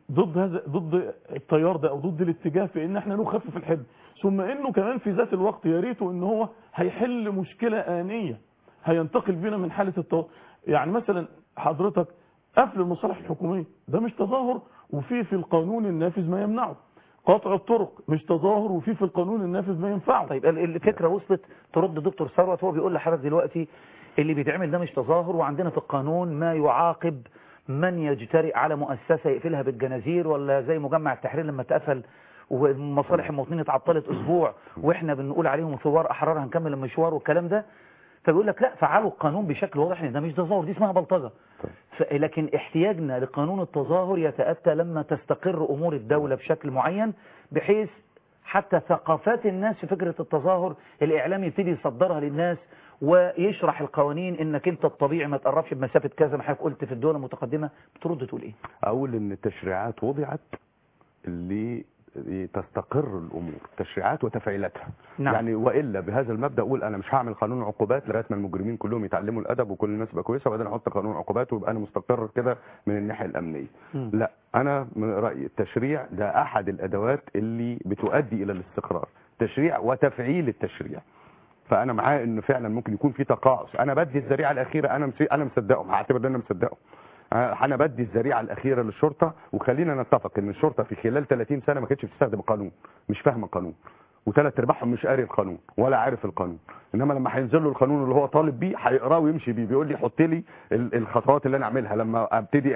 ضد التيار ده أو ضد الاتجاه في إن احنا نخفف الحد، ثم إنه كمان في ذات الوقت يا ريته إن هو هيحل مشكلة آنية هينتقل بنا من حالة يعني مثلا حضرتك قفل المصالح الحكومية ده مش تظاهر وفي القانون النافذ ما يمنعه. قطع الطرق مش تظاهر وفي القانون النافذ ما ينفعه. طيب الفكرة وصلت. ترد دكتور ثروت هو بيقول لحضرتك دلوقتي اللي بيتعمل ده مش تظاهر، وعندنا في القانون ما يعاقب من يجترئ على مؤسسة يقفلها بالجنازير، ولا زي مجمع التحرير لما اتقفل ومصالح المواطنين اتعطلت اسبوع واحنا بنقول عليهم ثوار احرار هنكمل المشوار والكلام ده. فبيقول لك لا، فعلوا القانون بشكل واضح ان ده مش تظاهر، دي اسمها بلطجه. لكن احتياجنا لقانون التظاهر يتأتى لما تستقر امور الدولة بشكل معين، بحيث حتى ثقافات الناس في فكرة التظاهر الاعلام يبتدي يصدرها للناس ويشرح القوانين انك انت الطبيعي ما تقربش بمسافة كذا ما حضرتك قلت في الدول المتقدمة. بترد تقول ايه؟ اقول ان التشريعات وضعت اللي تستقر الامور، تشريعات وتفعيلاتها. نعم. يعني والا بهذا المبدا اقول انا مش هعمل قانون عقوبات لغايه ما المجرمين كلهم يتعلموا الادب وكل الناس تبقى كويسه وبعدين احط قانون عقوبات ويبقى انا مستقر كده من الناحيه الامنيه. لا، انا من رايي التشريع ده احد الادوات اللي بتؤدي الى الاستقرار، تشريع وتفعيل التشريع. فانا معاه انه فعلا ممكن يكون في تقاعس. انا بدي الذريعه الاخيره، انا مصدقهم، هعتبر ان انا مصدقهم. انا بدي الذريعه الاخيره للشرطه، وخلينا نتفق ان الشرطه في خلال 30 سنه ما كانتش بتستخدم القانون، مش فاهمه القانون، وثلاث ارباعهم مش قاري القانون ولا عارف القانون. انما لما هينزل له القانون اللي هو طالب بيه هيقراه ويمشي بيه. بيقول لي حط لي الخطوات اللي انا اعملها لما ابتدي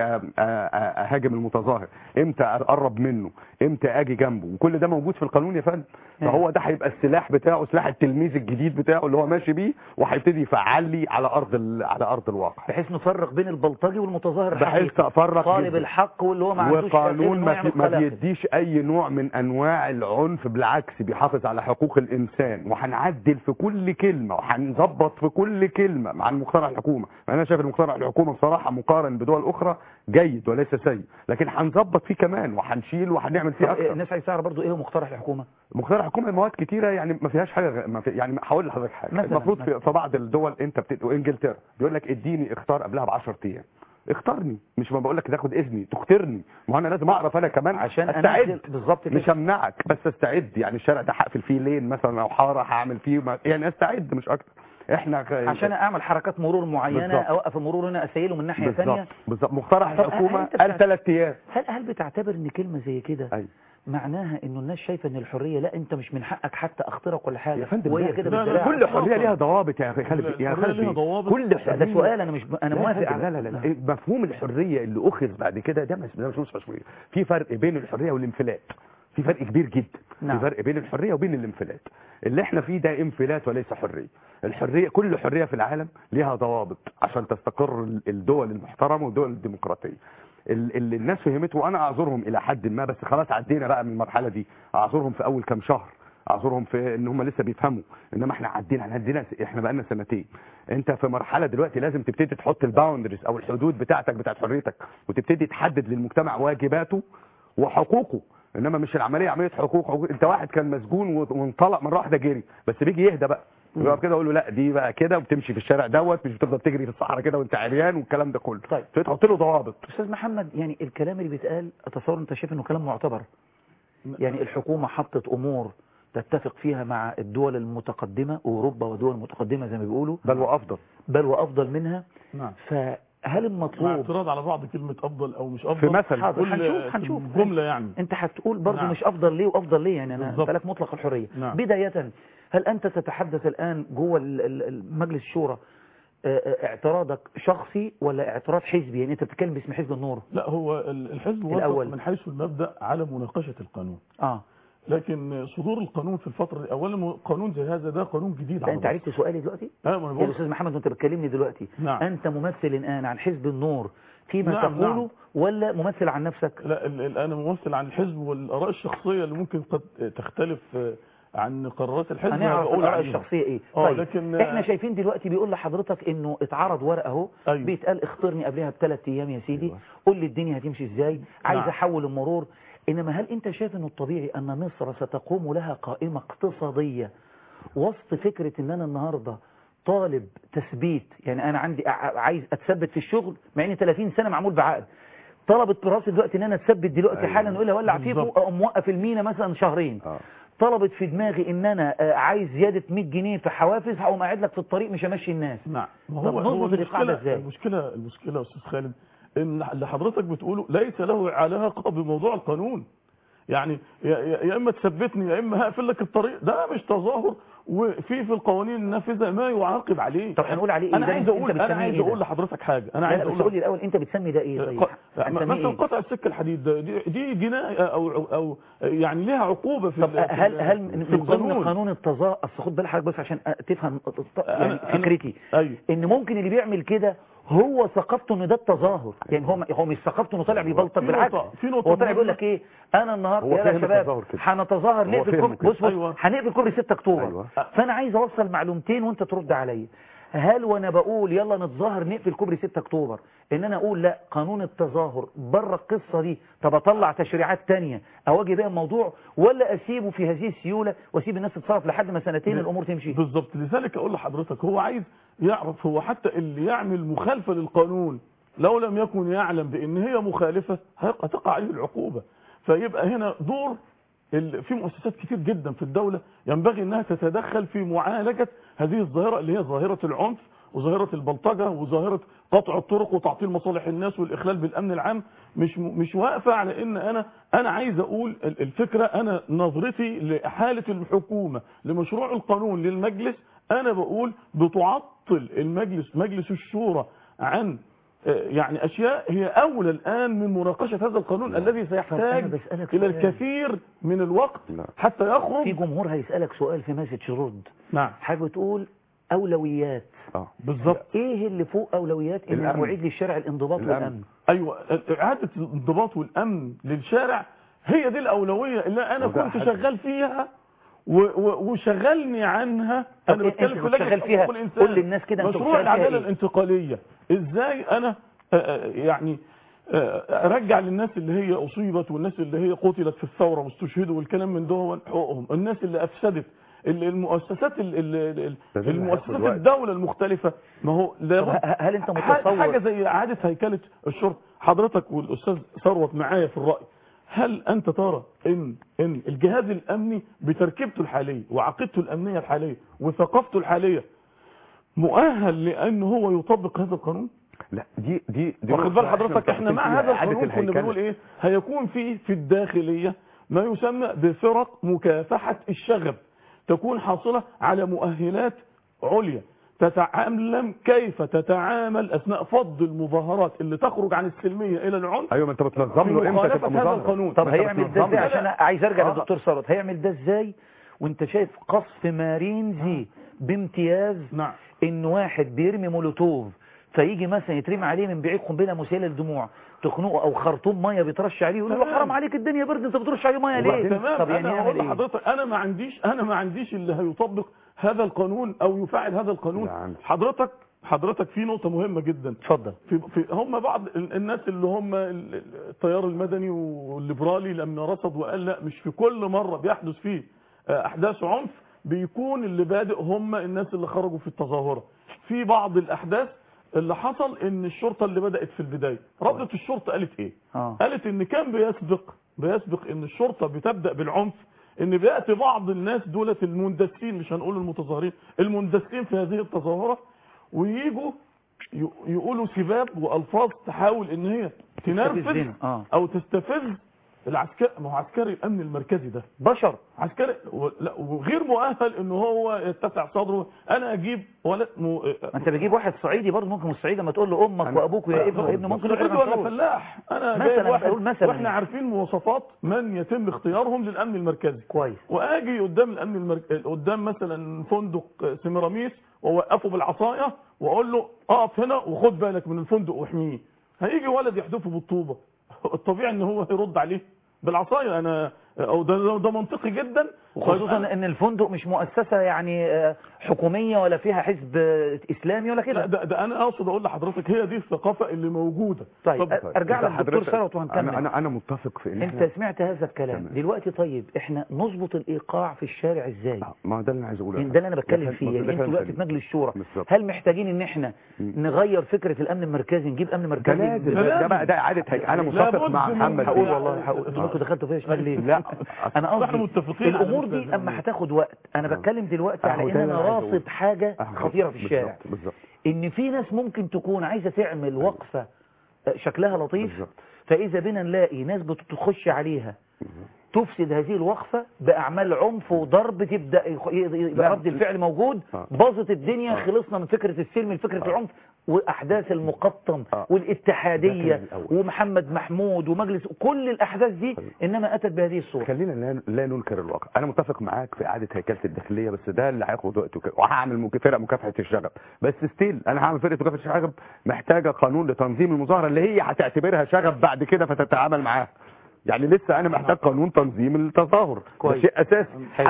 اهاجم المتظاهر، امتى اقرب منه، امتى اجي جنبه، وكل ده موجود في القانون يا فندم. فهو ده هيبقى السلاح بتاعه، سلاح التلميذ الجديد بتاعه اللي هو ماشي بيه، وهيبتدي يفعل لي على ارض الواقع، بحيث نفرق بين البلطجي والمتظاهر بحيث افرق طالب الحق واللي هو ما عندوش وقانون ما بيديش اي نوع من انواع العنف، بالعكس بيحافظ على حقوق الانسان. وهنعدل في كل كلمه وهنظبط في كل كلمه مع المقترح الحكومه. انا شايف المقترح الحكومه بصراحه مقارن بدول اخرى جيد وليس سيء، لكن هنظبط فيه كمان وهنشيل وهنعمل فيه اكتر. الناس عايزه تعرف برضه ايه هو مقترح الحكومه؟ مقترح الحكومه مواد كتيره يعني ما فيهاش حاجه يعني هقول لحضرتك حاجه. المفروض في بعض الدول انت وانجلترا بيقول لك اديني اختار قبلها ب 10 ايام. اختارني، مش ما بقول لك تاخد اذني تختارني، ما انا لازم اعرف انا كمان عشان استعد بالظبط. مش همنعك بس استعد. يعني الشارع ده هقفل فيه لين مثلا او حاره هعمل فيه يعني استعد مش اكتر. احنا عشان اعمل حركات مرور معينه بالزبط. اوقف المرور هنا اسيله من ناحيه ثانيه بالظبط. مقترح الحكومه قال 3 ايام. هل بتعتبر ان كلمه زي كده معناها انه الناس شايفه ان الحريه لا انت مش من حقك حتى اخترق ولا حاجه؟ يا فندم وهي كده بالدراع. كل حريه ليها ضوابط يا خالد. يا خالد كل حريه ده سؤال انا موافق. لا مفهوم الحريه اللي اخذ بعد كده ده مش مسؤوليه. في فرق بين الحريه والانفلات، في فرق كبير جدا. في فرق بين الحريه وبين الانفلات. اللي احنا فيه ده انفلات وليس حريه. الحريه كل حريه في العالم ليها ضوابط عشان تستقر الدول المحترمه والدول الديمقراطيه. اللي الناس فهمته، وانا اعذرهم الى حد ما، بس خلاص عدينا بقى من المرحله دي. اعذرهم في اول كام شهر، اعذرهم في ان هم لسه بيفهموا، انما احنا عدينا احنا بقى لنا سنتين. انت في مرحله دلوقتي لازم تبتدي تحط الباوندرز او الحدود بتاعت حريتك، وتبتدي تحدد للمجتمع واجباته وحقوقه. انما مش العمليه عمليه حقوق. انت واحد كان مسجون وانطلق مره واحده جري، بس بيجي يهدى بقى يقف كده اقول له لا دي بقى كده، وبتمشي في الشارع دوت، مش بتفضل تجري في الصحراء كده وانت عريان والكلام ده كله. طيب تحط له ضوابط. استاذ محمد، يعني الكلام اللي بيتقال اتصور انت شايف انه كلام معتبر؟ يعني الحكومه حطت امور تتفق فيها مع الدول المتقدمه، اوروبا ودول متقدمه زي ما بيقولوا، بل وافضل منها. نعم. فهل المطلوب اعتراض على بعض كلمه افضل او مش افضل في مثل هنشوف جمله يعني انت هتقول برضه نعم. مش افضل ليه وافضل ليه، يعني انا بالك مطلق الحريه. نعم. بدايه هل انت تتحدث الان جوه مجلس الشورى اعتراضك شخصي ولا اعتراض حزبي؟ يعني انت بتتكلم باسم حزب النور. لا، هو الحزب وافق من حيث المبدأ على مناقشة القانون. لكن صدور القانون في الفترة دي، اولا قانون زي هذا ده قانون جديد. لا انت عرفت سؤالي دلوقتي يا استاذ محمد وانت بتكلمني دلوقتي. نعم. انت ممثل الان عن حزب النور فيما تقوله ولا ممثل عن نفسك؟ لا، انا ممثل عن الحزب، والاراء الشخصيه اللي ممكن قد تختلف عن قرارات الحزب. هنعرف الاراء الشخصيه ايه. طيب لكن احنا شايفين دلوقتي بيقول لحضرتك انه اتعرض ورقه اهو. بيتقال اخترني قبلها ب3 ايام يا سيدي. قول لي الدنيا هتمشي ازاي. عايز احول المرور. انما هل انت شايف انه الطبيعي ان مصر ستقوم لها قائمه اقتصاديه وسط فكره ان انا النهارده طالب تثبيت؟ يعني انا عندي عايز اتثبت في الشغل مع اني 30 سنه معمول بعقد. طلبت براسي دلوقتي ان انا اتثبت دلوقتي حالا والا اولع فيه فوق او موقف المينا مثلا شهرين. طلبت في دماغي ان انا عايز زياده 100 جنيه في حوافز، هقوم قاعد لك في الطريق مش همشي الناس. نعم. هو المشكله يا استاذ خالد ان اللي حضرتك بتقوله ليس له علاقه بموضوع القانون. يعني يا اما تثبتني يا اما هقفل لك الطريق. ده مش تظاهر، وفي القوانين النافذه ما يعاقب عليه. طب هنقول عليه ايه؟ انا عايز اقول لحضرتك حاجه. انا عايز اقول لي الاول انت بتسمي ده ايه؟ طيب مثلا قطع السكه الحديد دي جنايه او يعني ليها عقوبه في. طب هل من ضمن قانون التظاهر؟ اصل خد بالك حضرتك بس عشان تفهم يعني فكرتي. ان ممكن اللي بيعمل كده هو ثقافته ان ده التظاهر. يعني هو مش ثقافته انه طالع بيبلطج. بالعكس هو طالع بيقول لك ايه؟ انا النهارده يا شباب هنتظاهر نقفل بص هنقفل كوبري 6 اكتوبر. فانا عايز اوصل معلومتين وانت ترد عليا. هل وانا بقول يلا نتظاهر نقفل كوبري 6 اكتوبر ان انا اقول لا قانون التظاهر بره القصه دي، طب اطلع تشريعات ثانيه اواجه بيها الموضوع، ولا اسيبه في هذه السيوله واسيب الناس تتصرف لحد ما سنتين الامور تمشي؟ بالظبط. لذلك اقول لحضرتك هو عايز يعرف، هو حتى اللي يعمل مخالفه للقانون لو لم يكن يعلم بان هي مخالفه هتقع عليه العقوبه. فيبقى هنا دور في مؤسسات كتير جدا في الدولة ينبغي انها تتدخل في معالجة هذه الظاهرة اللي هي ظاهرة العنف وظاهرة البلطجة وظاهرة قطع الطرق وتعطيل مصالح الناس والإخلال بالأمن العام. مش واقفة على ان انا عايز اقول الفكرة. انا نظرتي لحالة الحكومة لمشروع القانون للمجلس، انا بقول بتعطل مجلس الشورى عن يعني أشياء هي أولى الآن من مناقشة هذا القانون الذي سيحتاج إلى الكثير من الوقت حتى يخرج. في جمهور هيسألك سؤال في مسج رد. نعم. حاجة تقول أولويات. بالظبط. إيه اللي فوق أولويات؟ إن نعيد للشارع الانضباط والأمن. أيوة، إعادة الانضباط والأمن للشارع هي دي الأولوية اللي أنا كنت شغال فيها وشغلني عنها. انا بتكلم في لجنه فيها كل الناس كده. مشروع العداله الانتقاليه ازاي انا يعني ارجع للناس اللي هي اصيبت والناس اللي هي قتلت في الثوره واستشهدوا والكلام من ده حقوقهم، الناس اللي افسدت المؤسسات الدوله المختلفه. ما هو هل انت متصور حاجه زي اعاده هيكله الشرطه؟ حضرتك والاستاذ ثروت معايا في الراي. هل أنت ترى إن الجهاز الأمني بتركيبته الحالية وعقيدته الأمنية الحالية وثقافته الحالية مؤهل لأن هو يطبق هذا القانون؟ لا، دي واخد بال حضرتك احنا مع هذا القانون كنا بنقول ايه؟ هيكون في الداخلية ما يسمى بفرق مكافحة الشغب، تكون حاصلة على مؤهلات عليا تتعلم كيف تتعامل اثناء فض المظاهرات اللي تخرج عن السلميه الى العنف. ايوه، ما انت بتنظم له امتى تبقى مظاهره. طب هيعمل ده ازاي؟ عشان عايز ارجع للدكتور ثروت. هيعمل ده ازاي وانت شايف قصف مارينزي بامتياز؟ نعم. ان واحد بيرمي مولوتوف فيجي مثلا يترمي عليه من بعيد قنبله مسيله للدموع تخنقه او خرطوم ميه بيترش عليه يقول له حرام عليك الدنيا برد انت بترش عليه ميه ليه؟ طب يعني انا هقول لحضرتك انا ما عنديش اللي هيطبق هذا القانون او يفعل هذا القانون. حضرتك في نقطه مهمه جدا. اتفضل. في هم بعض الناس اللي هم التيار المدني والليبرالي لما رصد وقال لا مش في كل مره بيحدث فيه احداث عنف بيكون اللي بادئ هم الناس اللي خرجوا في التظاهره. في بعض الاحداث اللي حصل ان الشرطه اللي بدات في البدايه ردت الشرطه قالت ايه؟ قالت ان كان بيسبق ان الشرطه بتبدا بالعنف، ان بياتي بعض الناس دولة المندسين، مش هنقول المتظاهرين، المندسين في هذه التظاهره وييجوا يقولوا سباب والفاظ تحاول ان هي تنرفز او تستفز العسكري، ما هو عسكري الامن المركزي ده بشر عسكري وغير مؤهل ان هو يتسع صدره. انا اجيب ولد ما انت بتجيب واحد صعيدي برضه ممكن مش صعيدي، ما تقول له امك وابوك ويا ابنه وابنه ممكن يخرج صعيدي ولا فلاح. انا جايب واحد واحنا عارفين مواصفات من يتم اختيارهم للامن المركزي كويس، واجي قدام الامن قدام مثلا فندق سيميراميس واوقفه بالعصايه واقول له اقف هنا وخد بالك من الفندق واحميه، هيجي ولد يحدفه بالطوبه، الطبيعي ان هو هيرد عليه بالعصايه. انا او ده منطقي جدا، وخصوصا ان الفندق مش مؤسسه يعني حكوميه ولا فيها حزب اسلامي ولا كده. لا ده انا اقصد اقول لحضرتك هي دي الثقافه اللي موجوده. طيب ارجع لك دكتور ثروت وهنكمل. انا متفق في ان انت سمعت هذا الكلام دلوقتي. طيب احنا نظبط الايقاع في الشارع ازاي؟ ما ده اللي انا عايز اقوله، ده اللي انا بتكلم فيه. يعني انتوا دلوقتي في مجلس الشورى هل محتاجين ان احنا نغير فكره الامن المركزي، نجيب امن مركزي؟ ده بقى ده اعاده هيكله. انا متفق مع محمد. هقول والله انتوا ممكن دخلتوا فيها شمال ليه؟ لا انا قصدي الامور دي اما هتاخد وقت. انا بتكلم دلوقتي على ان انا راصد حاجه خطيره في الشارع، ان في ناس ممكن تكون عايزه تعمل وقفه شكلها لطيف، فاذا بنا نلاقي ناس بتخش عليها تفسد هذه الوقفة بأعمال عنف وضرب، تبدأ يبقى رد الفعل موجود، باظت الدنيا، خلصنا من فكرة السلم لفكرة العنف وأحداث المقطم والاتحادية ومحمد محمود ومجلس، كل الأحداث دي إنما أتت بهذه الصورة. خلينا لا ننكر الواقع. أنا متفق معاك في إعادة هيكلة الداخلية، بس ده اللي هياخد وقت وهعمل فرق مكافحة الشغب، بس ستيل أنا هعمل فرقة مكافحة الشغب محتاجة قانون لتنظيم المظاهرة اللي هي هتعتبرها شغب بعد كده فتتعامل معاها. يعني لسه انا محتاج قانون تنظيم التظاهر، ده شيء اساسي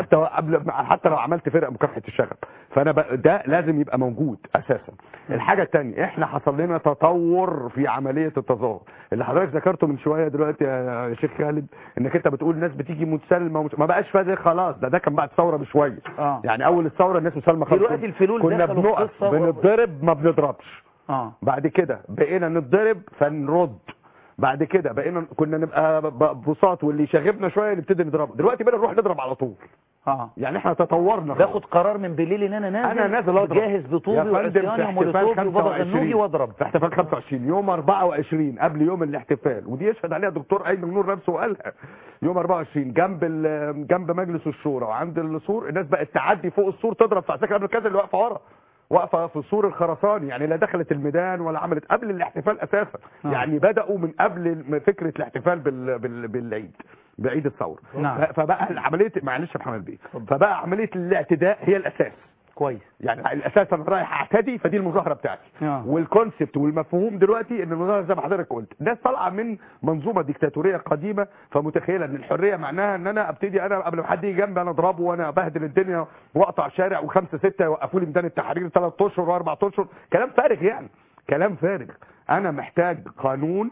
حتى لو عملت فرق مكافحه الشغب، فانا ده لازم يبقى موجود اساسا. الحاجه الثانيه، احنا حصل لنا تطور في عمليه التظاهر اللي حضرتك ذكرته من شويه دلوقتي يا شيخ خالد، انك انت بتقول الناس بتيجي متسلمه ما بقاش فاضي خلاص. ده كان بعد الثوره بشويه. يعني اول الثوره الناس مسلمه خالص، دلوقتي الفلول كنا بنقف بنضرب ما بنضربش. بعد كده بقينا نضرب فنرد، بعد كده كنا نبقى بساط واللي يشغبنا شويه نبتدي نضربه، دلوقتي بقينا نروح نضرب على طول. يعني احنا تطورنا، باخد قرار من بالليل ان انا نازل اضرب، جاهز بطوبي وعصياني ومولوتوفي وبابا غنوجي واضرب. في احتفال 25 يوم 24 قبل يوم الاحتفال، ودي يشهد عليها الدكتور ايمن نور نفسه وقالها، يوم 24 جنب مجلس الشورى وعند السور الناس بقت تعدي فوق السور تضرب في عساكر امن الكذا اللي واقفه ورا، واقفه في السور الخرساني، يعني لا دخلت الميدان ولا عملت قبل الاحتفال اساسا. يعني بداوا من قبل فكره الاحتفال بالعيد، بعيد الثوره. فبقى عمليه، معلش يا محمد بيه، فبقى عمليه الاعتداء هي الاساس. كويس. يعني الاساس انا رايح اعتدي، فدي المظاهره بتاعتي. والكونسبت والمفهوم دلوقتي ان المظاهره زي ما حضرتك قلت، الناس طالعه من منظومه ديكتاتوريه قديمه، فمتخيله ان الحريه معناها ان انا ابتدي انا قبل ما حد يجي جنبي انا اضربه وانا ابهدل الدنيا واقطع شارع وخمسه سته يوقفوا لي ميدان التحرير 3 اشهر و4 اشهر. كلام فارغ، يعني كلام فارغ. انا محتاج قانون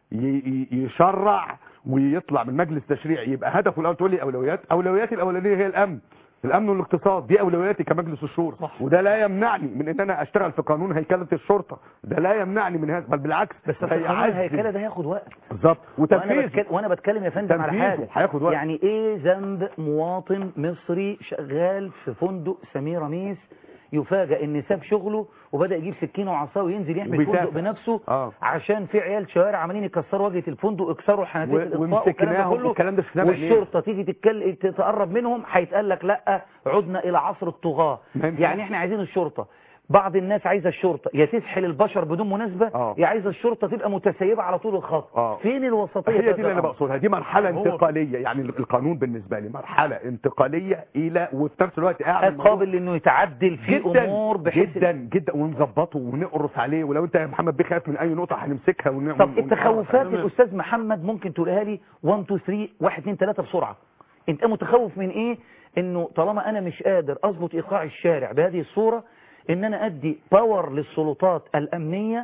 يشرع ويطلع من مجلس تشريع، يبقى هدفه الاول. تقول لي اولوياتي الاولانيه هي الامن والاقتصاد، دي اولوياتي كمجلس الشورى، وده لا يمنعني من ان انا اشتغل في قانون هيكله الشرطه، ده لا يمنعني من هذا، بل بالعكس. بس قانون الهيكله ده هياخد وقت. بالظبط. وتنفيذ. وانا بتكلم يا فندم على حاجه هياخد وقت. يعني ايه ذنب مواطن مصري شغال في فندق سميراميس يفاجئ ان ساب شغله وبدا يجيب سكينه وعصا وينزل يحمي الفندق بنفسه عشان في عيال شوارع عمالين يكسروا واجهه الفندق، يكسروا حنفيه الاطفاء والكلام ده كله، والشرطه تيجي تقرب منهم هيتقال لك لا عدنا الى عصر الطغاه. يعني احنا عايزين الشرطه، بعض الناس عايزه الشرطه يا تسحل البشر بدون مناسبه يا عايزه الشرطه تبقى متسيبه على طول الخط. فين الوسطيه؟ هي دي اللي انا بقصدها، دي مرحله انتقاليه. يعني القانون بالنسبه لي مرحله انتقاليه الى، وفي نفس الوقت قابل انه يتعدل في امور بحيث جدا ونظبطه ونقرص عليه. ولو انت يا محمد بخاف من اي نقطه هنمسكها طب التخوفات الاستاذ محمد ممكن تقولها لي 1 2 3 1 2 3 بسرعه. انت متخوف من ايه؟ انه طالما انا مش قادر اظبط ايقاع الشارع بهذه الصوره، ان انا ادي باور للسلطات الامنيه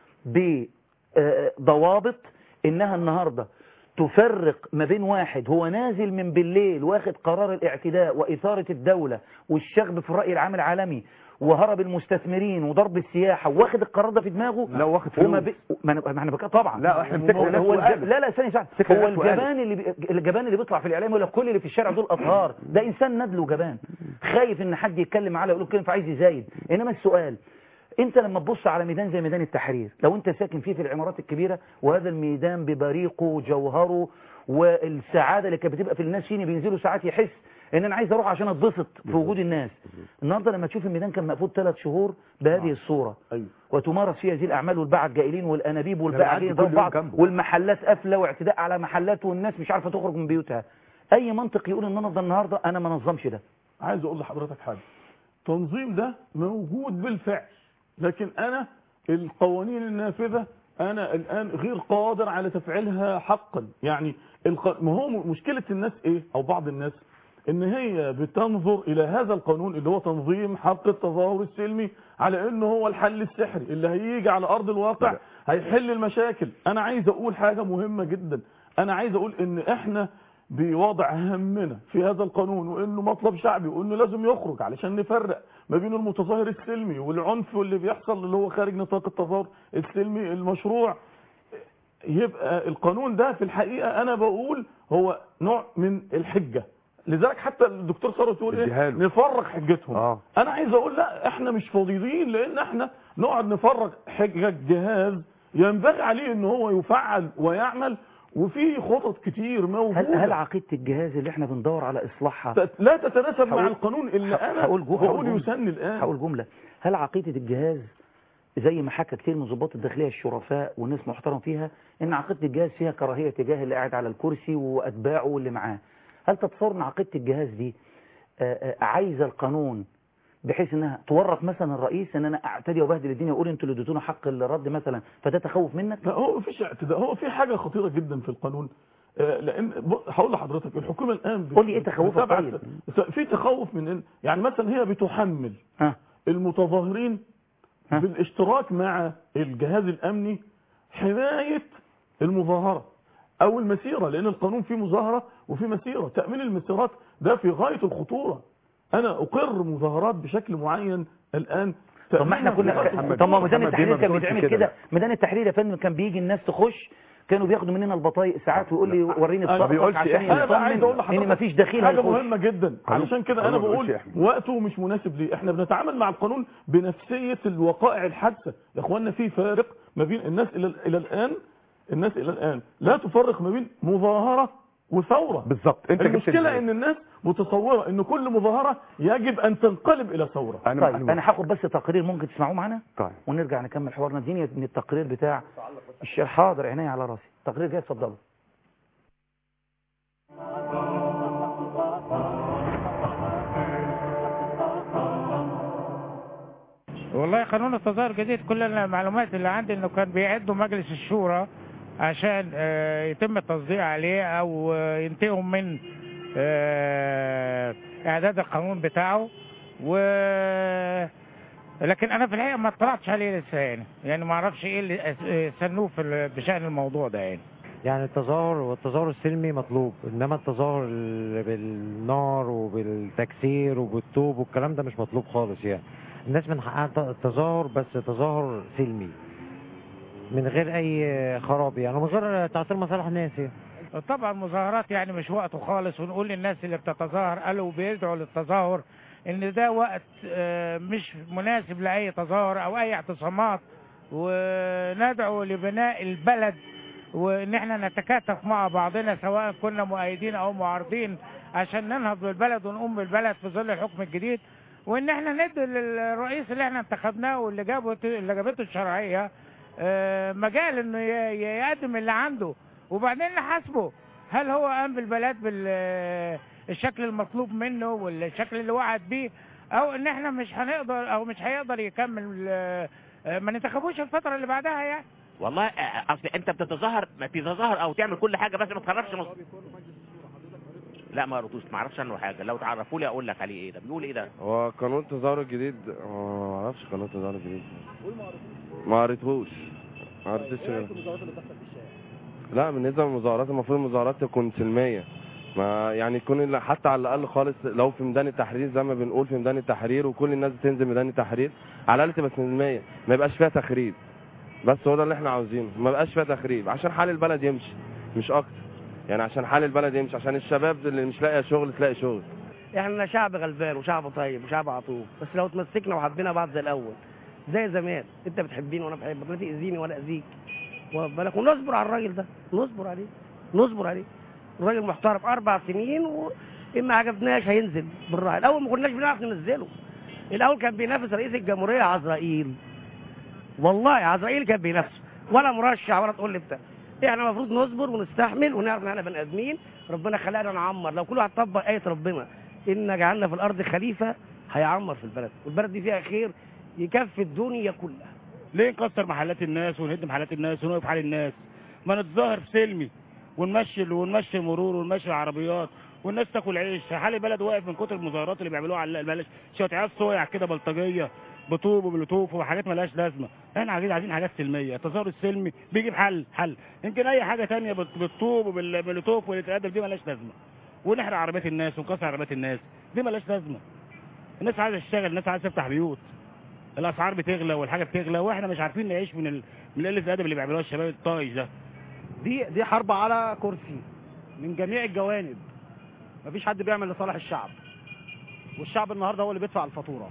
بضوابط انها النهارده تفرق ما بين واحد هو نازل من بالليل واخد قرار الاعتداء واثاره الدوله والشغب في الراي العام العالمي وهرب المستثمرين وضرب السياحه واخد القرار ده في دماغه. لو واخد فلوس ما احنا بقى طبعا. لا احنا مسكنا هو لا ثانيه هو الجبان اللي بيطلع في الاعلام يقول لك كل اللي في الشارع دول اطهار، ده انسان ندل وجبان خايف ان حد يتكلم عليه يقول له كلمه فعايز يزايد. انما السؤال، انت لما تبص على ميدان زي ميدان التحرير، لو انت ساكن فيه في العمارات الكبيره وهذا الميدان ببريقه وجوهره والسعاده اللي كانت بتبقى في الناس فيني بينزلوا ساعات يحس ان انا عايز اروح عشان اتبسط في وجود الناس. النهارده لما تشوف الميدان كان مقفول 3 شهور بهذه الصوره، وتمارس فيها هذه الاعمال والباعة الجائلين والانابيب والباعة جايين يضربوا بعض والمحلات قافله واعتداء على محلات والناس مش عارفه تخرج من بيوتها، اي منطق يقول ان انا النهارده انا ما نظمش ده؟ عايز اقول لحضرتك حاجه، التنظيم ده موجود بالفعل، لكن انا القوانين النافذه انا الان غير قادر على تفعيلها حقا. يعني ما هو مشكله الناس ايه، او بعض الناس، ان هي بتنظر الى هذا القانون اللي هو تنظيم حق التظاهر السلمي على انه هو الحل السحري اللي هيجي على ارض الواقع هيحل المشاكل. انا عايز اقول حاجه مهمه جدا، انا عايز اقول ان احنا بوضع همنا في هذا القانون وانه مطلب شعبي وانه لازم يخرج علشان نفرق ما بين المتظاهر السلمي والعنف واللي بيحصل اللي هو خارج نطاق التظاهر السلمي المشروع. يبقى القانون ده في الحقيقه انا بقول هو نوع من الحجه، لذلك حتى الدكتور ثروت يقول ايه، نفرغ حجتهم. انا عايز اقول لا، احنا مش فاضيين لان احنا نقعد نفرغ حجه جهاز ينبغي عليه ان هو يفعل ويعمل، وفي خطط كتير موجوده. هل عقيده الجهاز اللي احنا بندور على اصلاحها لا تتناسب مع القانون اللي انا بقول يسن الان؟ هقول جمله، هل عقيده الجهاز زي ما حكى كتير من ضباط الداخليه الشرفاء والناس محترم فيها ان عقيده الجهاز فيها كراهيه تجاه اللي قاعد على الكرسي واتباعه واللي معاه، هل تتصور ان عقيده الجهاز دي عايزه القانون بحيث انها تورط مثلا الرئيس ان انا اعتدي وبهدل الدنيا واقول انتوا اللي اديتونا حق الرد مثلا، فده تخوف منك؟ لا، هو مفيش اعتداء، هو في حاجه خطيره جدا في القانون. لان هقول لحضرتك الحكومه الان قول لي ايه تخوفك؟ طيب في تخوف من إن يعني مثلا هي بتحمل المتظاهرين بالاشتراك مع الجهاز الامني حمايه المظاهره او المسيره، لان القانون فيه مظاهره وفيه مسيره. تامين المسيرات ده في غايه الخطوره. انا اقر مظاهرات بشكل معين الان. طب ما احنا كنا، طب ما ميدان التحرير كان بيتعمل كده. ميدان التحرير يا فندم كان بيجي الناس تخش، كانوا بياخدوا مننا البطايق ساعات ويقول لي وريني بطاقتك عشان يطمن ان مفيش دخيل حاجه مهمه جدا. علشان كده انا بقول وقته مش مناسب ليه. احنا بنتعامل مع القانون بنفسيه الوقائع الحادثه يا اخوانا. في فارق ما بين الناس الناس الى الان لا تفرق ما بين مظاهره وثوره. بالظبط. المشكله ان الناس متصوره ان كل مظاهره يجب ان تنقلب الى ثوره. طيب انا هاخد بس تقرير ممكن تسمعوه معانا؟ طيب ونرجع نكمل حوارنا. اديني من التقرير بتاع الشيخ. حاضر، عينيا على راسي. تقرير جاي، اتفضلوا. والله قانون التظاهر الجديد كل المعلومات اللي عندي انه كان بيعدوا مجلس الشورى عشان يتم التصديق عليه او ينتهوا من اعداد القانون بتاعه، لكن انا في الحقيقه ما اطلعتش عليه لسه، يعني ما اعرفش ايه اللي سنوه بشان الموضوع ده. يعني التظاهر والتظاهر السلمي مطلوب، انما التظاهر بالنار وبالتكسير وبالطوب والكلام ده مش مطلوب خالص. يعني الناس من حقها التظاهر، بس تظاهر سلمي من غير اي خراب يعني، ومن غير تعطيل مصالح الناس. طبعا مظاهرات يعني مش وقته خالص، ونقول للناس اللي بتتظاهر قالوا بيدعوا للتظاهر ان ده وقت مش مناسب لاي تظاهر او اي اعتصامات، وندعو لبناء البلد وان احنا نتكاتف مع بعضنا سواء كنا مؤيدين او معارضين عشان ننهض بالبلد ونقوم بالبلد في ظل الحكم الجديد، وان احنا ندي للرئيس اللي احنا انتخبناه واللي جابته الشرعيه مجال انه يقدم اللي عنده، وبعدين نحاسبه هل هو قام بالبلد بالشكل المطلوب منه والشكل اللي وعد بيه، او ان احنا مش هنقدر او مش هيقدر يكمل، ما ننتخبوش الفتره اللي بعدها يعني. والله اصل انت بتتظاهر، ما تتظاهر او تعمل كل حاجه بس ما تخرجش لا ما قريتوش، ما اعرفش عنه حاجه. لو تعرفوا لي اقول لك عليه. ايه ده بيقول ايه ده؟ هو قانون التظاهر الجديد ما اعرفش. قانون التظاهر الجديد ما قريتهوش. ما قريتش. لا بالنسبه للمظاهرات المفروض المظاهرات تكون سلميه، ما يعني يكون حتى على الاقل خالص لو في ميدان التحرير زي ما بنقول في ميدان التحرير وكل الناس تنزل ميدان التحرير على الاقل تبقى سلميه، ما يبقاش فيها تخريب. بس هو ده اللي احنا عاوزينه، ما يبقاش فيها تخريب عشان حال البلد يمشي مش اكتر. يعني عشان حال البلد يمشي، عشان الشباب اللي مش لاقي شغل تلاقي شغل. احنا شعب غلبان وشعب طيب وشعب عطوف، بس لو تمسكنا وحبينا بعض زي الاول زي زمان، انت بتحبيني وانا بحبك، لا تاذيني ولا اذيك، واخد بالك، ونصبر على الراجل ده، نصبر عليه الراجل محترم 4 سنين، وإما عجبناش هينزل بالراحة. الأول ما كناش بنعرف ننزله. الأول كان بينافس رئيس الجمهورية عزرائيل، والله عزرائيل كان بينافسه، ولا مرشح ولا تقول لي بتاع. احنا المفروض نصبر ونستحمل ونعرف ان احنا بني ادمين، ربنا خلقنا نعمر. لو كل واحد طبق آية ربنا إن جعلنا في الأرض خليفة هيعمر في البلد، والبلد دي فيها خير يكفي الدنيا كلها. ليه نكسر محلات الناس ونهد محلات الناس ونوقف حال الناس؟ ما نتظاهر سلمي ونمشي مرور ونمشي العربيات والناس تاكل عيش. حال البلد واقف من كتر المظاهرات اللي بيعملوها على البلد، شويه عيال صويع كده بلطجيه بطوب وبلوتوف وحاجات مالهاش لازمه. احنا عايزين حاجات سلميه. التظاهر السلمي بيجيب حل. يمكن اي حاجه ثانيه بالطوب وباللوتوف والتقدم دي مالهاش لازمه. ونحرق عربيات الناس ونكسر عربيات الناس دي مالهاش لازمه. الناس عايزه تشتغل، الناس عايزه تفتح بيوت. الاسعار بتغلى والحاجه بتغلى واحنا مش عارفين نعيش من قله الادب اللي بيعملوها الشباب الطايش ده. دي حرب على كرسي من جميع الجوانب. مفيش حد بيعمل لصالح الشعب، والشعب النهارده هو اللي بيدفع الفاتوره.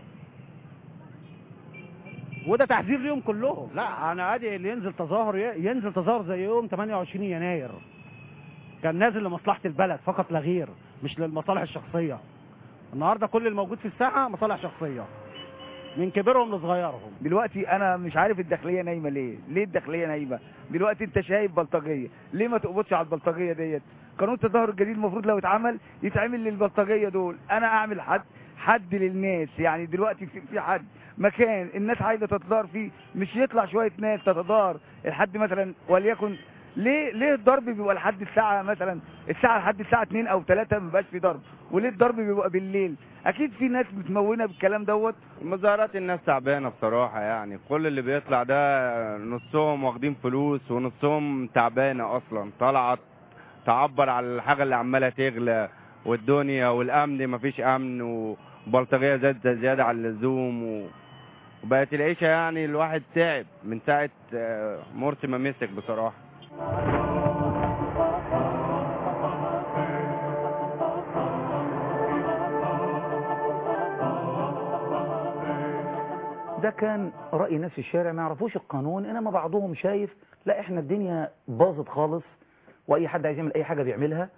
وده تحذير ليهم كلهم. لا انا ادعي اللي ينزل تظاهر زي يوم 28 يناير. كان نازل لمصلحه البلد فقط لا غير، مش للمصالح الشخصيه. النهارده كل الموجود في الساحه مصالح شخصيه، من كبيرهم لصغيرهم. دلوقتي انا مش عارف الداخليه نايمه ليه الداخليه نايمه دلوقتي؟ انت شايف بلطجيه، ليه ما تقبضش على البلطجيه ديت؟ قانون التظاهر الجديد المفروض لو يتعمل للبلطجيه دول. انا اعمل حد للناس. يعني دلوقتي في حد مكان الناس عايزه تتظاهر فيه، مش يطلع شويه ناس تتظاهر الحد مثلا وليكن. ليه الضرب بيبقى لحد الساعه مثلا لحد الساعه 2 او 3 ما بيبقاش في ضرب؟ وليه الضرب بيبقى بالليل؟ اكيد في ناس متمونه بالكلام دوت. مظاهرات الناس تعبانه بصراحه، يعني كل اللي بيطلع ده نصهم واخدين فلوس ونصهم تعبانه اصلا، طلعت تعبر على الحاجه اللي عماله تغلى والدنيا والامن مفيش امن وبلطجيه زياده عن اللزوم وبقت العيشه. يعني الواحد تعب من ساعه مرسي ما مسك بصراحه. ده كان رأي ناس في الشارع ما يعرفوش القانون، انما بعضهم شايف لا احنا الدنيا باظت خالص واي حد عايز يعمل اي حاجة بيعملها.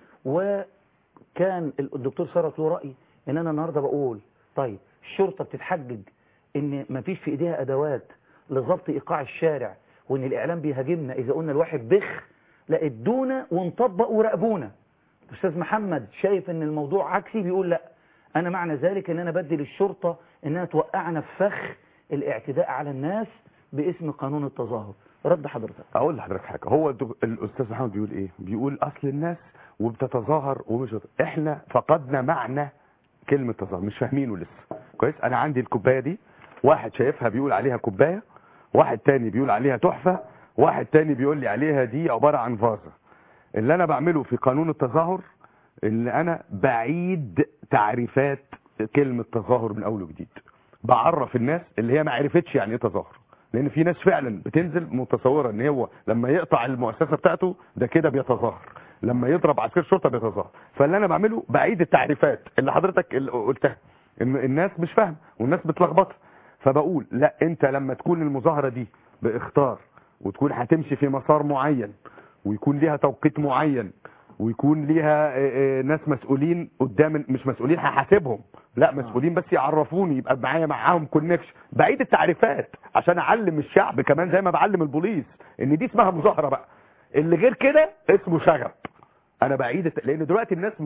وكان الدكتور ثروت له رأي ان انا النهاردة بقول طيب الشرطة بتتحجج ان ما فيش في ايديها ادوات لضبط ايقاع الشارع وان الاعلام بيهاجمنا اذا قلنا الواحد بخ، لا ادونا ونطبق وراقبونا. الاستاذ محمد شايف ان الموضوع عكسي، بيقول لا انا معنى ذلك ان انا بدي للشرطة انها توقعنا في فخ الاعتداء على الناس باسم قانون التظاهر. رد حضرتك. اقول لحضرتك حاجه، هو الاستاذ محمد بيقول ايه؟ بيقول اصل الناس وبتتظاهر ومش احنا فقدنا معنى كلمه تظاهر، مش فاهمينه لسه كويس. انا عندي الكوبايه دي، واحد شايفها بيقول عليها كوبايه، واحد تاني بيقول عليها تحفه، واحد تاني بيقول لي عليها دي عباره عن فازه. اللي انا بعمله في قانون التظاهر ان انا بعيد تعريفات كلمه تظاهر من اول وجديد، بعرف الناس اللي هي ما عرفتش يعني ايه تظاهر، لان في ناس فعلا بتنزل متصوره ان هو لما يقطع المؤسسه بتاعته ده كده بيتظاهر، لما يضرب عسكري شرطه بيتظاهر. فاللي انا بعمله بعيد التعريفات اللي حضرتك اللي قلتها، ان الناس مش فاهمه والناس بتلخبطها. فبقول لا، انت لما تكون المظاهره دي باختار وتكون هتمشي في مسار معين ويكون ليها توقيت معين ويكون ليها ناس مسؤولين قدام، مش مسؤولين هحاسبهم، لا مسؤولين بس يعرفوني، يبقى معاهم كونكشن، بعيد التعريفات عشان اعلم الشعب كمان زي ما بعلم البوليس ان دي اسمها مظاهره بقى، اللي غير كده اسمه شغب. انا بعيد لان دلوقتي الناس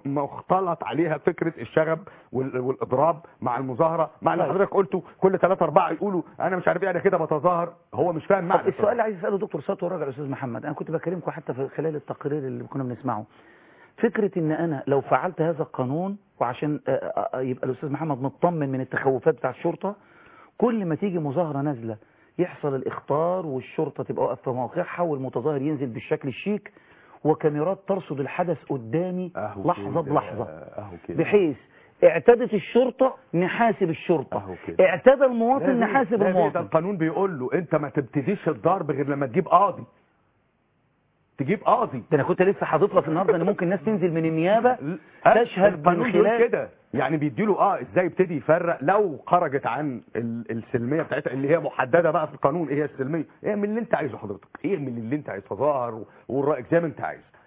مختلط عليها فكره الشغب والاضراب مع المظاهره، مع اللي حضرتك قلته كل 3 4 يقولوا انا مش عارف ايه، انا كده بتظاهر، هو مش فاهم معنى. السؤال اللي عايز اساله دكتور ساتو وراجع الاستاذ محمد، انا كنت بكلمكم حتى في خلال التقرير اللي كنا بنسمعه، فكره ان انا لو فعلت هذا القانون وعشان يبقى الاستاذ محمد مطمن من التخوفات بتاع الشرطه، كل ما تيجي مظاهره نازله يحصل الاخطار والشرطه تبقى واقفه في مواقعها والمتظاهر ينزل بالشكل الشيك وكاميرات ترصد الحدث قدامي لحظة بلحظة، بحيث اعتدت الشرطة نحاسب الشرطة، اعتدى المواطن نحاسب المواطن. القانون بيقول له انت ما تبتديش الضرب غير لما تجيب قاضي، ده انا كنت لسه حاطط لك النهارده ان ممكن ناس تنزل من النيابه تشهد من خلال كده، يعني بيديله ازاي يبتدي يفرق لو خرجت عن السلميه بتاعتها اللي هي محدده بقى في القانون. ايه هي السلميه؟ اعمل اللي انت عايزه حضرتك، اعمل اللي انت عايزه، تظاهر ورايك زي ما انت عايز،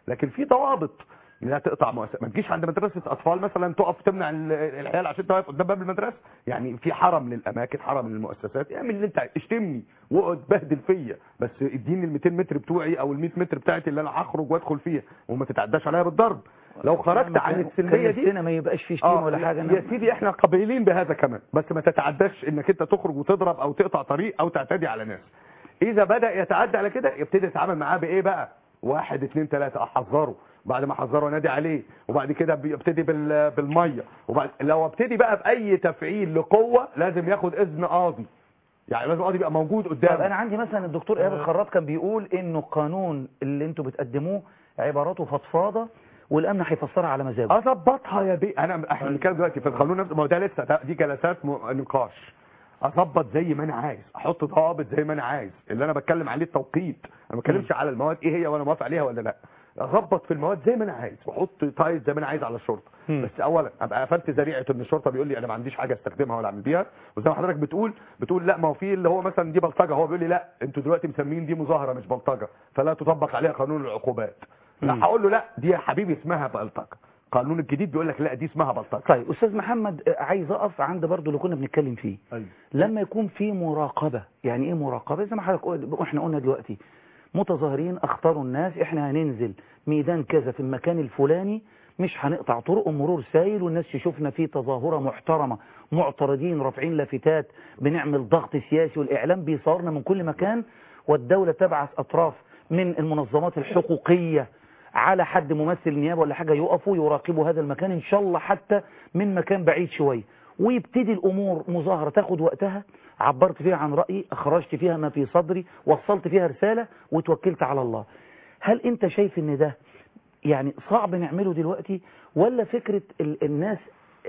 لكن في ضوابط. لا تقطع مؤسسه، ما تجيش عند مدرسه اطفال مثلا تقف تمنع العيال عشان تقف قدام باب المدرسه. يعني في حرم للاماكن، حرم للمؤسسات، اعمل اللي انت اشتمني واقعد بهدل فيا، بس اديني ال 200 متر بتوعي او ال 100 متر بتاعتي اللي انا هخرج وادخل فيها، وما تتعداش عليا بالضرب. لو خرجت عن السلميه دي ما يبقاش في شتيمه ولا حاجه. يا سيدي احنا قابلين بهذا كمان، بس ما تتعداش انك انت تخرج وتضرب او تقطع طريق او تعتدي على ناس. اذا بدا يتعدى على كده يبتدي يتعامل معاه بايه بقى؟ 1 2 3 احذره، بعد ما احذره نادي عليه، وبعد كده بيبتدي بالميه، وبعد لو ابتدي بقى باي تفعيل لقوه لازم ياخد اذن قاضي. يعني لازم القاضي يبقى موجود قدامه. طب انا عندي مثلا الدكتور ايهاب الخراط كان بيقول انه القانون اللي انتوا بتقدموه عباراته فضفاضه والامن هيفسرها على مزاجه. اظبطها يا بيه. احنا بنتكلم دلوقتي في القانون نفسه، ما هو ده لسه دي جلسات نقاش. اظبط زي ما انا عايز، احط ضوابط زي ما انا عايز. اللي انا بتكلم عليه التوقيت، انا ما بتكلمش على المواد ايه هي وانا موافق عليها ولا لا. اظبط في المواد زي ما انا عايز، واحط تايت زي ما انا عايز على الشرطه. بس اولا ابقى قفلت ذريعه ان الشرطه بيقول لي انا ما عنديش حاجه استخدمها ولا اعمل بيها، وزي ما حضرتك بتقول لا ما هو في اللي هو مثلا دي بلطجه، هو بيقول لي لا انتوا دلوقتي مسمين دي مظاهره مش بلطجه فلا تطبق عليها قانون العقوبات. لا هقول له لا دي يا حبيبي اسمها بلطجه. القانون الجديد بيقول لك لا دي اسمها بلطجه. طيب استاذ محمد، عايز اقف عند برضه اللي كنا بنتكلم فيه. أيوة. لما يكون في مراقبه، يعني ايه مراقبه؟ زي ما حضرتك احنا قلنا دلوقتي متظاهرين اختاروا الناس احنا هننزل ميدان كذا في المكان الفلاني، مش هنقطع طرق ومرور سايل والناس تشوفنا في تظاهره محترمه، معترضين رافعين لافتات، بنعمل ضغط سياسي والاعلام بيصورنا من كل مكان، والدوله تبعث اطراف من المنظمات الحقوقيه على حد ممثل نيابه ولا حاجه يقفوا يراقبوا هذا المكان ان شاء الله حتى من مكان بعيد شويه، ويبتدي الامور مظاهره تاخد وقتها، عبرت فيها عن رايي، اخرجت فيها ما في صدري، وصلت فيها رساله وتوكلت على الله. هل انت شايف ان ده يعني صعب نعمله دلوقتي، ولا فكره الناس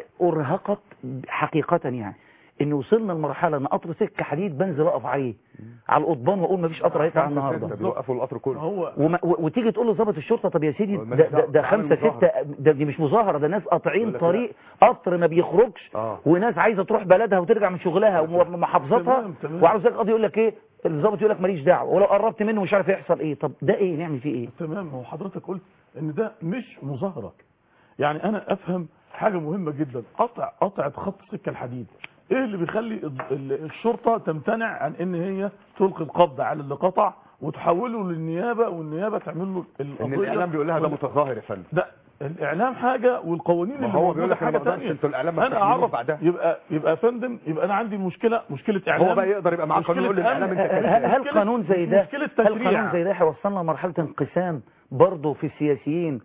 ارهقت حقيقه، يعني ان وصلنا لمرحله ان قطر سكه حديد بنزل اقف عليه على القضبان واقول مفيش قطر هيطلع النهارده، بيوقفوا القطر كله وتيجي تقول لظابط الشرطه طب يا سيدي ده 5 6 دي مش مظاهره، ده ناس قاطعين طريق قطر ما بيخرجش، وناس عايزه تروح بلدها وترجع من شغلها ومحافظتها، وعاوز القاضي يقول لك ايه، الظابط يقول لك ماليش دعوه، ولو قربت منه مش عارف يحصل ايه. طب ده ايه نعمل فيه ايه؟ تمام. هو حضرتك قلت ان ده مش مظاهره. يعني انا افهم حاجه مهمه جدا، قطع خط السكه الحديد، ايه اللي بيخلي الشرطه تمتنع عن ان هي تلقي القبض على اللي قطع وتحوله للنيابه، والنيابه تعمل له القضيه؟ ان الاعلام بيقول لها ده متظاهر يا فندم. ده الاعلام حاجه والقوانين اللي هو بيقول لك حاجه ثانيه. انتوا الاعلام ما انا اعرف بعدها يبقى يا فندم، يبقى انا عندي مشكله اعلام. هو بقى يقدر يبقى مع قانون يقول للاعلام انت هل قانون زي ده هيوصلنا لمرحله انقسام برضه في السياسيين؟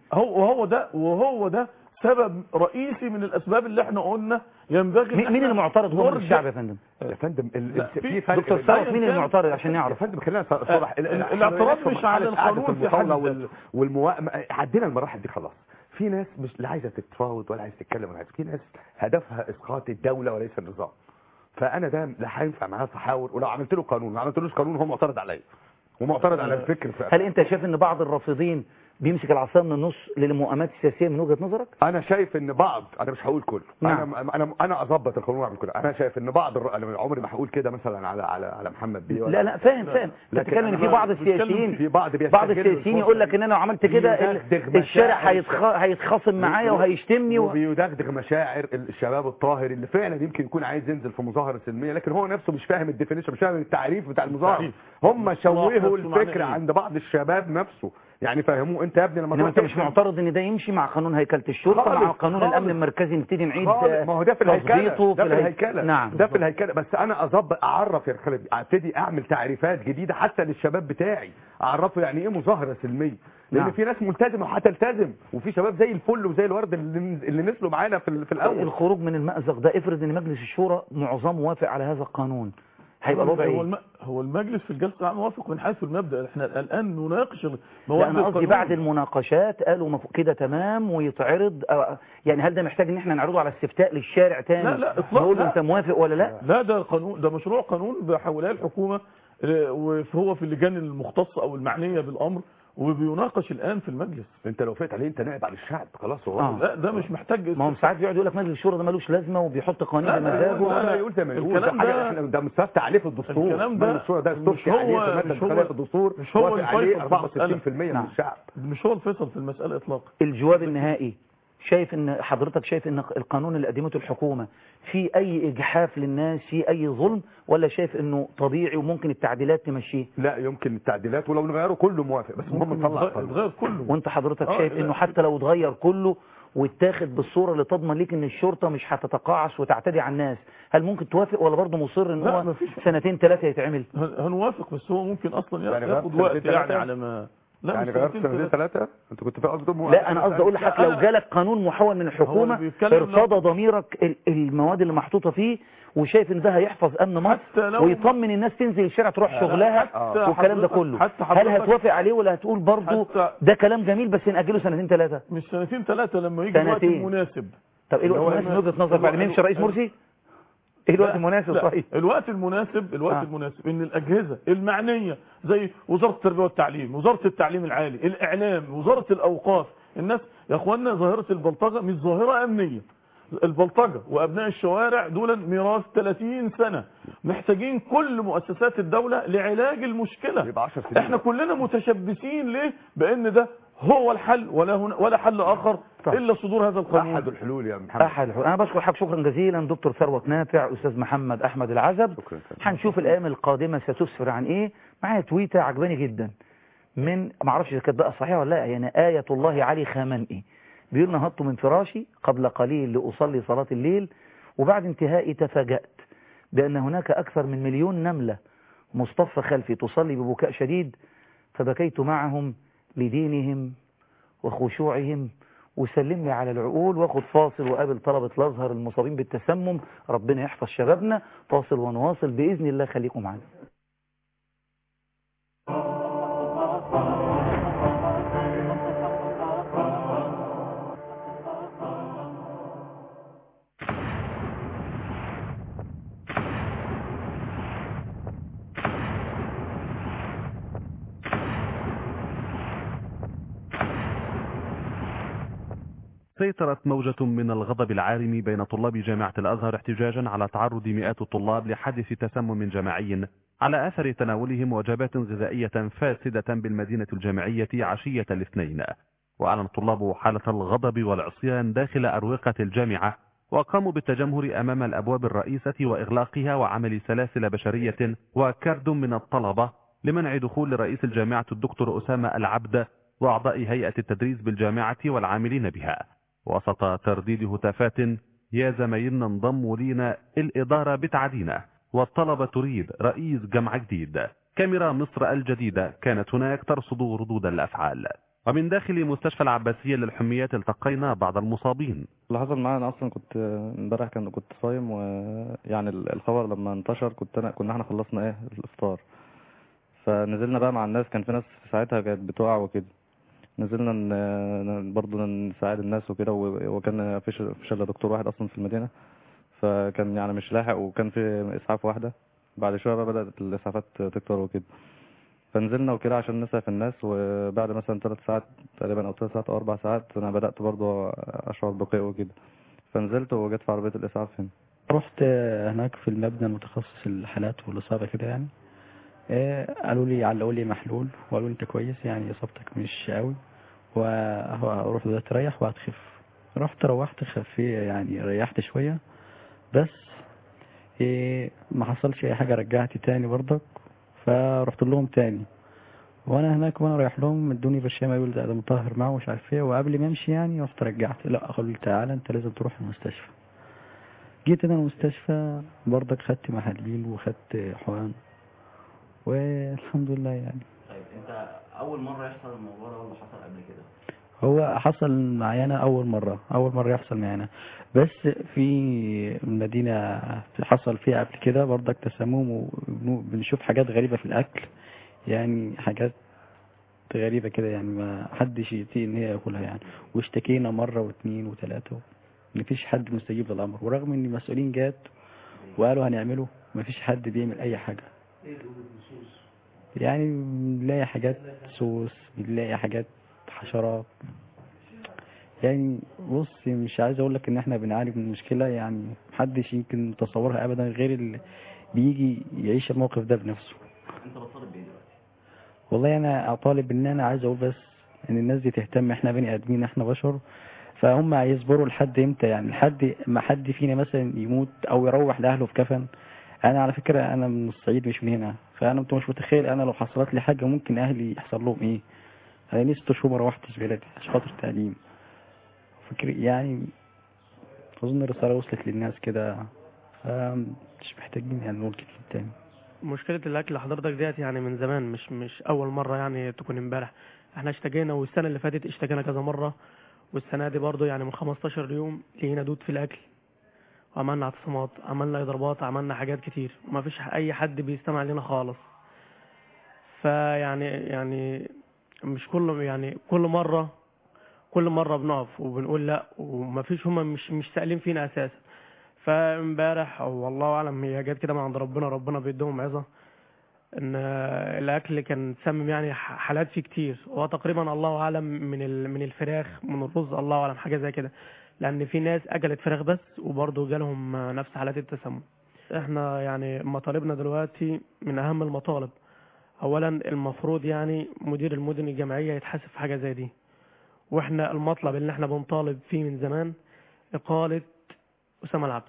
وهو ده سبب رئيسي من الاسباب اللي احنا قلنا ينبغي. مين المعترض هو من الشعب يا فندم؟ يا فندم في فرق. دكتور ثروت مين المعترض عشان نعرف؟ يا فندم خلينا نصرح الاعتراض مش على القانون في حد والمواءمه، عدينا المراحل دي خلاص. في ناس مش لا عايزه تتفاوض ولا عايزه تتكلم ولا عايزه، في ناس هدفها اسقاط الدوله وليس النظام. فانا ده لا هينفع معاه تحاور، ولو عملت له قانون ما عملتلوش قانون هو معترض عليا ومعترض على الفكر. هل انت شايف ان بعض الرافضين بيمسك العصا من النص للمؤامات السياسيه من وجهه نظرك؟ انا شايف ان بعض، انا مش هقول كله، نعم. انا اظبط القانون واعمل كده. انا شايف ان بعض انا عمري ما هقول كده مثلا على محمد بيه. لا فاهم بتتكلم ان في بعض السياسيين، في بعض السياسيين يقول لك ان انا لو عملت كده الشارع هيتخاصم معايا وهيشتمني وبيدغدغ مشاعر الشباب الطاهر اللي فعلا يمكن يكون عايز ينزل في مظاهره سلميه، لكن هو نفسه مش فاهم الديفينيشن، مش فاهم التعريف بتاع المظاهره. هم شوهوا الفكره عند بعض الشباب نفسه، يعني فهموه انت يا ابني لما انت مش معترض ان ده يمشي مع قانون هيكله الشرطه مع قانون الامن المركزي نبتدي نعيد؟ ما هو ده في الهيكله، نعم ده في الهيكله. بس انا اعرف يا خالد، ابتدي اعمل تعريفات جديده حتى للشباب بتاعي، اعرفه يعني ايه مظاهره سلميه، لان في ناس ملتزمه وهتلتزم، وفي شباب زي الفل وزي الورد اللي نزلوا معانا في الاول. الخروج من المأزق ده، افرض ان مجلس الشورى معظمه وافق على هذا القانون، هيبقى الوضع ايه؟ هو المجلس في الجلسه العامه موافق من حيث المبدا، احنا الان نناقش انا قصدي بعد المناقشات قالوا كده تمام ويتعرض، يعني هل ده محتاج ان احنا نعرضه على استفتاء للشارع تاني؟ لا اطلاقا. نقول انت موافق ولا لا؟ لا ده قانون، ده مشروع قانون بحولها الحكومه، وهو في اللجان المختصه او المعنيه بالامر، وبيناقش الان في المجلس. انت لو فات عليه انت نائب على الشعب خلاص. هو لا ده مش محتاج. ما هم ساعات بيقعد يقول لك مجلس الشورى ده ملوش لازمه وبيحط قوانين بمزاجه. لا يقول زي ما يقول ده حاجه احنا ده مستفتح عليه في الدستور. الكلام ده مجلس الشورى ده استفتي عليه في الماده الداخليه في الدستور، مش هو عليه 64% من الشعب. مش هو الفيصل في المساله اطلاقا. الجواب النهائي، حضرتك شايف ان القانون اللي قدمته الحكومه في اي اجحاف للناس، في اي ظلم، ولا شايف انه طبيعي وممكن التعديلات تمشيه؟ لا يمكن التعديلات، ولو نغيره كله موافق، بس المهم نطلع يتغير كله. وانت حضرتك شايف انه حتى لو اتغير كله واتاخد بالصوره اللي تضمن ليك ان الشرطه مش هتتقاعس وتعتدي على الناس، هل ممكن توافق ولا برضه مصر ان هو سنتين ثلاثه يتعمل؟ هنوافق، بس هو ممكن اصلا ياخد وقت يعني على ما يعني غيرت سنتين ثلاثه. انت كنت فاهم قصدهم؟ لا انا قصدي اقول لحضرتك لو جالك قانون محول من الحكومه ارتضى ضميرك المواد اللي محطوطه فيه وشايف ان ده هيحفظ امن مصر ويطمن الناس تنزل الشارع تروح شغلها والكلام ده كله، هل هتوافق عليه ولا هتقول برضه ده كلام جميل بس نأجله سنتين ثلاثه؟ مش سنتين ثلاثه، لما يجي الوقت المناسب. طب ايه الوقت المناسب من وجهه نظرك بعد ما يمشي الرئيس مرسي؟ ايه الوقت المناسب؟ صحيح الوقت المناسب المناسب ان الاجهزه المعنيه زي وزاره التربيه والتعليم، وزاره التعليم العالي، الاعلام، وزاره الاوقاف، الناس يا اخوانا ظاهره البلطجه مش ظاهره امنيه. البلطجه وابناء الشوارع دول ميراث 30 سنه، محتاجين كل مؤسسات الدوله لعلاج المشكله. يبقى 10 سنين. احنا كلنا متشبثين ليه بان ده هو الحل ولا حل اخر الا صدور هذا القانون. احد الحلول يا محمد. احد الحلول. انا بشكر حضرتك شكرا جزيلا دكتور ثروت نافع، استاذ محمد احمد العزب. هنشوف الايام القادمه ستسفر عن ايه. معايا تويته عجباني جدا من ما اعرفش اذا كانت بقى صحيحه ولا لا، يعني آية الله علي خامنئي بيقول: نهضت من فراشي قبل قليل لأصلي صلاة الليل، وبعد انتهائي تفاجأت بأن هناك أكثر من 1,000,000 نملة مصطفى خلفي تصلي ببكاء شديد، فبكيت معهم لدينهم وخشوعهم، وسلم لي على العقول. واخد فاصل وقابل طلبة الأزهر المصابين بالتسمم، ربنا يحفظ شبابنا. فاصل ونواصل بإذن الله، خليكم معنا. سيطرت موجة من الغضب العارم بين طلاب جامعة الأزهر احتجاجا على تعرض مئات الطلاب لحادث تسمم جماعي على أثر تناولهم وجبات غذائية فاسدة بالمدينة الجامعية عشية الاثنين. وأعلن الطلاب حالة الغضب والعصيان داخل أروقة الجامعة، وقاموا بالتجمهر أمام الأبواب الرئيسة وإغلاقها وعمل سلاسل بشرية وكرد من الطلبة لمنع دخول رئيس الجامعة الدكتور أسامة العبد وأعضاء هيئة التدريس بالجامعة والعاملين بها، وسط ترديد هتافات: يا زمايلنا انضموا لينا، الإدارة بتعدينا، والطلبة تريد رئيس جامعة جديد. كاميرا مصر الجديدة كانت هناك ترصد ردود الأفعال. ومن داخل مستشفى العباسية للحميات التقينا بعض المصابين. اللي حصل معايا، انا اصلا كنت امبارح كنت صايم، ويعني الخبر لما انتشر كنا احنا خلصنا الافطار، فنزلنا بقى مع الناس. كان في ناس ساعتها كانت بتقع وكده، نزلنا برضه نساعد الناس وكده، وكان فيش الا دكتور واحد اصلا في المدينه، فكان يعني مش لاحق، وكان في اسعاف واحده. بعد شويه بقى بدات الاسعافات تكتر وكده، فنزلنا وكده عشان نسعف الناس. وبعد مثلا 3 ساعات تقريبا او 3 ساعات او 4 ساعات انا بدات برضه اشعر بقيء وكده، فنزلت وجيت في عربيه الاسعاف هنا. رحت هناك في المبنى المتخصص الحالات والاصابه كده، يعني قالوا لي علقوا لي محلول وقالوا لي انت كويس، يعني اصابتك مش قوي، وهروح دلوقتي تريح وهتخف. رحت روحت خفيه، يعني ريحت شويه بس ما حصلش اي حاجه. رجعت تاني برضك، فرحت لهم تاني، وانا هناك وانا رايح لهم ادوني برشامه، يقول ده مطهر معه مش عارف ايه. وقبل ما امشي يعني رحت رجعت، لا قالوا لي تعالى انت لازم تروح المستشفى. جيت انا المستشفى برضك، خدت محاليل وخدت حقن والحمد لله يعني. طيب انت اول مره يحصل الموضوع ده ولا حصل قبل كده؟ هو حصل معانا اول مره يحصل معانا، بس في المدينه حصل فيها قبل كده برضك تسمم، وبنشوف حاجات غريبه في الاكل، يعني حاجات غريبه كده، يعني ما حدش يطيق ان هي ياكلها يعني. واشتكينا مره واثنين وثلاثه، مفيش حد مستجيب للامر، ورغم ان المسؤولين جات وقالوا هنعمله مفيش حد بيعمل اي حاجه. ايه النصوص؟ يعني بنلاقي حاجات سوس، بنلاقي حاجات حشرات. يعني بص مش عايز اقول لك ان احنا بنعاني من مشكله يعني محدش يمكن يتصورها ابدا غير اللي بيجي يعيش الموقف ده بنفسه. انت بتطالب بايه دلوقتي؟ والله انا اطالب ان انا عايز اقول بس ان الناس دي تهتم، احنا بني ادمين، احنا بشر، فهم هيصبروا لحد امتى؟ يعني لحد ما حد فينا مثلا يموت او يروح لاهله في كفن. انا على فكره انا من الصعيد مش من هنا، فانا انت مش متخيل انا لو حصلت لي حاجه ممكن اهلي يحصل لهم ايه. انا لي 6 شهور ما روحتش بلادي عشان خاطر تعليم. فكري يعني اظن الرساله وصلت للناس كده، مش محتاجين يعني نقول كتير تاني. مشكلة الأكل حضرتك ديت يعني من زمان، مش أول مرة يعني تكون امبارح. احنا اشتكينا، والسنة اللي فاتت اشتكينا كذا مرة، والسنة دي برضو يعني من 15 يوم لقينا دود في الأكل، وعملنا اعتصامات، عملنا إضرابات، عملنا حاجات كتير، وما فيش أي حد بيستمع لنا خالص. فيعني مش كل مرة بنقف وبنقول لا، وما فيش، هما مش سائلين فينا أساسا. فامبارح والله اعلم هي جت كده من عند ربنا بيديهم عظه، ان الاكل كان سمم يعني حالات فيه كتير، وهو تقريبا الله اعلم من الفراخ، من الرز، الله اعلم حاجه زي كده، لان في ناس اكلت فراخ بس وبرضه جالهم نفس حالات التسمم. احنا يعني مطالبنا دلوقتي من اهم المطالب، اولا المفروض يعني مدير المدن الجامعيه يتحاسب في حاجه زي دي، واحنا المطلب اللي احنا بنطالب فيه من زمان اقاله أسامة العبد،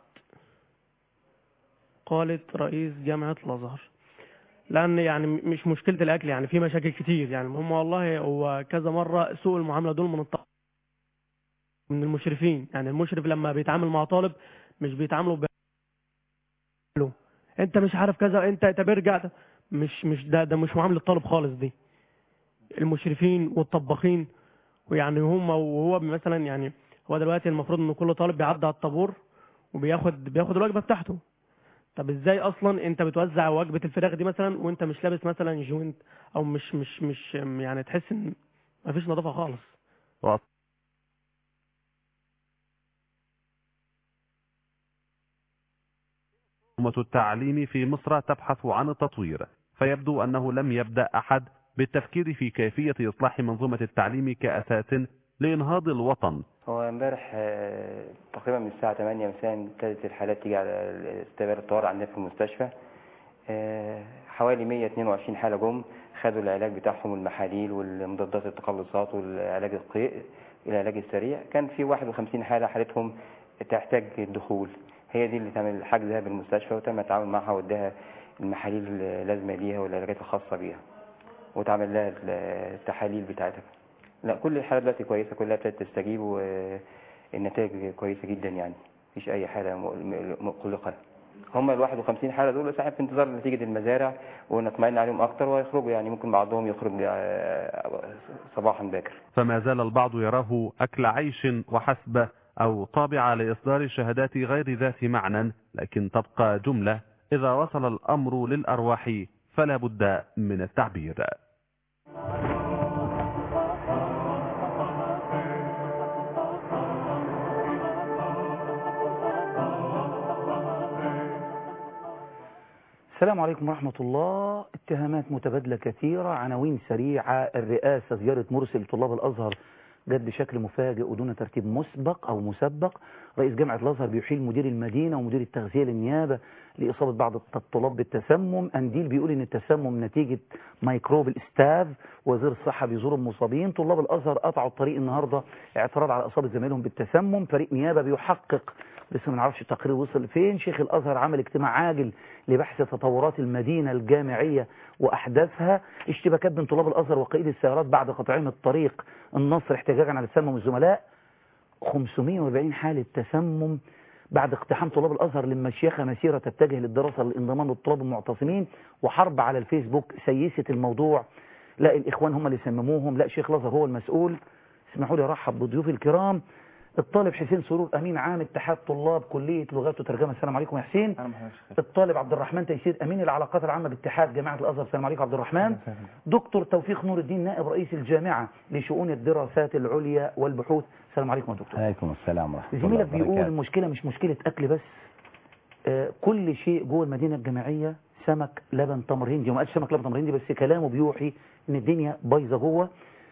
قالت رئيس جامعة الأزهر، لأن يعني مش مشكلة الأكل، يعني في مشاكل كتير، يعني هم والله هو كذا مرة سوء المعاملة دول من المشرفين. يعني المشرف لما بيتعامل مع طالب مش بيتعاملوا انت مش عارف كذا، انت برجع، مش ده مش معاملة الطالب خالص دي. المشرفين والطباخين، ويعني هم وهو مثلا يعني هو دلوقتي المفروض ان كل طالب بيعدي على الطابور وبياخد الوجبة بتاعته. طب ازاي اصلا انت بتوزع وجبه الفراخ دي مثلا وانت مش لابس مثلا جوينت، او مش يعني تحس ان مفيش نظافه خالص. منظومة التعليم في مصر تبحث عن التطوير، فيبدو أنه لم يبدأ أحد بالتفكير في كيفية إصلاح منظومة التعليم كأساس لإنهاض الوطن. هو امبارح تقريبا من الساعة 8 مساء ابتدت الحالات تيجي على استقبال الطوارئ عندنا في المستشفى. حوالي 122 حالة جم خدوا العلاج بتاعهم، المحاليل والمضادات التقلصات والعلاج القيء، العلاج السريع. كان في 51 حالة حالتهم تحتاج الدخول، هي دي اللي تعمل حجزها بالمستشفى وتم التعامل معها واداها المحاليل اللازمة ليها والعلاجات الخاصة بيها وتعمل لها التحاليل بتاعتها. لا كل الحالات دلوقتي كويسة، كلها ابتدت تستجيب والنتائج كويسة جدا، يعني مفيش أي حالة مقلقة. هم ال 51 حالة دول ساعات في انتظار نتيجة المزارع ونطمئن عليهم أكتر ويخرجوا، يعني ممكن بعضهم يخرج صباحا باكر. فما زال البعض يراه أكل عيش وحسب أو طابع لإصدار شهادات غير ذات معنى، لكن تبقى جملة إذا وصل الأمر للأرواح فلا بد من التعبير. السلام عليكم ورحمة الله. اتهامات متبادلة كثيرة، عناوين سريعة. الرئاسة زيارة مرسي لطلاب الأزهر جت بشكل مفاجئ ودون ترتيب مسبق أو مسبق. رئيس جامعة الأزهر بيحيل مدير المدينة ومدير التغذية للنيابة لإصابة بعض الطلاب بالتسمم. أنديل بيقول إن التسمم نتيجة ميكروب الإستاف. وزير الصحة بيزور المصابين. طلاب الأزهر قطعوا الطريق النهاردة اعتراض على إصابة زميلهم بالتسمم. فريق نيابة بيحقق، لسه ما نعرفش التقرير وصل فين. شيخ الأزهر عمل اجتماع عاجل لبحث تطورات المدينة الجامعية وأحداثها. اشتباكات بين طلاب الأزهر وقائد السيارات بعد قطعهم الطريق النصر احتجاجا على تسمم الزملاء. 540 حالة تسمم بعد اقتحام طلاب الأزهر للمشيخة مسيرة تتجه للدراسة للانضمام للطلاب المعتصمين. وحرب على الفيسبوك سيست الموضوع، لا الإخوان هم اللي سمموهم، لا شيخ الأزهر هو المسؤول. اسمحوا لي ارحب بضيوفي الكرام. الطالب حسين سرور امين عام اتحاد طلاب كليه لغات وترجمه. السلام عليكم يا حسين. الطالب عبد الرحمن تيسير امين العلاقات العامه باتحاد جامعه الازهر. السلام عليكم عبد الرحمن. دكتور توفيق نور الدين نائب رئيس الجامعه لشؤون الدراسات العليا والبحوث. السلام عليكم يا دكتور. وعليكم السلام ورحمه الله زميلك بيقول المشكله مش مشكله اكل بس، كل شيء جوه المدينه الجامعيه سمك لبن تمر هندي، وما قالش سمك لبن تمر هندي، بس كلامه بيوحي ان الدنيا بايظه جوه.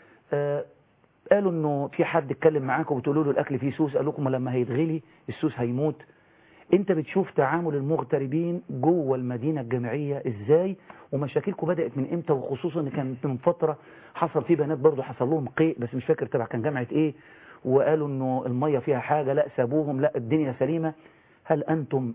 قالوا انه في حد اتكلم معاكم وبتقولوا له الاكل فيه سوس، قال لكم لما هيتغلي السوس هيموت. انت بتشوف تعامل المغتربين جوه المدينه الجامعيه ازاي، ومشاكلكم بدات من امتى؟ وخصوصا ان كان من فتره حصل في بنات برضه حصل لهم قيء، بس مش فاكر تبع كان جامعه ايه، وقالوا انه الميه فيها حاجه، لا سابوهم، لا الدنيا سليمه. هل انتم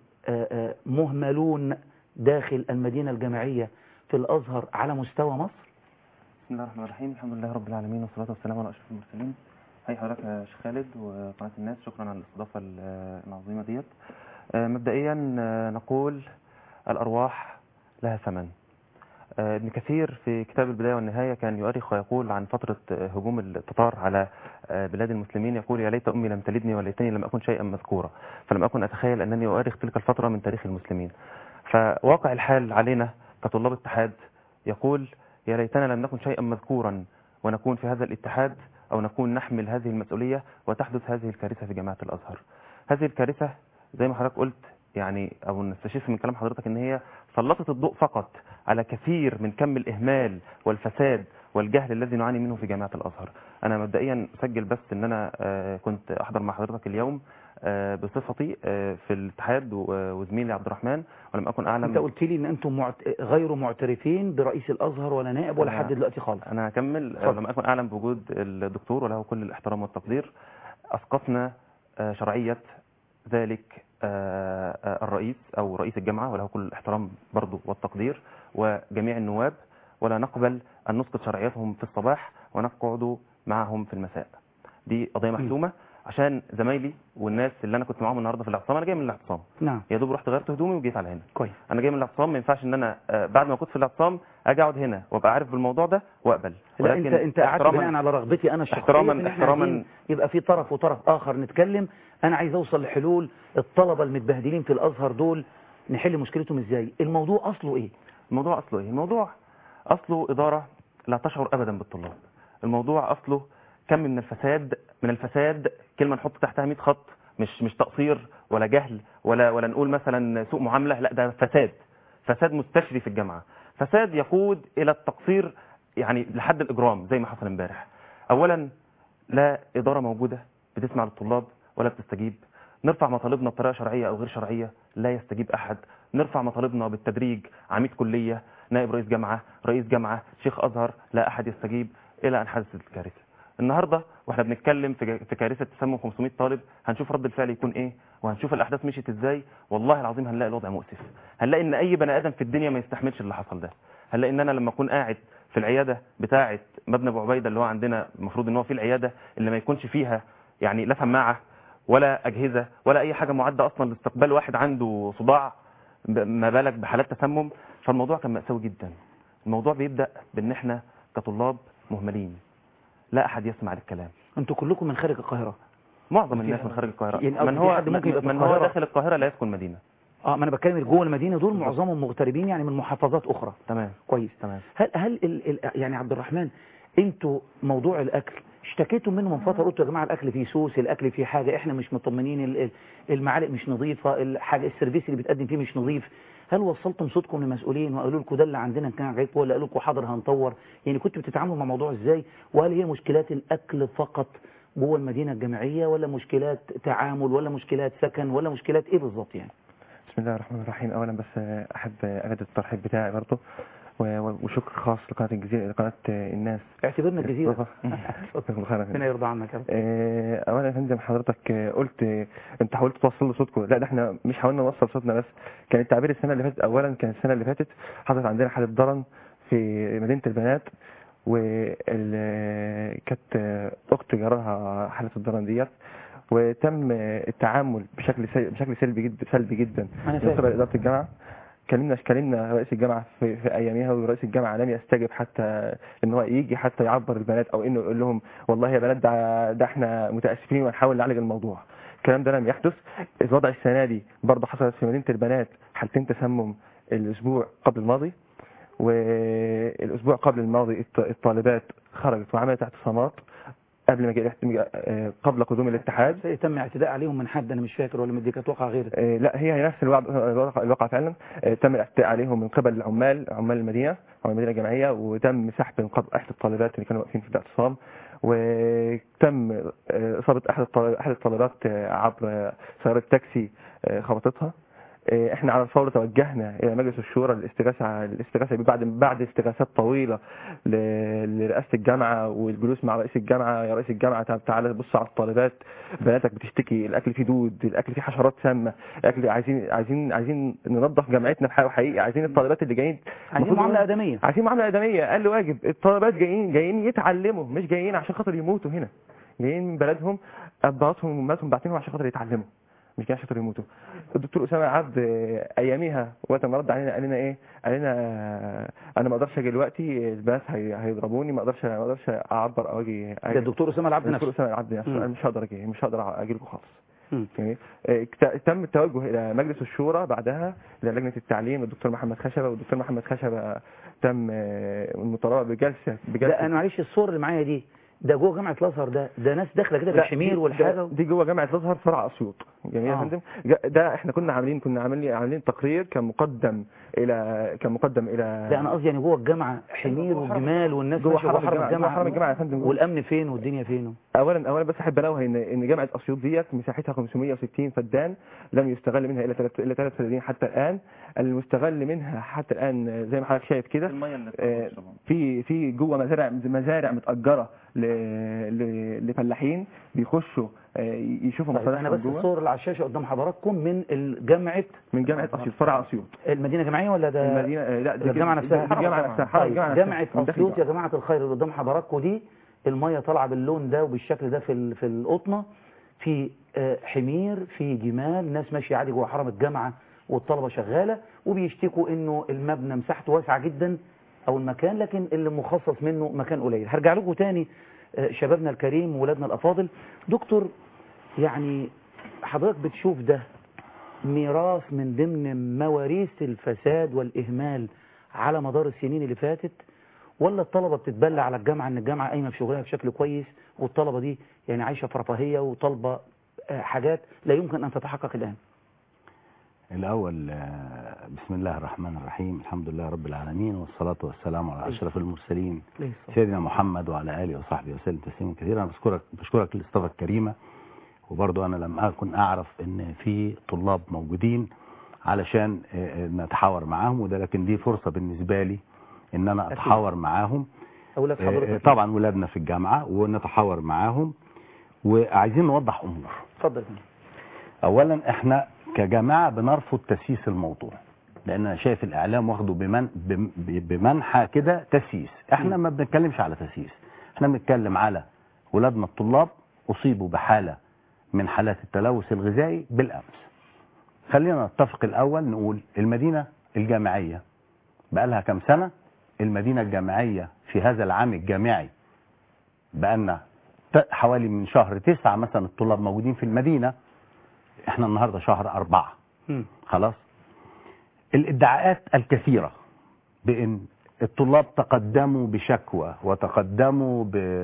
مهملون داخل المدينه الجامعيه في الازهر على مستوى مصر؟ بسم الله الرحمن الرحيم، الحمد لله رب العالمين والصلاة والسلام على أشرف المرسلين. حي حضرتك يا شيخ خالد وقناة الناس، شكرا على الاستضافة العظيمة ديت. مبدئيا نقول الأرواح لها ثمن. ابن كثير في كتاب البداية والنهاية كان يؤرخ ويقول عن فترة هجوم التتار على بلاد المسلمين، يقول: يا ليت أمي لم تلدني وليتني لم أكن شيئا مذكورا، فلم أكن أتخيل أنني أؤرخ تلك الفترة من تاريخ المسلمين. فواقع الحال علينا كطلاب اتحاد يقول: يا ليتنا لم نكن شيئا مذكورا ونكون في هذا الاتحاد، أو نكون نحمل هذه المسؤولية وتحدث هذه الكارثة في جامعة الأزهر. هذه الكارثة زي ما حضرتك قلت يعني، أو نستشف من كلام حضرتك، إن هي سلطت الضوء فقط على كثير من كم الإهمال والفساد والجهل الذي نعاني منه في جامعة الأزهر. أنا مبدئيا أسجل بس إن أنا كنت أحضر مع حضرتك اليوم بصفتي في الاتحاد وزميلي عبد الرحمن، ولم أكن أعلم. أنت قلت لي إن أنتم غير معترفين برئيس الأزهر ولا نائب ولا حد دلوقتي خالص. أنا هكمل. لم أكن أعلم بوجود الدكتور وله كل الاحترام والتقدير. أسقطنا شرعية ذلك الرئيس أو رئيس الجامعة وله كل الاحترام برضو والتقدير، وجميع النواب، ولا نقبل أن نسقط شرعيتهم في الصباح ونقعد معهم في المساء. دي قضية محسومة عشان زمايلي والناس اللي انا كنت معاهم النهارده في الاعتصام. انا جاي من الاعتصام، نعم، يا دوب رحت غيرت هدومي وجيت على هنا. كويس. انا جاي من الاعتصام، ما ينفعش ان انا بعد ما كنت في الاعتصام اجي اقعد هنا وابقى عارف بالموضوع ده واقبل. لا، انت قعدت بناء على رغبتي انا الشخصيه، احتراما يبقى في طرف وطرف اخر نتكلم. انا عايز اوصل لحلول. الطلبه المتبهدلين في الازهر دول نحل مشكلتهم ازاي؟ الموضوع اصله ايه؟ الموضوع اصله ايه؟ الموضوع اصله اداره لا تشعر ابدا بالطلاب. الموضوع اصله كم من الفساد كلمه نحط تحتها 100 خط، مش تقصير ولا جهل ولا نقول مثلا سوء معامله، لا ده فساد مستشري في الجامعه، فساد يقود الى التقصير يعني لحد الاجرام زي ما حصل امبارح. اولا لا اداره موجوده بتسمع للطلاب ولا بتستجيب. نرفع مطالبنا بطريقه شرعيه او غير شرعيه لا يستجيب احد. نرفع مطالبنا بالتدريج، عميد كليه، نائب رئيس جامعه، رئيس جامعه، شيخ ازهر، لا احد يستجيب، الى ان حدثت الكارثه. النهارده واحنا بنتكلم في كارثه تسمم 500 طالب، هنشوف رد الفعل يكون ايه، وهنشوف الاحداث مشيت ازاي. والله العظيم هنلاقي الوضع مؤسف. هنلاقي ان اي بني ادم في الدنيا ما يستحملش اللي حصل ده. هنلاقي ان انا لما اكون قاعد في العياده بتاعه مبنى ابو عبيده اللي هو عندنا، المفروض ان هو في العياده اللي ما يكونش فيها يعني لا سماعه ولا اجهزه ولا اي حاجه معده اصلا لاستقبال واحد عنده صداع، ما بالك بحالات تسمم. فالموضوع كان مأساوي جدا. الموضوع بيبدا بان احنا كطلاب مهملين، لا احد يسمع للكلام. انتوا كلكم من خارج القاهره؟ معظم الناس من خارج القاهره. يعني من هو داخل القاهره لا يسكن مدينه. ما انا بتكلم جوه المدينه دول معظمهم مغتربين يعني من محافظات اخرى. تمام، كويس. تمام. هل يعني عبد الرحمن، انتوا موضوع الاكل اشتكيتوا منه من فتره، قلتوا يا جماعه الاكل فيه سوس، الاكل فيه حاجه، احنا مش مطمنين، المعالق مش نظيفه، الحاجه السيرفيس اللي بيتقدم فيه مش نظيف. هل وصلتم صوتكم للمسؤولين وقالوا لكم ده اللي عندنا كان عيب، ولا قالوا لكم حاضر هنطور؟ يعني كنتوا بتتعاملوا مع الموضوع ازاي؟ وهل هي مشكلات الاكل فقط جوه المدينه الجامعيه، ولا مشكلات تعامل، ولا مشكلات سكن، ولا مشكلات ايه بالظبط يعني؟ بسم الله الرحمن الرحيم. اولا بس احب اجدد الترحيب بتاعي برضه، وشكر خاص لقناه الجزيره، لقناه الناس. اعتبرنا الجزيره. ربنا يرضى عنك يا رب. اولا يا فندم، حضرتك قلت انت حاولت توصل صوتكم. لا، ده احنا مش حاولنا نوصل صوتنا بس، كان التعبير السنه اللي فاتت. اولا كان السنه اللي فاتت حصلت عندنا حاله ضرن في مدينه البنات، وكانت اخت جارها حاله الضرن ديت، وتم التعامل بشكل سلبي جدا من قبل اداره الجامعه. كلمنا رئيس الجامعه في ايامها، ورئيس الجامعه لم يستجب حتى ان هو يجي حتى يعبر البنات، او انه يقول لهم والله يا بنات ده احنا متاسفين ونحاول نعالج الموضوع. الكلام ده لم يحدث. الوضع السنه دي برضه حصلت في مدينه البنات حالتين تسمم الاسبوع قبل الماضي، والاسبوع قبل الماضي الطالبات خرجت وعملت اعتصامات قبل ما قبل قدوم الاتحاد. تم اعتداء عليهم من حد انا مش فاكر ولا دي كانت واقعه غير؟ لا هي نفس الواقع فعلا. تم الاعتداء عليهم من قبل عمال المدينه الجامعيه، وتم سحب من قبل احد الطالبات اللي كانوا واقفين في الاعتصام، وتم اصابه احد الطالبات عبر سياره تاكسي خبطتها. احنا على الفور توجهنا الى مجلس الشورى الاستغاثه بعد استغاثات طويله لرئاسه الجامعه والجلوس مع رئيس الجامعه. يا رئيس الجامعه تعالى بص على الطالبات، بناتك بتشتكي، الاكل فيه دود، الاكل فيه حشرات سامه، الاكل عايزين ننظف جامعتنا حقيقي، عايزين الطالبات اللي جايين عايزين معامله ادميه. قال له واجب. الطالبات جايين يتعلموا، مش جايين عشان خاطر يموتوا هنا، جايين من بلدهم ابهاتهم وامهاتهم باعتينهم عشان خاطر يتعلموا، مش جاي عشان يموتوا. الدكتور اسامه عبد اياميها وقت ما رد علينا قال لنا انا ما اقدرش اجي دلوقتي، الباس هيضربوني، ما اقدرش اعبر او اجي. ده الدكتور اسامه العبد نفسه. الدكتور اسامه العبد نفسه انا مش هقدر اجي لكم خالص. تم التوجه الى مجلس الشورى بعدها الى لجنه التعليم الدكتور محمد خشبه، والدكتور محمد خشبه تم المطالبه بجلسه. لا انا معلش الصور اللي معايا دي ده جوه جامعه الازهر، ده ناس داخله كده بالحمير والحاجه. دي جوه جامعه الازهر فرع اسيوط. جميل يا فندم. ده احنا كنا عاملين تقرير كان مقدم الى لا انا قصدي يعني جوه الجامعه حمير وجمال والناس جوه حرم الجامعه يا فندم. والامن فين والدنيا فين؟ اولا بس احب انوه ان جامعه اسيوط ديت مساحتها 560 فدان، لم يستغل منها الا 3 فدادين حتى الان. المستغل منها حتى الان زي ما حضرتك شايف كده في جوه مزارع متاجره لفلاحين بيخشوا يشوفوا مصالحهم. انا بس الصور اللي على الشاشه قدام حضراتكم من جامعه اسيوط فرع اسيوط. المدينه جامعيه ولا ده المدينه؟ لا دي الجامعه نفسها. جامعه اسيوط يا جماعه الخير اللي قدام حضراتكم دي، الميه طالعه باللون ده وبالشكل ده في القطنه، في حمير، في جمال، ناس ماشيه عادي جوه حرم الجامعه والطلبه شغاله، وبيشتكوا انه المبنى مساحته واسعه جدا او المكان، لكن اللي مخصص منه مكان قليل. هرجع لكم تاني شبابنا الكريم وولادنا الافاضل. دكتور، يعني حضرتك بتشوف ده ميراث من ضمن مواريث الفساد والاهمال على مدار السنين اللي فاتت، ولا الطلبه بتتبلى على الجامعه ان الجامعه قايمه في شغلها بشكل كويس والطلبه دي يعني عايشه في رفاهيه وطالبه حاجات لا يمكن ان تتحقق الان؟ الأول بسم الله الرحمن الرحيم، الحمد لله رب العالمين، والصلاة والسلام على أشرف المرسلين سيدنا محمد وعلى آله وصحبه وسلم تسليما كثيرا. أنا بشكرك الاستضافة الكريمة، وبرضو أنا لم أكن أعرف إن في طلاب موجودين علشان نتحاور معاهم، وده لكن دي فرصة بالنسبة لي إن أنا أتحاور معاهم. أولاد حضرتك طبعا ولادنا في الجامعة ونتحاور معاهم، وعايزين نوضح أمور. اتفضل. أولا إحنا كجماعة بنرفض تسييس الموضوع، لأن أنا شايف الإعلام واخده بمنحى كده تسييس. احنا ما بنتكلمش على تسييس، احنا بنتكلم على ولادنا الطلاب أصيبوا بحالة من حالات التلوث الغذائي بالأمس. خلينا نتفق الأول نقول المدينة الجامعية بقى لها كم سنة؟ المدينة الجامعية في هذا العام الجامعي بقى لنا حوالي من شهر 9 مثلا الطلاب موجودين في المدينة، احنا النهاردة شهر 4. خلاص. الادعاءات الكثيرة بان الطلاب تقدموا بشكوى وتقدموا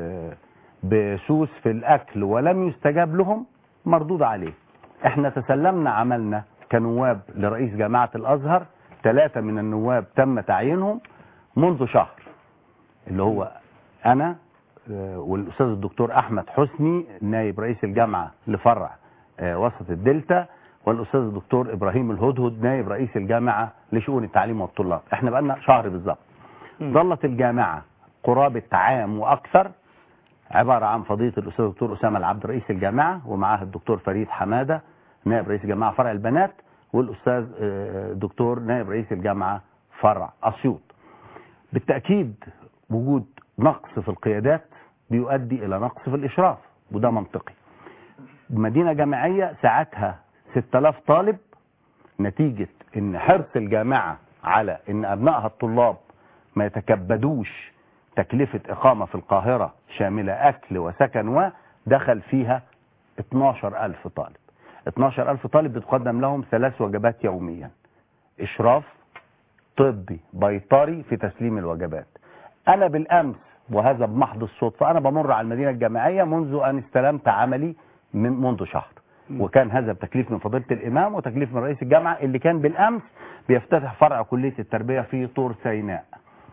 بسوس في الاكل ولم يستجاب لهم مردود عليه. احنا تسلمنا عملنا كنواب لرئيس جامعة الازهر، 3 من النواب تم تعيينهم منذ شهر، اللي هو انا والاستاذ الدكتور احمد حسني نائب رئيس الجامعة لفرع وسط الدلتا، والاستاذ الدكتور ابراهيم الهدهد نائب رئيس الجامعه لشؤون التعليم والطلاب. احنا بقالنا شهر بالظبط. ظلت الجامعه قرابه عام واكثر عباره عن فضيله الاستاذ الدكتور اسامه العبد رئيس الجامعه، ومعاه الدكتور فريد حماده نائب رئيس الجامعه فرع البنات، والاستاذ الدكتور نائب رئيس الجامعه فرع اسيوط. بالتاكيد وجود نقص في القيادات بيؤدي الى نقص في الاشراف، وده منطقي. مدينة جامعية ساعتها 6000 طالب، نتيجة ان حرص الجامعة على ان ابنائها الطلاب ما يتكبدوش تكلفة اقامة في القاهرة شاملة اكل وسكن، ودخل فيها 12000 طالب. 12000 طالب بتقدم لهم 3 وجبات يوميا، اشراف طبي بيطري في تسليم الوجبات. انا بالامس وهذا بمحض الصدفه، انا بمر على المدينه الجامعيه منذ ان استلمت عملي منذ شهر، وكان هذا بتكليف من فضيله الامام وتكليف من رئيس الجامعه اللي كان بالامس بيفتتح فرع كليه التربيه في طور سيناء.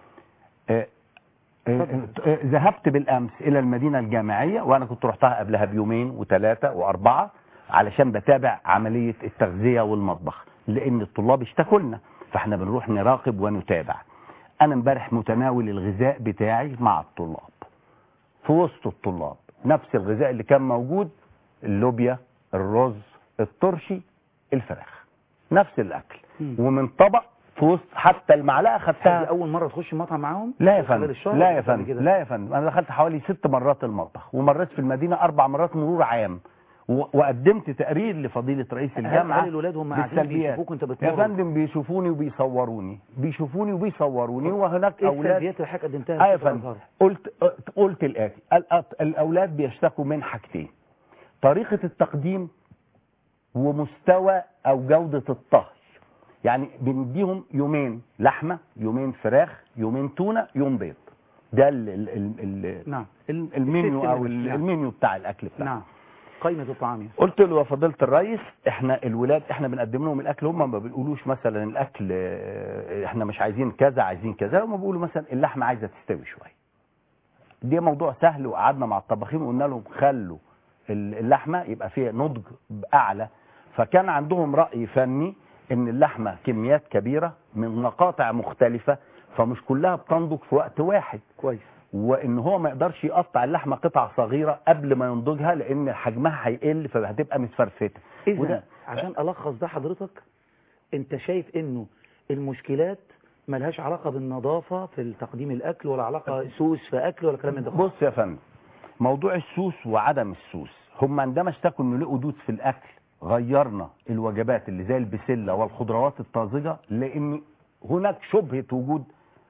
ذهبت بالامس الى المدينه الجامعيه، وانا كنت رحتها قبلها بيومين وثلاثه واربعه علشان بتابع عمليه التغذيه والمطبخ، لان الطلاب اشتكوا لنا فاحنا بنروح نراقب ونتابع. انا امبارح متناول الغذاء بتاعي مع الطلاب، في وسط الطلاب نفس الغذاء اللي كان موجود، اللوبيا، الرز، الترشي، الفراخ، نفس الاكل، ومن طبق في وسط، حتى المعلقه خدتها. دي اول مره تخش مطعم معاهم؟ لا يا فندم، لا يا فندم، لا يا فندم، انا دخلت حوالي 6 مرات المطبخ، ومريت في المدينه 4 مرات مرور عام، وقدمت تقرير لفضيله رئيس الجامعه. هل الولاد هم قاعدين بيشوفوك انت بتمر؟ يا فندم بيشوفوني وبيصوروني، وهناك ايه اولاد. السلبيات اللي حضرتك قدمتها؟ يا فندم، قلت الاتي: الاولاد بيشتكوا من حاجتين: طريقه التقديم ومستوى او جوده الطهي. يعني بنديهم يومين لحمه، يومين فراخ، يومين تونه، يوم بيض. ده نعم المنيو او المنيو بتاع الاكل بتاعنا. نعم، قائمه الطعام. قلت له: يا فضيله الرئيس، احنا الولاد احنا بنقدم لهم الاكل، هم ما بيقولوش مثلا الاكل احنا مش عايزين كذا عايزين كذا، هم بيقولوا مثلا اللحمه عايزه تستوي شويه. ده موضوع سهل، وقعدنا مع الطباخين وقلنا لهم خلوا اللحمه يبقى فيها نضج اعلى. فكان عندهم راي فني ان اللحمه كميات كبيره من مقاطع مختلفه، فمش كلها بتنضج في وقت واحد. كويس. وان هو ما يقدرش يقطع اللحمه قطع صغيره قبل ما ينضجها، لان حجمها هيقل فهتبقى متفرفته. اذا عشان الخص ده حضرتك، انت شايف انه المشكلات ملهاش علاقه بالنظافه في تقديم الاكل، ولا علاقه سوس في اكل، ولا كلام من ده؟ بص يا فندم، موضوع السوس وعدم السوس، هم عندما اشتكوا انه لقوا دود في الاكل غيرنا الوجبات اللي زي البسله والخضروات الطازجه، لان هناك شبهه وجود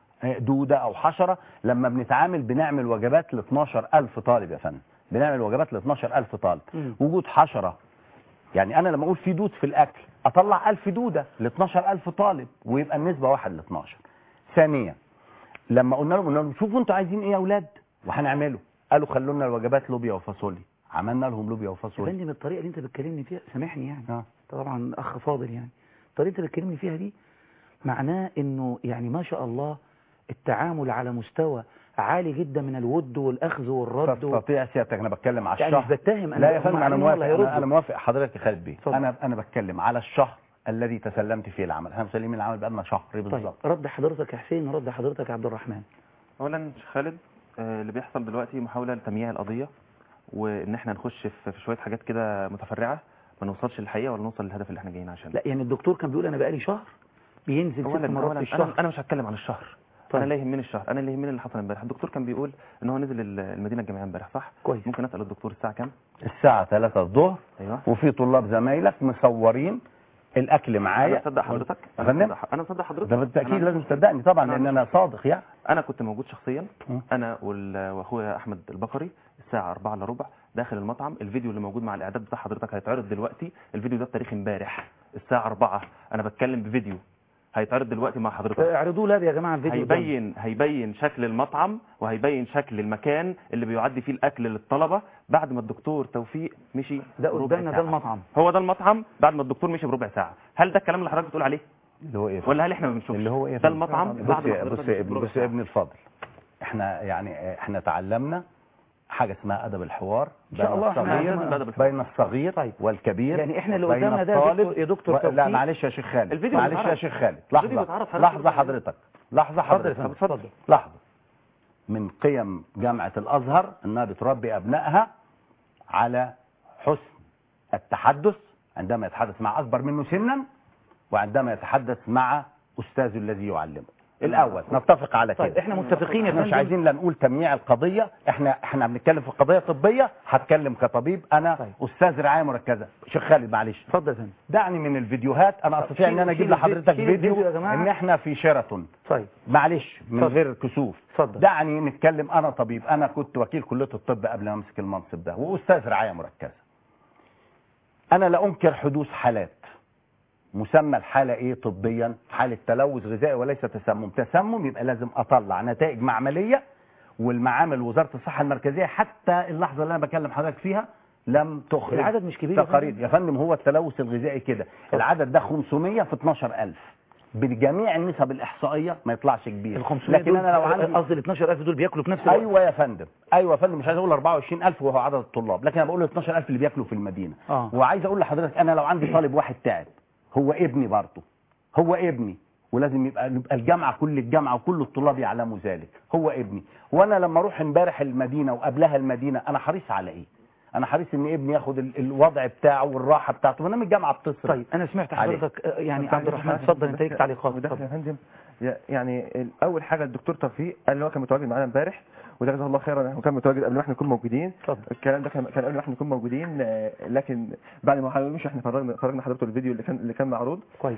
دوده او حشره. لما بنتعامل بنعمل وجبات ل 12000 طالب يا فندم، بنعمل وجبات ل 12000 طالب. وجود حشره، يعني انا لما اقول في دود في الاكل اطلع 1000 دوده ل 12000 طالب، ويبقى النسبه 1 ل 12. ثانيا، لما قلنا لهم شوفوا انتوا عايزين ايه يا اولاد وهنعمله، قالوا خلوا لنا الوجبات لوبيا وفاصوليا، عملنا لهم لوبيا وفاصوليا. يا فندم الطريقه اللي انت بتكلمني فيها، سامحني يعني طبعا اخ فاضل، يعني الطريقه اللي انت بتكلمني فيها دي معناه انه يعني ما شاء الله التعامل على مستوى عالي جدا من الود والاخذ والرد. تستطيع سيادتك، انا بتكلم على الشهر. يعني مش بتهم لا يا فندم، انا موافق، انا موافق حضرتك يا خالد بيه. انا بتكلم على الشهر الذي تسلمت فيه العمل. احنا مسلمين العمل بقالنا شهر بالظبط. طيب رد حضرتك يا حسين ورد حضرتك يا عبد الرحمن. اولا خالد، اللي بيحصل دلوقتي محاوله لتمييع القضيه، وان احنا نخش في شويه حاجات كده متفرعه، ما نوصلش للحقيقه ولا نوصل للهدف اللي احنا جايين عشانه. لا يعني الدكتور كان بيقول انا بقالي شهر بينزل 6 مرات في الشهر. انا مش هتكلم عن الشهر. طيب. انا لا يهمني الشهر، انا اللي يهمني اللي حصل امبارح. الدكتور كان بيقول ان هو نزل المدينه الجامعيه امبارح، صح؟ كويس. ممكن اسال الدكتور الساعه كام؟ الساعه 3 الظهر. ايوه. وفي طلاب زمايلك مصورين الاكل معايا. انا مصدق حضرتك. انا مصدق حضرتك. ده بالتاكيد لازم تصدقني طبعا، لان انا صادق. يعني انا كنت موجود شخصيا، انا واخويا احمد البقري الساعه 4 الا ربع داخل المطعم. الفيديو اللي موجود مع الاعداد بتاع حضرتك هيتعرض دلوقتي. الفيديو ده بتاريخ امبارح الساعه 4. انا بتكلم بفيديو هيتعرض دلوقتي مع حضرتك. اعرضوه لا يا جماعه الفيديو. هيبين شكل المطعم، وهيبين شكل المكان اللي بيعدي فيه الاكل للطلبه بعد ما الدكتور توفيق مشي. ده قدامنا، ده المطعم. هو ده المطعم بعد ما الدكتور مشي بربع ساعه. هل ده الكلام اللي حضرتك بتقول عليه؟ اللي هو ايه؟ ولا هل احنا ما بنشوفش؟ اللي هو ايه؟ ده المطعم بعد ما بص يا ابني الفاضل، احنا تعلمنا حاجه اسمها ادب الحوار بين الصغير والكبير. يعني احنا اللي قدامنا ده يا دكتور توفيق. لا معلش يا شيخ خالد، معلش يا شيخ خالد، لحظه حضرتك، لحظه. من قيم جامعه الازهر انها بتربي ابنائها على حسن التحدث عندما يتحدث مع اكبر منه سنا، وعندما يتحدث مع استاذه الذي يعلمه. الاول نتفق على كده. طيب احنا متفقين يا فندم، مش عايزين لا نقول تمييع القضيه. احنا بنتكلم في قضيه طبيه، هتكلم كطبيب. انا استاذ رعايه مركزه. شيخ خالد معلش، اتفضل يا فندم. دعني من الفيديوهات. انا استطيع ان انا اجيب لحضرتك فيديو ان احنا في شيراتون. طيب معلش من غير كسوف. اتفضل. دعني نتكلم. انا طبيب، انا كنت وكيل كليه الطب قبل ما امسك المنصب ده، واستاذ رعايه مركزه. انا لا انكر حدوث حالات. مسمى الحالة ايه طبيا؟ حالة تلوث غذائي وليس تسمم. تسمم يبقى لازم اطلع نتائج معملية والمعامل وزاره الصحه المركزيه حتى اللحظه اللي انا بكلم حضرتك فيها لم تخرج العدد مش كبير يا تقارير يا فندم. هو التلوث الغذائي كده، العدد ده 500 في 12000 بجميع النسب الاحصائيه ما يطلعش كبير. ال 500 لكن انا لو عندي قصدي ال 12000 دول بياكلوا في نفس الوقت. ايوه يا فندم، ايوه يا فندم، مش عايز اقول 24000 وهو عدد الطلاب، لكن انا بقول 12000 اللي بياكلوا في المدينه. وعايز اقول لحضرتك انا لو عندي طالب واحد تعب، هو ابني برضه، هو ابني، ولازم يبقى الجامعه كل الجامعه وكل الطلاب يعلموا ذلك، هو ابني. وانا لما اروح امبارح المدينه وقبلها المدينه انا حريص على ايه؟ انا حريص ان ابني ياخد الوضع بتاعه والراحه بتاعته، ما دام الجامعه بتصرف. طيب انا سمعت حضرتك يعني عبد الرحمن اتفضل انت ليك تعليقات. يا فندم يعني اول حاجه الدكتور توفيق قال اللي هو كان متواجد معانا امبارح وده جزاه الله خيرا، هو كان متواجد قبل ما احنا نكون موجودين. الكلام ده كان قبل ما احنا نكون موجودين، لكن بعد ما مش احنا فرجنا حضرته الفيديو اللي كان معروض. كويس.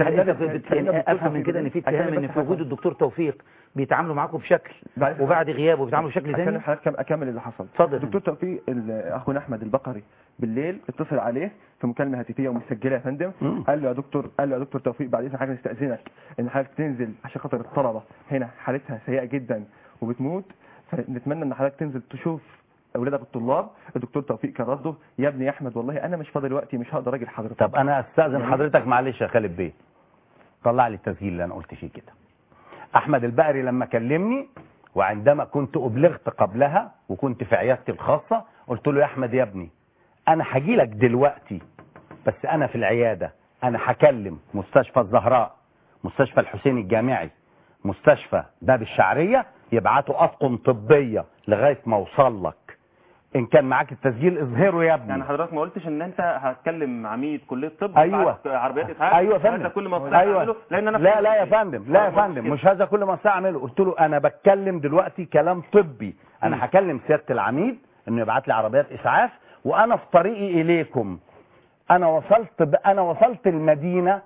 افهم من كده ان في اتهام ان في وجود الدكتور توفيق بيتعاملوا معاكم بشكل وبعد غيابه بيتعاملوا بشكل ثاني. اكمل اللي حصل. اتفضل. الدكتور توفيق اخونا احمد البقري بالليل اتصل عليه في مكالمه هاتفيه ومسجله يا فندم. قال له يا دكتور توفيق بعد اذن حضرتك نستاذنك ان حضرتك تنزل عشان خاطر الطلبه هنا حالتها سيئه جدا وبتموت، فنتمنى ان حضرتك تنزل تشوف اولادك الطلاب. الدكتور توفيق كان رده يا ابني يا احمد والله انا مش فاضي دلوقتي مش هقدر اجي لحضرتك. طب انا استاذن حضرتك معلش يا خالد بيه، طلع لي التسجيل اللي انا قلت فيه كده. احمد البقري لما كلمني وعندما كنت ابلغت قبلها وكنت في عيادتي الخاصه قلت له يا احمد يا ابني انا هاجي لك دلوقتي بس انا في العياده، انا هكلم مستشفى الزهراء، مستشفى الحسين الجامعي، مستشفى باب الشعريه يبعتوا اطقم طبيه لغايه ما اوصل لك. ان كان معاك التسجيل اظهره يا ابني. يعني حضرتك ما قلتش ان انت هتكلم عميد كليه طب ايوه عربيات اسعاف؟ ايوه يا فندم. كل ما ايوه لان انا لا يا فندم، لا يا فندم، مش هذا كل ما اعمله. قلت له انا بتكلم دلوقتي كلام طبي، انا هكلم سياده العميد انه يبعت لي عربيات اسعاف وانا في طريقي اليكم. انا وصلت المدينه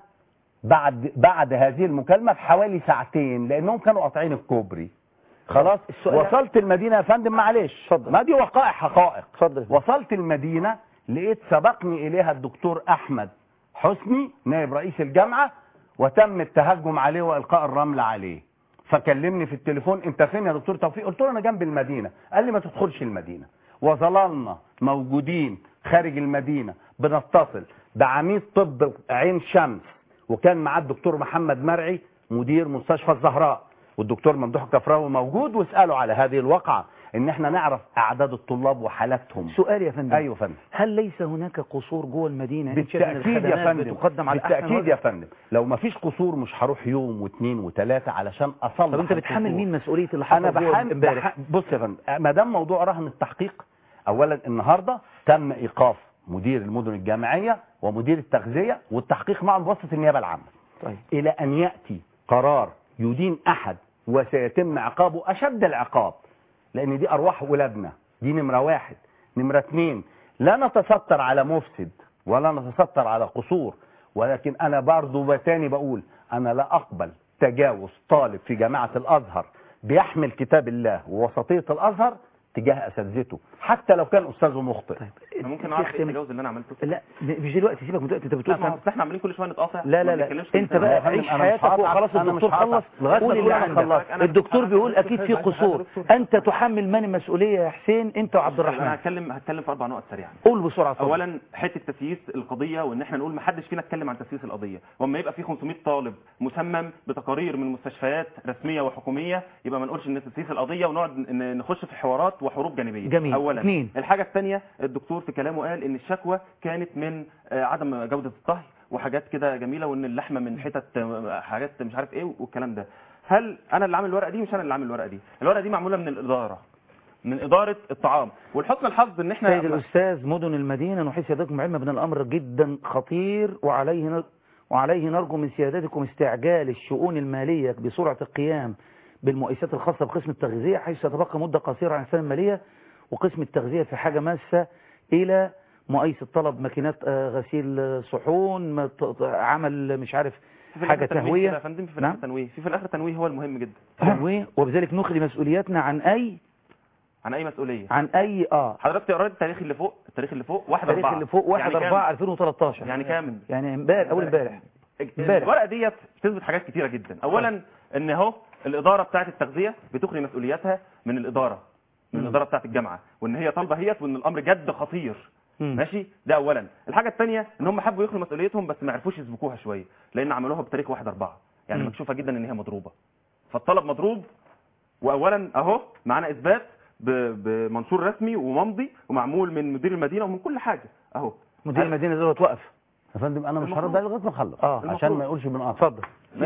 بعد هذه المكالمه بحوالي ساعتين لانهم كانوا قاطعين الكوبري. خلاص وصلت المدينه يا فندم معلش ما دي وقائع حقائق. وصلت المدينه لقيت سبقني اليها الدكتور احمد حسني نائب رئيس الجامعه وتم التهجم عليه والقاء الرمل عليه. فكلمني في التليفون انت فين يا دكتور توفيق؟ قلت له انا جنب المدينه. قال لي ما تدخلش المدينه. وظللنا موجودين خارج المدينه بنتصل بعميد طب عين شمس وكان معاه الدكتور محمد مرعي مدير مستشفى الزهراء والدكتور ممدوح الكفراوي موجود، واسالوا على هذه الواقعه ان احنا نعرف اعداد الطلاب وحالاتهم. سؤال يا فندم. ايوه يا فندم. هل ليس هناك قصور جوه المدينه؟ بالتاكيد يا فندم. بتقدم على بالتاكيد يا فندم. لو ما فيش قصور مش هروح يوم واثنين وثلاثه علشان اصلح. طب انت بتحمل مين مسؤوليه اللي حصل جوه امبارح؟ بص يا فندم، ما دام موضوع رهن التحقيق، اولا النهارده تم ايقاف مدير المدن الجامعيه ومدير التغذيه والتحقيق مع بواسطه النيابه العامه. طيب. الى ان ياتي قرار يدين احد وسيتم عقابه اشد العقاب، لان دي ارواح ولادنا، دي نمره واحد. نمره اثنين، لا نتستر على مفسد ولا نتستر على قصور، ولكن انا برضه تاني بقول انا لا اقبل تجاوز طالب في جامعه الازهر بيحمل كتاب الله ووسطيه الازهر تجاه اساتذته حتى لو كان استاذه مخطئ. طيب. ممكن اعرف ايه التجاوز اللي انا عملته؟ لا مش دلوقتي، سيبك من دلوقتي. انت بتقول احنا عاملين كل شويه نتقاطع. لا انت بقى عيش حياتك وخلاص. الدكتور خلص قول اللي عندك. الدكتور بيقول اكيد في قصور، انت تحمل من المسؤوليه يا حسين انت وعبد الرحمن؟ انا هتكلم في 4 نقط سريعه. قول بسرعه. اولا حته تسييس القضيه وان احنا نقول ما حدش فينا اتكلم عن تسييس القضيه، واما يبقى في 500 طالب مسمم بتقارير من مستشفيات رسميه وحكوميه يبقى ما نقولش ان تسييس القضيه ونقعد نخش في حوارات وحروب جانبيه. جميل. اولا اثنين، الحاجه الثانيه الدكتور في كلامه قال ان الشكوى كانت من عدم جوده الطهي وحاجات كده جميله، وان اللحمه من حتت حاجات مش عارف ايه والكلام ده. هل انا اللي عامل الورقه دي؟ مش انا اللي عامل الورقه دي. الورقه دي معموله من الاداره، من اداره الطعام. ولحسن الحظ ان احنا سيد الاستاذ مدن المدينه نحيث يدكم علما بان الامر جدا خطير وعليه نرجو من سيادتكم استعجال الشؤون الماليه بسرعه القيام بالمؤسسات الخاصه بقسم التغذيه حيث تتبقى مده قصيره عن السنه الماليه، وقسم التغذيه في حاجه ماسه الى مقايسه طلب ماكينات غسيل صحون، عمل مش عارف حاجه تهويه. يا فندم في الاخر تنويه، في الاخر تنويه هو المهم جدا. تنويه، وبذلك نخلي مسؤولياتنا عن اي مسؤوليه، عن اي حضرتك قريت التاريخ اللي فوق 1/4 التاريخ اللي فوق 1/4/2013 يعني كامل، يعني امبارح اول امبارح. الورقه ديت بتثبت حاجات كتيره جدا. اولا ان اهو الاداره بتاعه التغذيه بتخلي مسؤولياتها من الاداره، من الاداره بتاعه الجامعه، وان هي طالبه هيت، وان الامر جد خطير. ماشي، ده اولا. الحاجه الثانيه ان هم حبوا يخلوا مسؤوليتهم بس ما عرفوش يسبقوها شويه، لان عملوها بتاريخ 1/4 يعني مكشوفه جدا ان هي مضروبه. فالطلب مضروب، واولا اهو معانا اثبات بمنشور رسمي وممضي ومعمول من مدير المدينه ومن كل حاجه اهو. مدير المدينه زي توقف يا فندم انا مش هرد عليه لغايه ما اخلص عشان ما يقولش بنقاطع. اتفضل.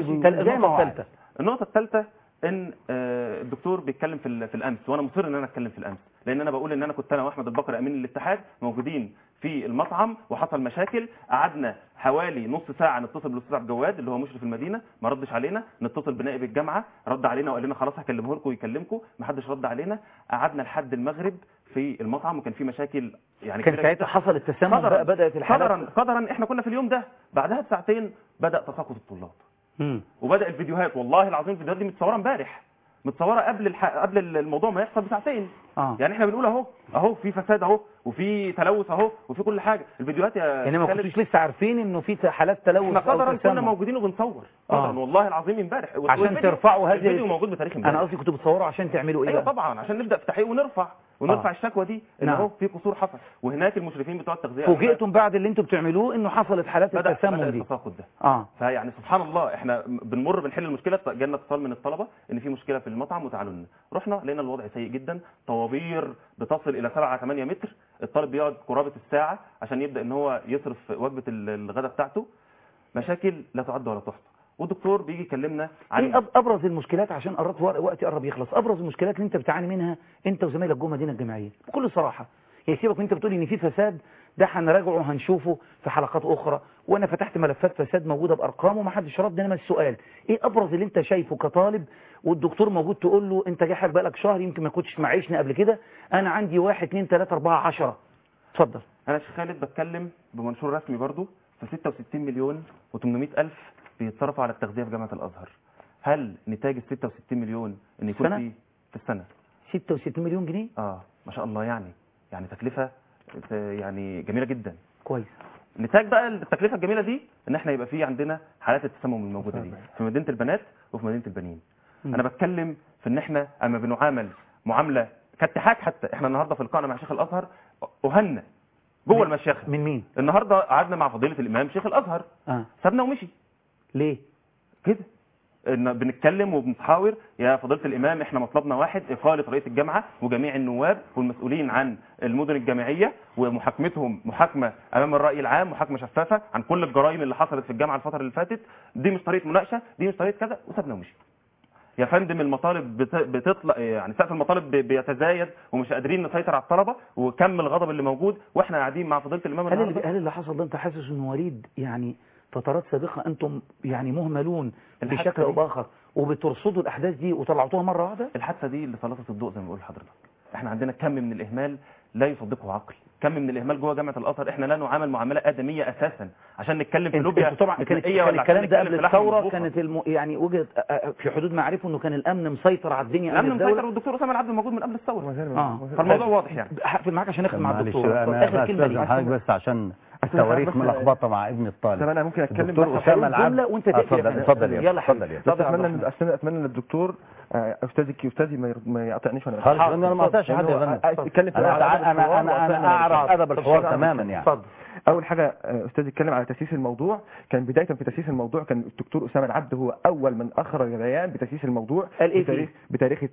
النقطه الثالثه ان الدكتور بيتكلم في الامس، وانا مصر ان انا اتكلم في الامس، لان انا بقول ان انا كنت انا واحمد البكر امين الاتحاد موجودين في المطعم وحصل مشاكل، قعدنا حوالي نص ساعه نتصل بالاستاذ عبد الجواد اللي هو مشرف المدينه ما ردش علينا، نتصل بنائب الجامعه رد علينا وقال لنا خلاص هكلمه لكم ويكلمكم، ما حدش رد علينا، قعدنا لحد المغرب في المطعم وكان في مشاكل يعني كان ساعتها حصل التسمم بقى، بدات الحالات قدرا احنا كنا في اليوم ده، بعدها بساعتين بدا تساقط الطلاب. وبدا الفيديوهات، والله العظيم الفيديوهات دي متصوره امبارح، متصوره قبل الموضوع ما يحصل بساعتين. يعني احنا بنقول اهو في فساد اهو، وفي تلوث اهو، وفي كل حاجه. الفيديوهات يعني ما كنتوش لسه عارفين انه في حالات تلوث؟ احنا قدرا كنا موجودين وبنصور قدرا والله العظيم امبارح، عشان ترفعوا هذه الفيديو موجود بتاريخ امبارح. انا قصدي كنتوا بتصوروا عشان تعملوا ايه؟ ايوه طبعا عشان نبدا في تحقيق ونرفع الشكوى دي ان اهو في قصور حصل، وهناك المشرفين بتوع التغذيه فوجئتم بعد اللي انتم بتعملوه انه حصلت حالات التسمم دي. بدأ التساقط ده. فيعني سبحان الله احنا بنحل المشكله، جالنا اتصال من الطلبه ان في مشكله في المطعم وتعالوا لنا، رحنا لقينا الوضع سيء جدا، طوابير بتصل الى 7-8 متر، الطالب بيقعد قرابه الساعه عشان يبدا ان هو يصرف وجبه الغداء بتاعته، مشاكل لا تعد ولا تحصى. والدكتور بيجي يكلمنا عن ايه ابرز المشكلات، عشان وقتي قرب يخلص، ابرز المشكلات اللي انت بتعاني منها انت وزمايلك جوه المدينه الجامعيه بكل صراحه؟ يعني سيبك انت بتقولي ان في فساد، ده هنراجعه وهنشوفه في حلقات اخرى، وانا فتحت ملفات فساد موجوده بارقام وما حدش رد. انما السؤال ايه ابرز اللي انت شايفه كطالب والدكتور موجود تقول له انت جاي حضرتك بقالك شهر يمكن ما كنتش معيشني قبل كده، انا عندي 1 2 3 4 10. اتفضل. انا شيخ خالد بتكلم بمنشور رسمي برضو في 66 مليون و800 الف بيتصرفوا على التغذيه في جامعه الازهر. هل نتاج ال 66 مليون ان يكون في السنه 66 مليون جنيه؟ ما شاء الله، يعني تكلفه يعني جميله جدا. كويس. نتاج بقى التكلفه الجميله دي ان احنا يبقى في عندنا حالات التسمم الموجوده دي في مدينه البنات وفي مدينه البنين. انا بتكلم في ان احنا اما بنعامل معامله كاتحاد، حتى احنا النهارده في القاء مع شيخ الازهر اهنا جوه المشيخه. من مين؟ النهارده قعدنا مع فضيله الامام شيخ الازهر سابنا ومشي. ليه كده؟ ان بنتكلم وبنتحاور يا فضيله الامام، احنا مطلبنا واحد، اقاله رئيس الجامعه وجميع النواب والمسؤولين عن المدن الجامعيه ومحاكمتهم محاكمه امام الراي العام، محاكمه شفافه عن كل الجرائم اللي حصلت في الجامعه الفتره اللي فاتت. دي مش طريقه مناقشه، دي مش طريقه كذا، وسابنا ومشي. يا فندم المطالب بتطلع، يعني سقف المطالب بيتزايد ومش قادرين نسيطر على الطلبه وكم الغضب اللي موجود واحنا قاعدين مع فضيله الامام. هل اللي حصل ده انت حاسس انه وريد يعني فترات سابقه انتم يعني مهملون بشكل او باخر وبترصدوا الاحداث دي وطلعتوها مره واحده؟ الحادثه دي اللي سلطت الضوء زي ما بقول لحضرتك. احنا عندنا كم من الاهمال لا يصدقه عقل، كم من الاهمال جوه جامعه الازهر. احنا لا نعامل معامله ادميه اساسا عشان نتكلم في لوبيا طبعا. كان الكلام ده قبل الثوره، كانت يعني وجهه في حدود ما اعرفه انه كان الامن مسيطر على الدنيا، الامن مسيطر والدكتور اسامه العبد موجود من قبل الثوره. فالموضوع واضح يعني. هقفل معاك عشان نختم مع الدكتور. اخر كلمه حضرتك بس عشان التواريخ ملخبطه مع ابن الطالب. انا ممكن اتكلم دكتور اسامه العبد وانت تقفل. اتفضل يلا اتفضل. اتمنى ان الدكتور استاذي ما يقاطعنيش وانا خالص. انا ما قاطعش حد يا فندم. انا اعرف ادب الحوار تماما يعني. اتفضل. اول حاجه استاذ اتكلم على تاسيس الموضوع. كان بدايه في تاسيس الموضوع كان الدكتور اسامه العبد هو اول من اخرج بيان بتاسيس الموضوع بتاريخ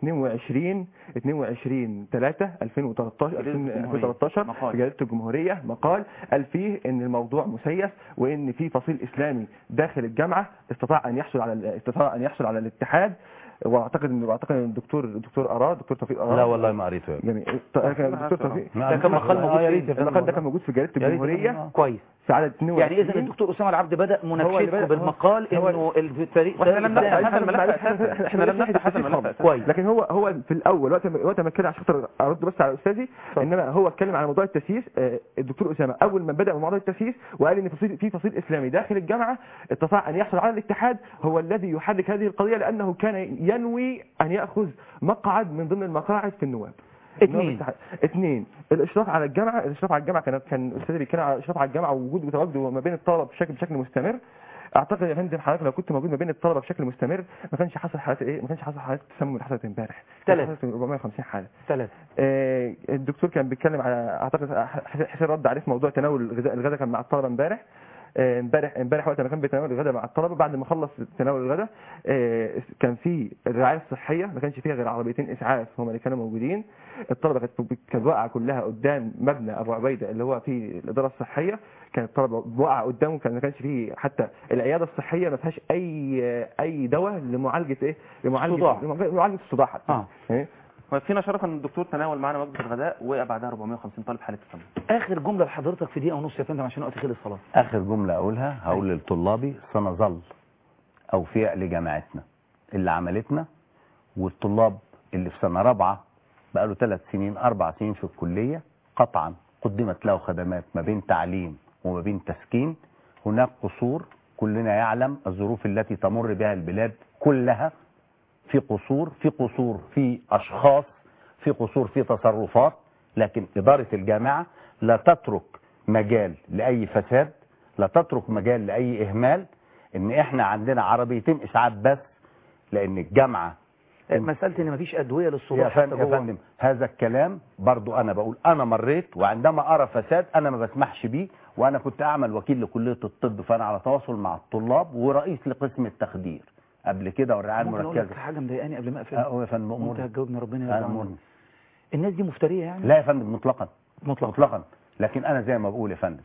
22/3/2013 في جريده الجمهوريه. مقال قال فيه ان الموضوع مسيس وان في فصيل اسلامي داخل الجامعه استطاع ان يحصل على الاتحاد. واعتقد ان الدكتور توفيق لا والله ما قريته. جميل. الدكتور توفيق ده كان مقال موجود المقال ده كان موجود في جريده الجمهوريه. كويس. في عدد 22. يعني اذا الدكتور اسامه العبد بدا مناقشته بالمقال انه الفريق احنا لم نفتح هذا الملف اساسا، احنا لم نفتح هذا الملف اساسا. كويس. لكن هو في الاول وقت ما اتكلم عشان خاطر ارد بس على استاذي، انما هو اتكلم على موضوع التاسيس. الدكتور اسامه اول ما بدا موضوع التاسيس وقال ان في فصيل اسلامي داخل الجامعه استطاع ان يحصل على الاتحاد، هو الذي يحرك هذه القضيه لانه كان ينوي ان ياخذ مقعد من ضمن المقاعد في النواب. اثنين الاشراف على الجامعه. كان الاستاذ بيتكلم على الاشراف على الجامعه ووجود وتواجد ما بين الطلبه بشكل مستمر. اعتقد يا فندم حضرتك لو كنت موجود ما بين الطلبه بشكل مستمر ما كانش حصل حالات ما كانش حصل حالات التسمم اللي حصلت امبارح. 450 حاله. الدكتور كان بيتكلم على اعتقد حسين رد عليه في موضوع تناول الغداء كان مع الطلبه امبارح وقت ما كان بيتناول الغداء مع الطلبه، بعد ما خلص تناول الغداء كان في الرعايه الصحيه ما كانش فيها غير عربيتين اسعاف هم اللي كانوا موجودين. الطلبه كانت واقعه كلها قدام مبنى ابو عبيده اللي هو فيه الاداره الصحيه، كانت الطلبه واقعه قدامه، ما كانش فيه حتى العياده الصحيه ما فيهاش اي دواء لمعالجه لمعالجه الصداع حتى. ويكفينا شرفا ان الدكتور تناول معنا وجبه الغداء وقع بعدها 450 طالب حاله تسمم. اخر جمله لحضرتك في دقيقه ونص يا فندم عشان وقت خلص خلاص. اخر جمله اقولها هقول لطلابي سنظل اوفياء لجامعتنا اللي عملتنا، والطلاب اللي في سنه رابعه بقاله 3 سنين 4 سنين في الكليه قطعا قدمت له خدمات ما بين تعليم وما بين تسكين. هناك قصور، كلنا يعلم الظروف التي تمر بها البلاد كلها، في قصور في أشخاص، في قصور في تصرفات، لكن إدارة الجامعة لا تترك مجال لأي فساد، لا تترك مجال لأي إهمال. إن إحنا عندنا عربيتين إسعاف بس لأن الجامعة مسألة إن مفيش أدوية للصداع يا فندم هذا الكلام برضو أنا بقول أنا مريت، وعندما أرى فساد أنا ما بسمحش بيه، وأنا كنت أعمل وكيل لكلية الطب، فأنا على تواصل مع الطلاب ورئيس لقسم التخدير قبل كده والرعايه المركزه. ممكن اقول لك حاجه مضايقاني قبل ما اقفل؟ يا فندم امور انت هتجاوبني ربنا يرضى. الناس دي مفتريه يعني؟ لا يا فندم مطلقا. لكن انا زي ما بقول يا فندم،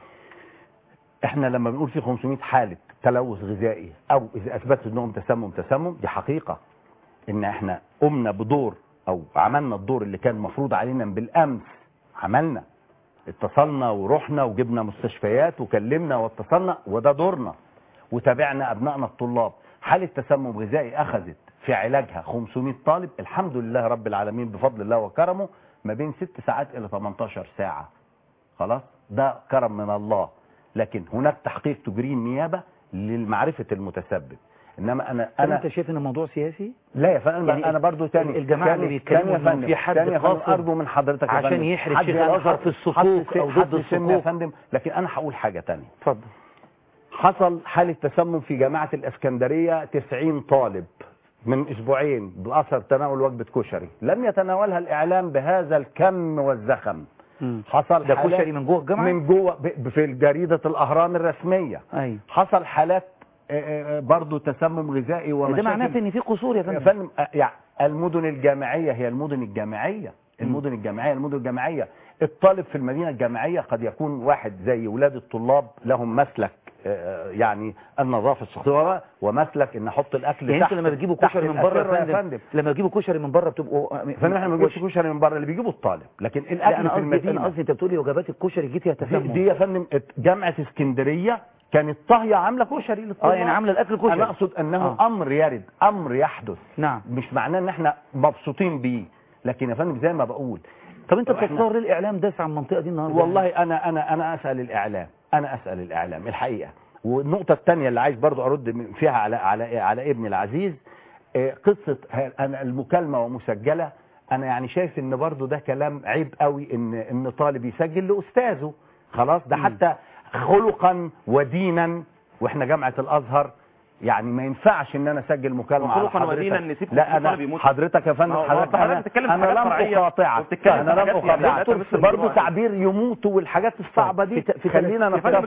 احنا لما بنقول في 500 حاله تلوث غذائي او اذا اثبتت انهم تسمم دي حقيقه، ان احنا قمنا بدور او عملنا الدور اللي كان مفروض علينا بالامس. عملنا، اتصلنا ورحنا وجبنا مستشفيات وكلمنا واتصلنا، وده دورنا، وتابعنا ابنائنا الطلاب. حالة تسمم غذائي أخذت في علاجها 500 طالب، الحمد لله رب العالمين بفضل الله وكرمه ما بين 6 ساعات إلى 18 ساعة. خلاص ده كرم من الله، لكن هناك تحقيق تجري النيابة لمعرفة المتسبب. انما انت شايف ان الموضوع سياسي؟ لا يا فندم يعني انا برضو تاني الجماعه اللي بيتكلموا انه في حد قاصد ارجو من حضرتك عشان يحرج شيخ الازهر في الصفوف او ضد الصفوف يا فندم. لكن انا هقول حاجة تانية. اتفضل. حصل حالة تسمم في جامعة الإسكندرية 90 طالب من أسبوعين بأثر تناول وجبة كشري، لم يتناولها الإعلام بهذا الكم والزخم. حصل ده كشري من جوه الجامعة؟ من جوه في جريدة الأهرام الرسمية. أيوة. حصل حالات برضو تسمم غذائي ومشاكل. ده معناه ان في قصور يا فندم. يا فندم يعني المدن الجامعية هي المدن الجامعية. الطالب في المدينة الجامعية قد يكون واحد زي ولاد الطلاب لهم مسلك يعني النظافه الشخصيه ومسلك ان احط الاكل يعني انتوا لما بتجيبوا كشري من بره يا فندم لما بتجيبوا كشري من بره بتبقوا فاحنا ما بنجيبش كشري من بره، اللي بيجيبوا الطالب، لكن الاكل في المدينه. انا قصدي انت بتقول لي وجبات الكشري جه فيها تسمم دي يا فندم جامعه اسكندريه كانت طاهيه عامله كشري للطلاب. يعني عامله الاكل كشري. انا اقصد انه امر يرد، امر يحدث. نعم. مش معناه ان احنا مبسوطين بيه، لكن يا فندم زي ما بقول. طب انت بتتصور ليه الاعلام داس على المنطقه دي النهارده؟ والله انا اسال الاعلام الحقيقه. والنقطة الثانية اللي عايز برضو أرد فيها على ابني العزيز، قصة أنا المكالمة ومسجلة. أنا يعني شايف إن برضو ده كلام عيب قوي إن طالب يسجل لأستاذه. خلاص ده حتى خلقا ودينا، وإحنا جامعة الأزهر يعني ما ينفعش ان انا اسجل مكالمه على حضرتك. لا انا حضرتك يا فندم انا لم اقاطعك، انا لم اقاطعك برضه تعبير يموت والحاجات الصعبه دي خلينا نتفق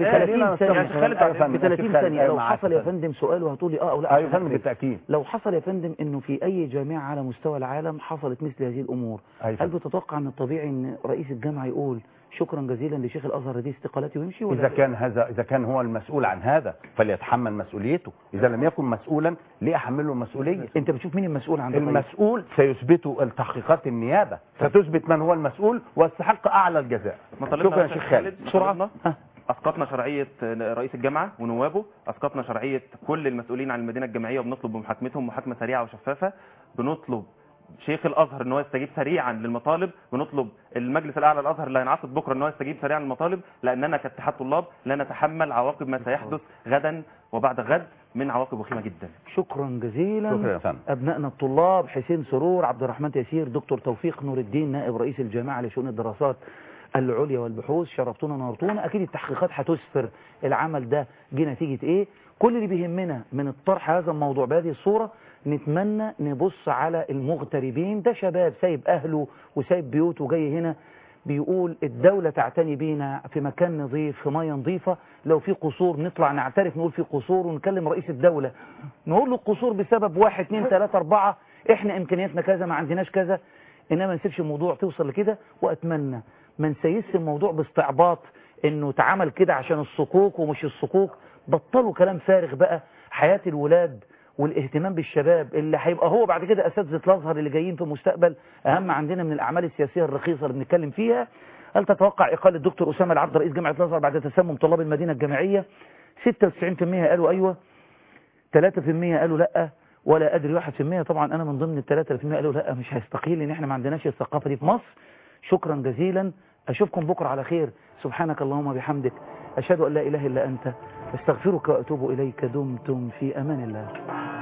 في 30 ثانيه لو حصل يا فندم سؤال وهتقولي او لا. ايوه يا فندم بالتاكيد. لو حصل يا فندم انه في اي جامعه على مستوى العالم حصلت مثل هذه الامور، هل بتتوقع ان الطبيعي ان رئيس الجامعه يقول شكرا جزيلا لشيخ الازهر دي استقالتي ويمشي؟ ولا اذا كان هو المسؤول عن هذا فليتحمل مسؤوليته، اذا لم يكن مسؤولا ليه احمله المسؤوليه؟ انت بتشوف مين المسؤول عن المسؤول سيثبته التحقيقات النيابه، ستثبت من هو المسؤول واستحق اعلى الجزاء. شكرا يا شيخ خالد. بسرعه اسقطنا شرعيه رئيس الجامعه ونوابه، اسقطنا شرعيه كل المسؤولين عن المدينه الجامعيه، وبنطلب بمحاكمتهم محاكمه سريعه وشفافه. بنطلب شيخ الازهر ان هو يستجيب سريعا للمطالب، ونطلب المجلس الاعلى للازهر اللي هينعقد بكره ان هو يستجيب سريعا للمطالب، لاننا كاتحاد طلاب لا نتحمل عواقب ما سيحدث غدا وبعد غد من عواقب وخيمه جدا. شكرا جزيلا. شكرا يا فندم. ابنائنا الطلاب حسين سرور، عبد الرحمن تيسير، دكتور توفيق نور الدين نائب رئيس الجامعه لشؤون الدراسات العليا والبحوث، شرفتونا نورتونا. اكيد التحقيقات هتسفر العمل ده جه نتيجه ايه. كل اللي بيهمنا من الطرح هذا الموضوع بهذه الصوره، نتمنى نبص على المغتربين. ده شباب سايب اهله وسايب بيوته وجاي هنا بيقول الدولة تعتني بينا في مكان نظيف، في مية نظيفة. لو في قصور نطلع نعترف نقول في قصور، ونكلم رئيس الدولة نقول له القصور بسبب 1 2 3 4، احنا امكانياتنا كذا، ما عندناش كذا. انما ما نسيبش الموضوع توصل لكده. واتمنى ما نسيسش الموضوع باستعباط انه اتعمل كده عشان الصكوك ومش الصكوك. بطلوا كلام فارغ بقى. حياة الولاد والاهتمام بالشباب اللي هيبقى هو بعد كده اساتذه الازهر اللي جايين في المستقبل اهم عندنا من الاعمال السياسيه الرخيصه اللي بنتكلم فيها. هل تتوقع اقاله الدكتور اسامه العبد رئيس جامعه الازهر بعد تسمم طلاب المدينه الجامعيه؟ 96% قالوا ايوه، 3% قالوا لا، ولا ادري 1%. طبعا انا من ضمن ال 3% قالوا لا، مش هيستقيل ان احنا ما عندناش الثقافه دي في مصر. شكرا جزيلا، اشوفكم بكره على خير. سبحانك اللهم وبحمدك، اشهد ان لا اله الا انت، استغفرك واتوب اليك. دمتم في امان الله.